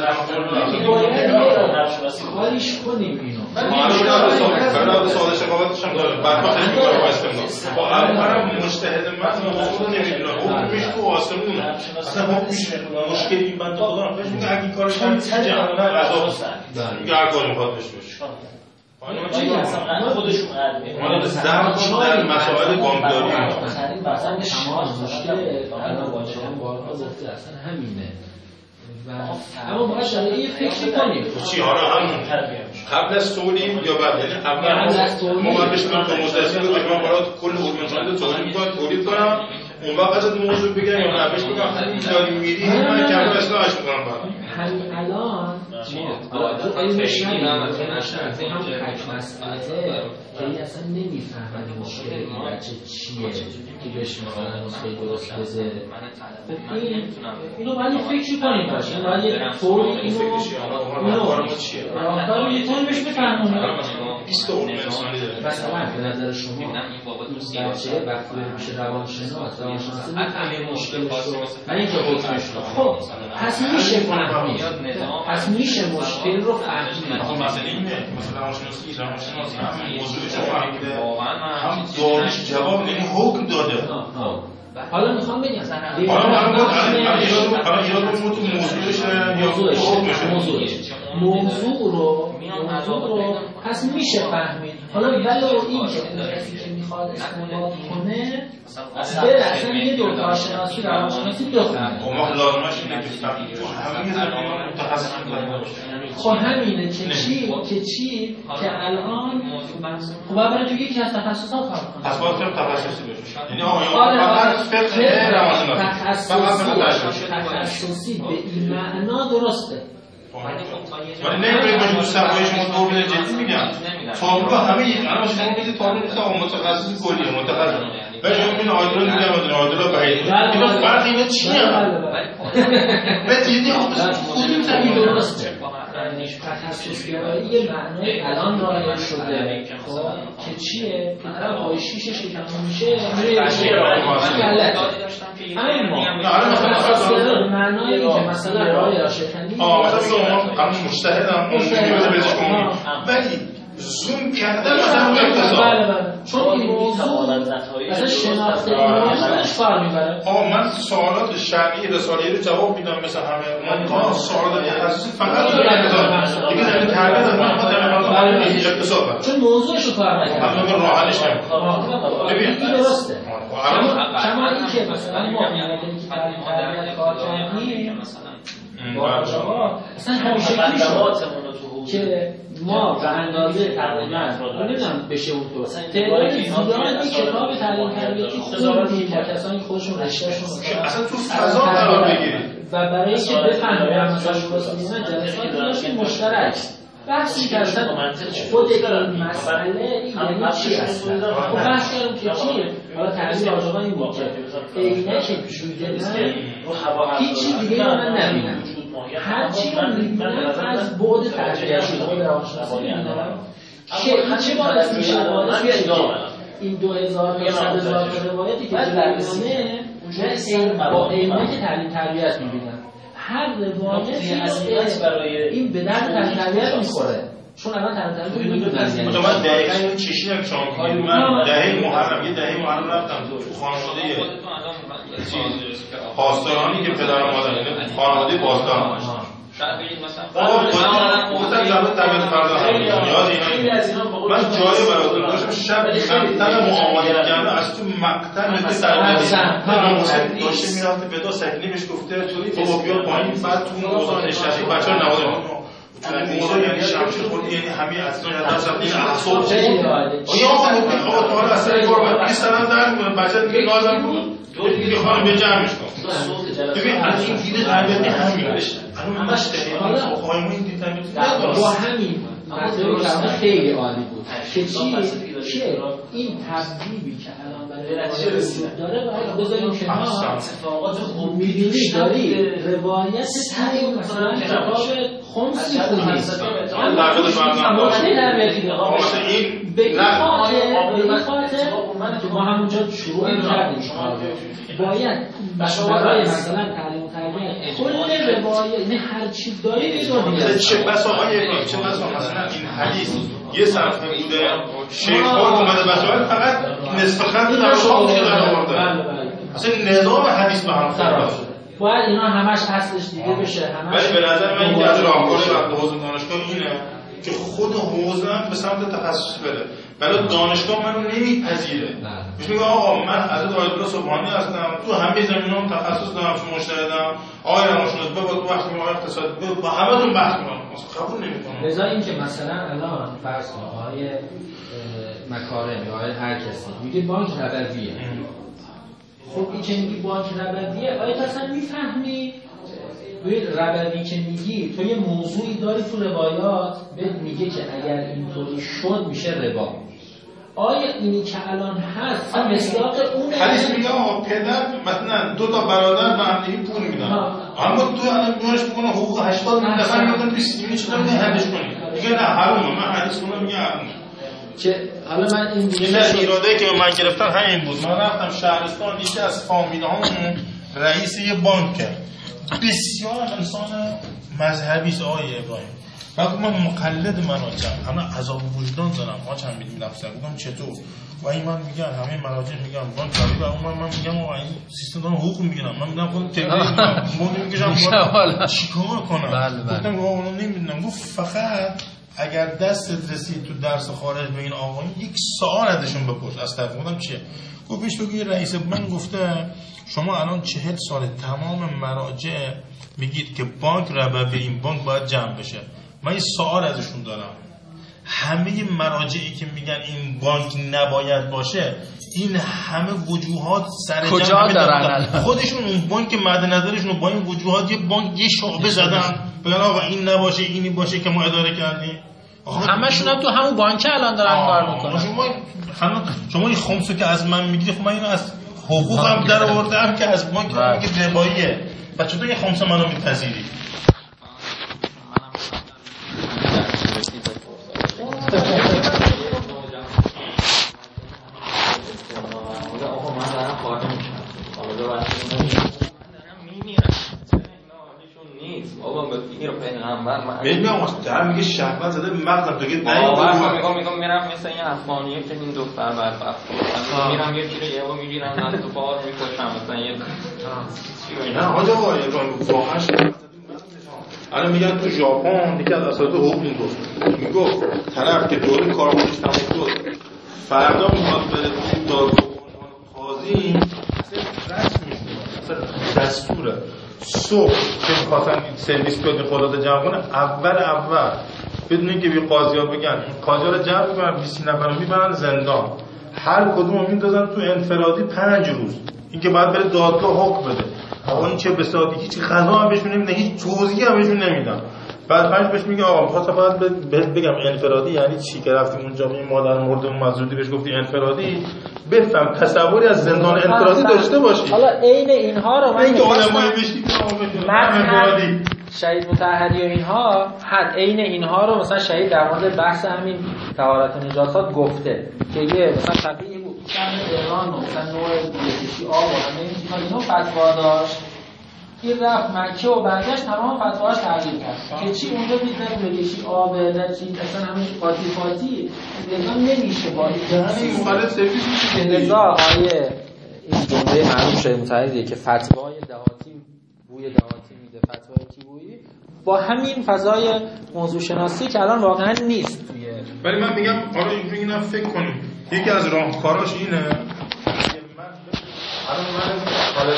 کاریش کنیم اینو من سوال شفافتش هم دارم بعد خیلی میگم واسه با اولم مجتهد من موضوع نمیدونم حکمش تو آسمونه اصلا حکمش مشکلی من تو دارم بهش میگه اگه کارش هم جهان قضا میگه هر کاری میخواد بهش بشه خودشون قلبه ما در مسائل بانکداری مثلا شما مشکل الان باشه هم بارها گفته اصلا همینه اما باید شده یه فکر کنیم چی حالا همون قبل از تولیم یا بعد یعنی قبل از ما باید بشتیم تو مدرسی رو من برات کل علوم تولید کنم تولید کنم اون وقت ازت موضوع بگم یا نه بهش بگم همین داری میری من کم اصلاحش میکنم بعد همین الان تو علمش نمیدونم هم حکم مسئله که این اصلا نمیفهمن مشکل این بچه چیه که بهش مثلا نسخه درست بزه اینو باید فکر کنیم باشه باید یه طور اینو راهکار یه طور بهش بفهمونه بیست علوم انسانی داره مثلا به نظر شما بچه وقتی میشه روانشناس روانشناسی میفهمه مشکلش رو من اینکه حکمش رو خب پس میشه فهمید پس میشه مشکل رو فهمید مثلا اینه مثلا روانشناسی روانشناسی هم موضوعش رو فهمیده هم دارش جواب یعنی حکم داده حالا میخوام بگم حالا من حالا یاد رو موضوعش یا حکمش موضوعش موضوع رو موضوع رو پس میشه فهمید. حالا ولو این که کسی که میخواد استنباط کنه بره اصلا یه دو کارشناسی روانشناسی بخونه. ما لازمش اینه که فهمید همین زمینه متخصص خب همینه که چی که چی که الان خب برای تو یکی از تخصصات کار کنه. پس باید فقط تخصصی بشه. یعنی آقایان فقط فقه روانشناسی تخصصی به این معنا درسته. ولی نمی‌تونید باشه دوستان باید شما تابلو جدی میگم تابلو همه یک الان شما میگید تابلو نیست آقا متخصص کلیه متخصص و شما میگین آیدرو میگم آدن آیدرو باید اینا فرق اینا چیه؟ به جدی خودتون زمین درسته تخصص‌گرایی یه معنای الان رایج شده خب که چیه؟ که طرف با شیشه شکم میشه میره غلط اما معنای این که مثلا رای را شکنی آه مثلا بگم من قانون مجتهدم مجتهدم بزش کنم ولی زوم کردن مثلا روی اقتصاد چون این موضوع مثلا شناخته ایمانش کار میبره. آه من سوالات شرعی رسالی رو جواب میدم مثل همه من تا سوالات تخصصی فقط روی اقتصاد دیگه زمین تربیت من خودم میخوام اقتصاد چون موضوعش رو کار نکنم من راحتش نمیخوام ببین این درسته شما این که مثلا ما میگیم که تعلیم تربیت کار کردیم اصلا همیشگی شد که ما به اندازه تقریبا نمیدونم بشه اونطور تعداد زیادی کتاب تعلیم تربیتی خوندیم با کسانی که خودشون رشتهشون اصلا تو فضا قرار بگیرید و برای اینکه بفهمیم مثلا واسه من جلساتی داشتیم مشترک بحثی کردن خود این مسئله یعنی چی هستن خب بحث کردم که چیه حالا تعبیر آجابان این بود که اینه که جویده من هیچی دیگه رو من نبینم هرچی رو میبینم از بعد تربیت شده خود روانشناسی میبینم که چه باعث میشه باعث میشه این دو هزار یا صد هزار روایتی که جلویانه با عینک تعلیم تربیت میبینم هر روایتی برای این به درد تعلیم تربیت میخوره چون الان تعلیم تربیت میدونم مثلا من دقیقا چیشی هم شما کنید من دهه محرم یه دهه محرم رفتم تو خانواده پاسدارانی که پدر و مادر یعنی خانواده پاسداران شاید بگید مثلا گفتم زبان طبیعت فردا هم یاد اینا من جایی براتون داشتم شب مقتل معامله کرده از تو مقتل مثل تربیتی داشته میرفته به دو سکنی بهش گفته بابا بیا پایین بعد تو اون موضوع نشستی بچه ها نواده تو این موضوع یعنی شمشیر خوردی یعنی همین اصلا دست رفت این احصاب چه آیا آقا آقا تو حالا اصلا این کار باید بیست سرم در میکنه بچه دیگه نازم بود دیگه خانم به جمعش کن ببین از این دیده تربیتی همین الان همش تهیه آقای ما این دیده تربیتی با همین مطلب خیلی عالی بود که چی که این تبدیلی که الان برای وجود داره باید بذاریم کنار اتفاقات خوب می‌بینی داری روایت تری مثلا کتاب خمسی خوندی من در خودش مردم داشت به این خاطر که ما همونجا شروع کردیم باید برای مثلا تعلیم تربیت کل روایت یعنی هر چی داری بذاری چه بسا آیه چه بسا مثلا این حدیث یه صفحه بوده شیخ ها اومده بسا فقط نصف خط در شما دیگه در آورده اصلا نظام حدیث به هم خورده باید اینا همش هستش دیگه بشه همش ولی به نظر من این که از راهکار وقت حوزه دانشگاه اینه که خود حوزه هم به سمت تخصص بره ولی دانشگاه منو نمیپذیره میگه میگه آقا من از آیدرو صبحانی هستم تو همه زمینام تخصص دارم چون مجتهدم آقای روانشناس بابا تو وقتی میگم آقای اقتصاد با همتون بحث میکنم اصلا قبول نمیکنم لذا اینکه مثلا الان فرض کن آقای مکارم یا آقای هر کسی میگه بانک ربویه خب این که میگی بانک ربویه آیا اصلا میفهمی توی ربوی که میگی تو یه موضوعی داری تو روایات بهت میگه که اگر اینطوری شد میشه ربا آیا اینی که الان هست مصداق اونه حدیث میگه آقا پدر مثلا دو تا برادر به هم دیگه پول میدن اما تو الان میونش بکنه حقوق هشتاد میلیون نفر میگن بیست میلیون چطور میگه حدش کنی دیگه نه حرامه من حدیث کنم میگه حرامه که حالا من این دیگه از ایرادایی که من گرفتم همین بود من رفتم شهرستان یکی از فامیل‌هامون رئیس یه بانک کرد بسیار انسان مذهبی است آقای ابراهیم وقتی من مقلد مراجع انا عذاب وجدان دارم ها چند میدیم نفسم میگم چطور و این من میگن همه مراجع میگم من طبیب اون من میگم آقا این سیستم دارم حقوق میگیرم من میگم خودم تکلیف میگم من میگم چیکار کنم گفتم آقا اون نمیدونم گفت فقط اگر دستت رسید تو درس خارج به این آقایون یک سوال ازشون بپرس از طرف خودم چیه گفت بهش بگو رئیس من گفته شما الان چهل سال تمام مراجع میگید که بانک ربوی این بانک باید جمع بشه من یه سوال ازشون دارم همه مراجعی که میگن این بانک نباید باشه این همه وجوهات سر کجا دارن خودشون اون بانک مد نظرشون با این وجوهات یه بانک یه شعبه زدن بگن آقا این نباشه اینی باشه که ما اداره کردیم همشون هم تو همون بانک الان دارن کار میکنن شما شما این خمسو که از من میگید خب من اینو از حقوقم در آوردم که از بانک که رباییه و چطور یه خمسه منو میپذیری میگم در میگه شهوت زده مغزم تو گید نه میگم میگم میرم مثل این افغانیه که این دختر بدبخت میرم یکی رو یهو میگیرم از تو پاهات میکشم مثلا یه نه حاجا واقعا الان میگن تو ژاپن یکی از اساتید حقوق میگفت میگفت طرف که دوره کارمندش تموم شد فردا میخواد بره تو دادگاه قاضی رسم میشه دستوره صبح که میخواستن سرویس کد خداده جمع کنه اول اول بدون اینکه بی قاضی ها بگن قاضی ها رو جمع میکنن بیست نفر رو میبرن زندان هر کدوم رو میندازن تو انفرادی پنج روز اینکه باید بره دادگاه حکم بده آقا این چه بساطی هیچ غذا هم بهشون نمیدن هیچ توضیحی هم بهشون نمیدن بعد پنج بهش میگه آقا می‌خواستم باید بهت بگم انفرادی یعنی چی که رفتیم اونجا این مادر مرد اون مزدودی بهش گفتی انفرادی بفهم تصوری از زندان انفرادی داشته باشی حالا عین اینها رو من اینکه آدمای بشی انفرادی شهید مطهری و اینها حد عین اینها رو مثلا شهید در مورد بحث همین طهارت و نجاست گفته که یه مثلا طبیعی بود که ایران مثلا نوع بیه‌کشی آب و همه اینا فتوا داشت این رفت مکه و برگشت تمام فتواش تغییر کرد که چی اونجا میذاریم بگیشی آب نه چی اصلا همین قاطی قاطی لذا نمیشه با این مخالف سرویس میشه لذا آیه این جمله معروف شده متعریضیه که فتوای دهاتی بوی دهاتی میده فتوای کیبویی با همین فضای موضوع شناسی که الان واقعا نیست توی ولی من میگم آره اینجوری اینا فکر کنیم یکی از راهکاراش اینه الان من حالت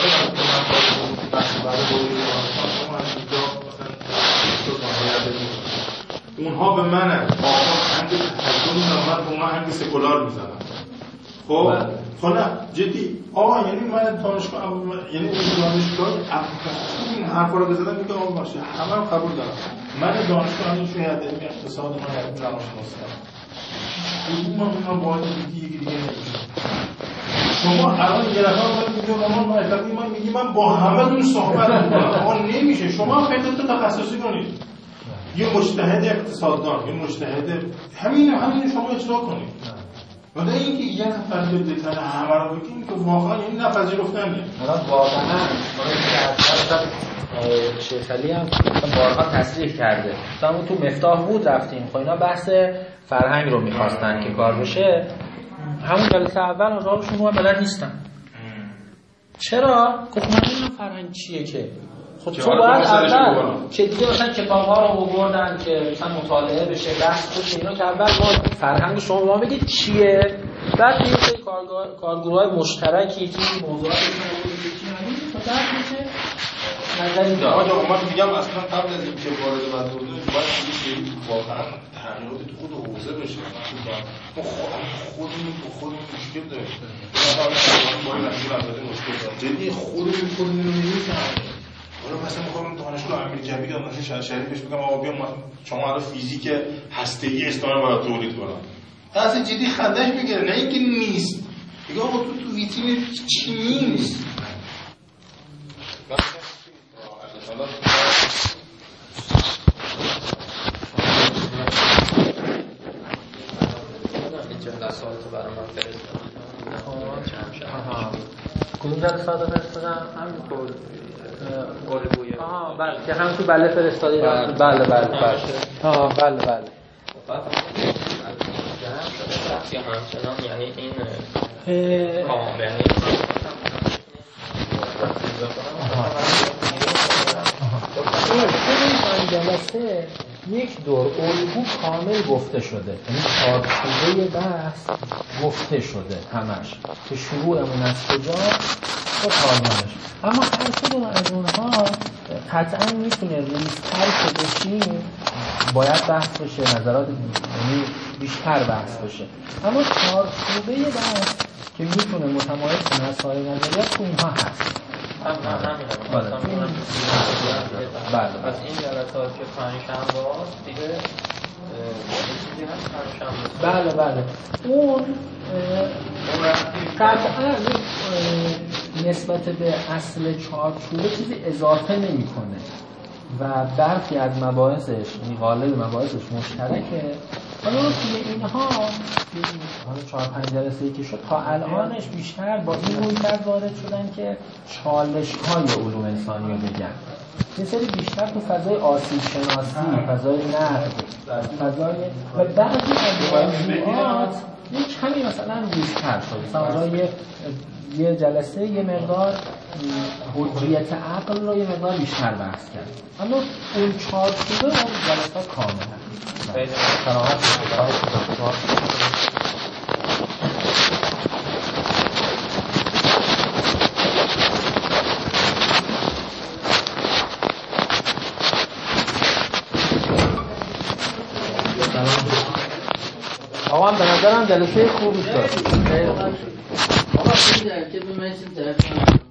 اونها به من هنگ تحکیل من به اونها هنگ سکولار میزنن خب خب نه جدی آقا یعنی من دانشگاه یعنی اون دانشگاه این حرفا رو بزدم میگه آقا باشه همه رو قبول دارم من دانشگاه همین شوی هده این اقتصاد من علم روانشناسی دارم اون من باید دیگه یکی دیگه نمیشه شما الان یه رقم باید میگه اما معرفتی من میگی من با همه دون صحبت میکنم آقا نمیشه شما خیلی تو تخصصی کنید یه مجتهد اقتصاددان یه مجتهد همین همین شما اجرا کنید و نه اینکه یک نفر به دیتن همه رو بگیم که واقعا این نپذیرفتنه واقعا شیخ علی هم بارها تصریح کرده مثلا تو مفتاح بود رفتیم خب اینا بحث فرهنگ رو میخواستن که کار بشه همون جلسه اول راهشون رو بلد نیستن چرا؟ خب من این فرهنگ چیه که خب تو باید اول که دیگه مثلا کتاب‌ها رو آوردن که مثلا مطالعه بشه بحث بشه اینا که اول ما فرهنگ شما ما بگید چیه بعد یه سری کارگروهای مشترکی که موضوعات رو بگید تا درک بشه نظری داره. آقا من میگم اصلا قبل از اینکه وارد مطلب بشیم باید یه واقعا تغییرات تو خود حوزه بشه. ما خودمون تو خودمون مشکل داریم. ما باید نمیشه واسه مشکل داریم. جدی خودمون خودمون نمی‌فهمیم. حالا مثلا می‌خوام دانشگاه امیر جبی دانشگاه شریفش بگم آقا بیا شما الان فیزیک هسته‌ای اسلام باید تولید کنم. اصلا جدی خندش میگیره نه اینکه نیست. میگه آقا تو تو ویترین چی نیست. جلسات برای من فرستادن. کدوم جلسات فرستادن؟ همین قول قول بویه آها بله که هم تو بله فرستادی بله بله بله بله آها بله بله یا همچنان یعنی این کام یعنی این جلسه یک دور الگو کامل گفته شده، یعنی چارچوبه بحث گفته شده همش که شروعمون از کجا و پایانش. اما هر کدوم از اونها قطعا میتونه ریزتر که بشیم باید بحث بشه، نظرات یعنی بیشتر بحث بشه، اما چارچوبه بحث که میتونه متمایز کنه از سایر نظریات تو اینها هست. هم همین هم بله پس این جلسات که پنجشنبه هاست دیگه چیزی هست پنجشنبه بله بله اون قطعا نسبت به اصل چارچوبه چیزی اضافه نمی‌کنه و برخی از مباحثش غالب مباحثش مشترکه. حالا توی اینها حالا چهار پنج جلسه‌ای که شد تا الانش بیشتر با این رویکرد وارد شدن که چالش‌های علوم انسانی رو بگن، یه سری بیشتر تو فضای آسیب شناسی، فضای نقد، فضای و بعضی از موضوعات یه کمی مثلا بیشتر شد. مثلا یه یه جلسه یه مقدار حجیت عقل رو یه مقدار بیشتر بحث کرد، اما اون چارچوبه اون جلسات کامل هست. بین صراحت آقا هم به نظرم جلسه خوبی شد. آقا این درکه به من چیز درکه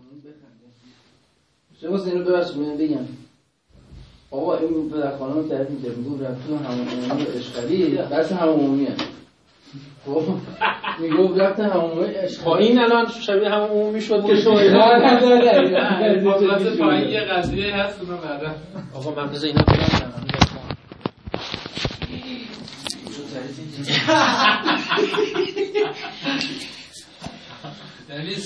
شما اینو ببخشید من بگم آقا این پدر خانم رو تعریف می‌کرد میگفت رفت تو همون عمومی اشغالی بس همون عمومیه میگفت رفت همون عمومی اشغالی با این الان شبیه همون عمومی شد که شما اینا نداره واسه پایین یه قضیه هست اونو بعدا آقا من بذار اینا بگم یعنی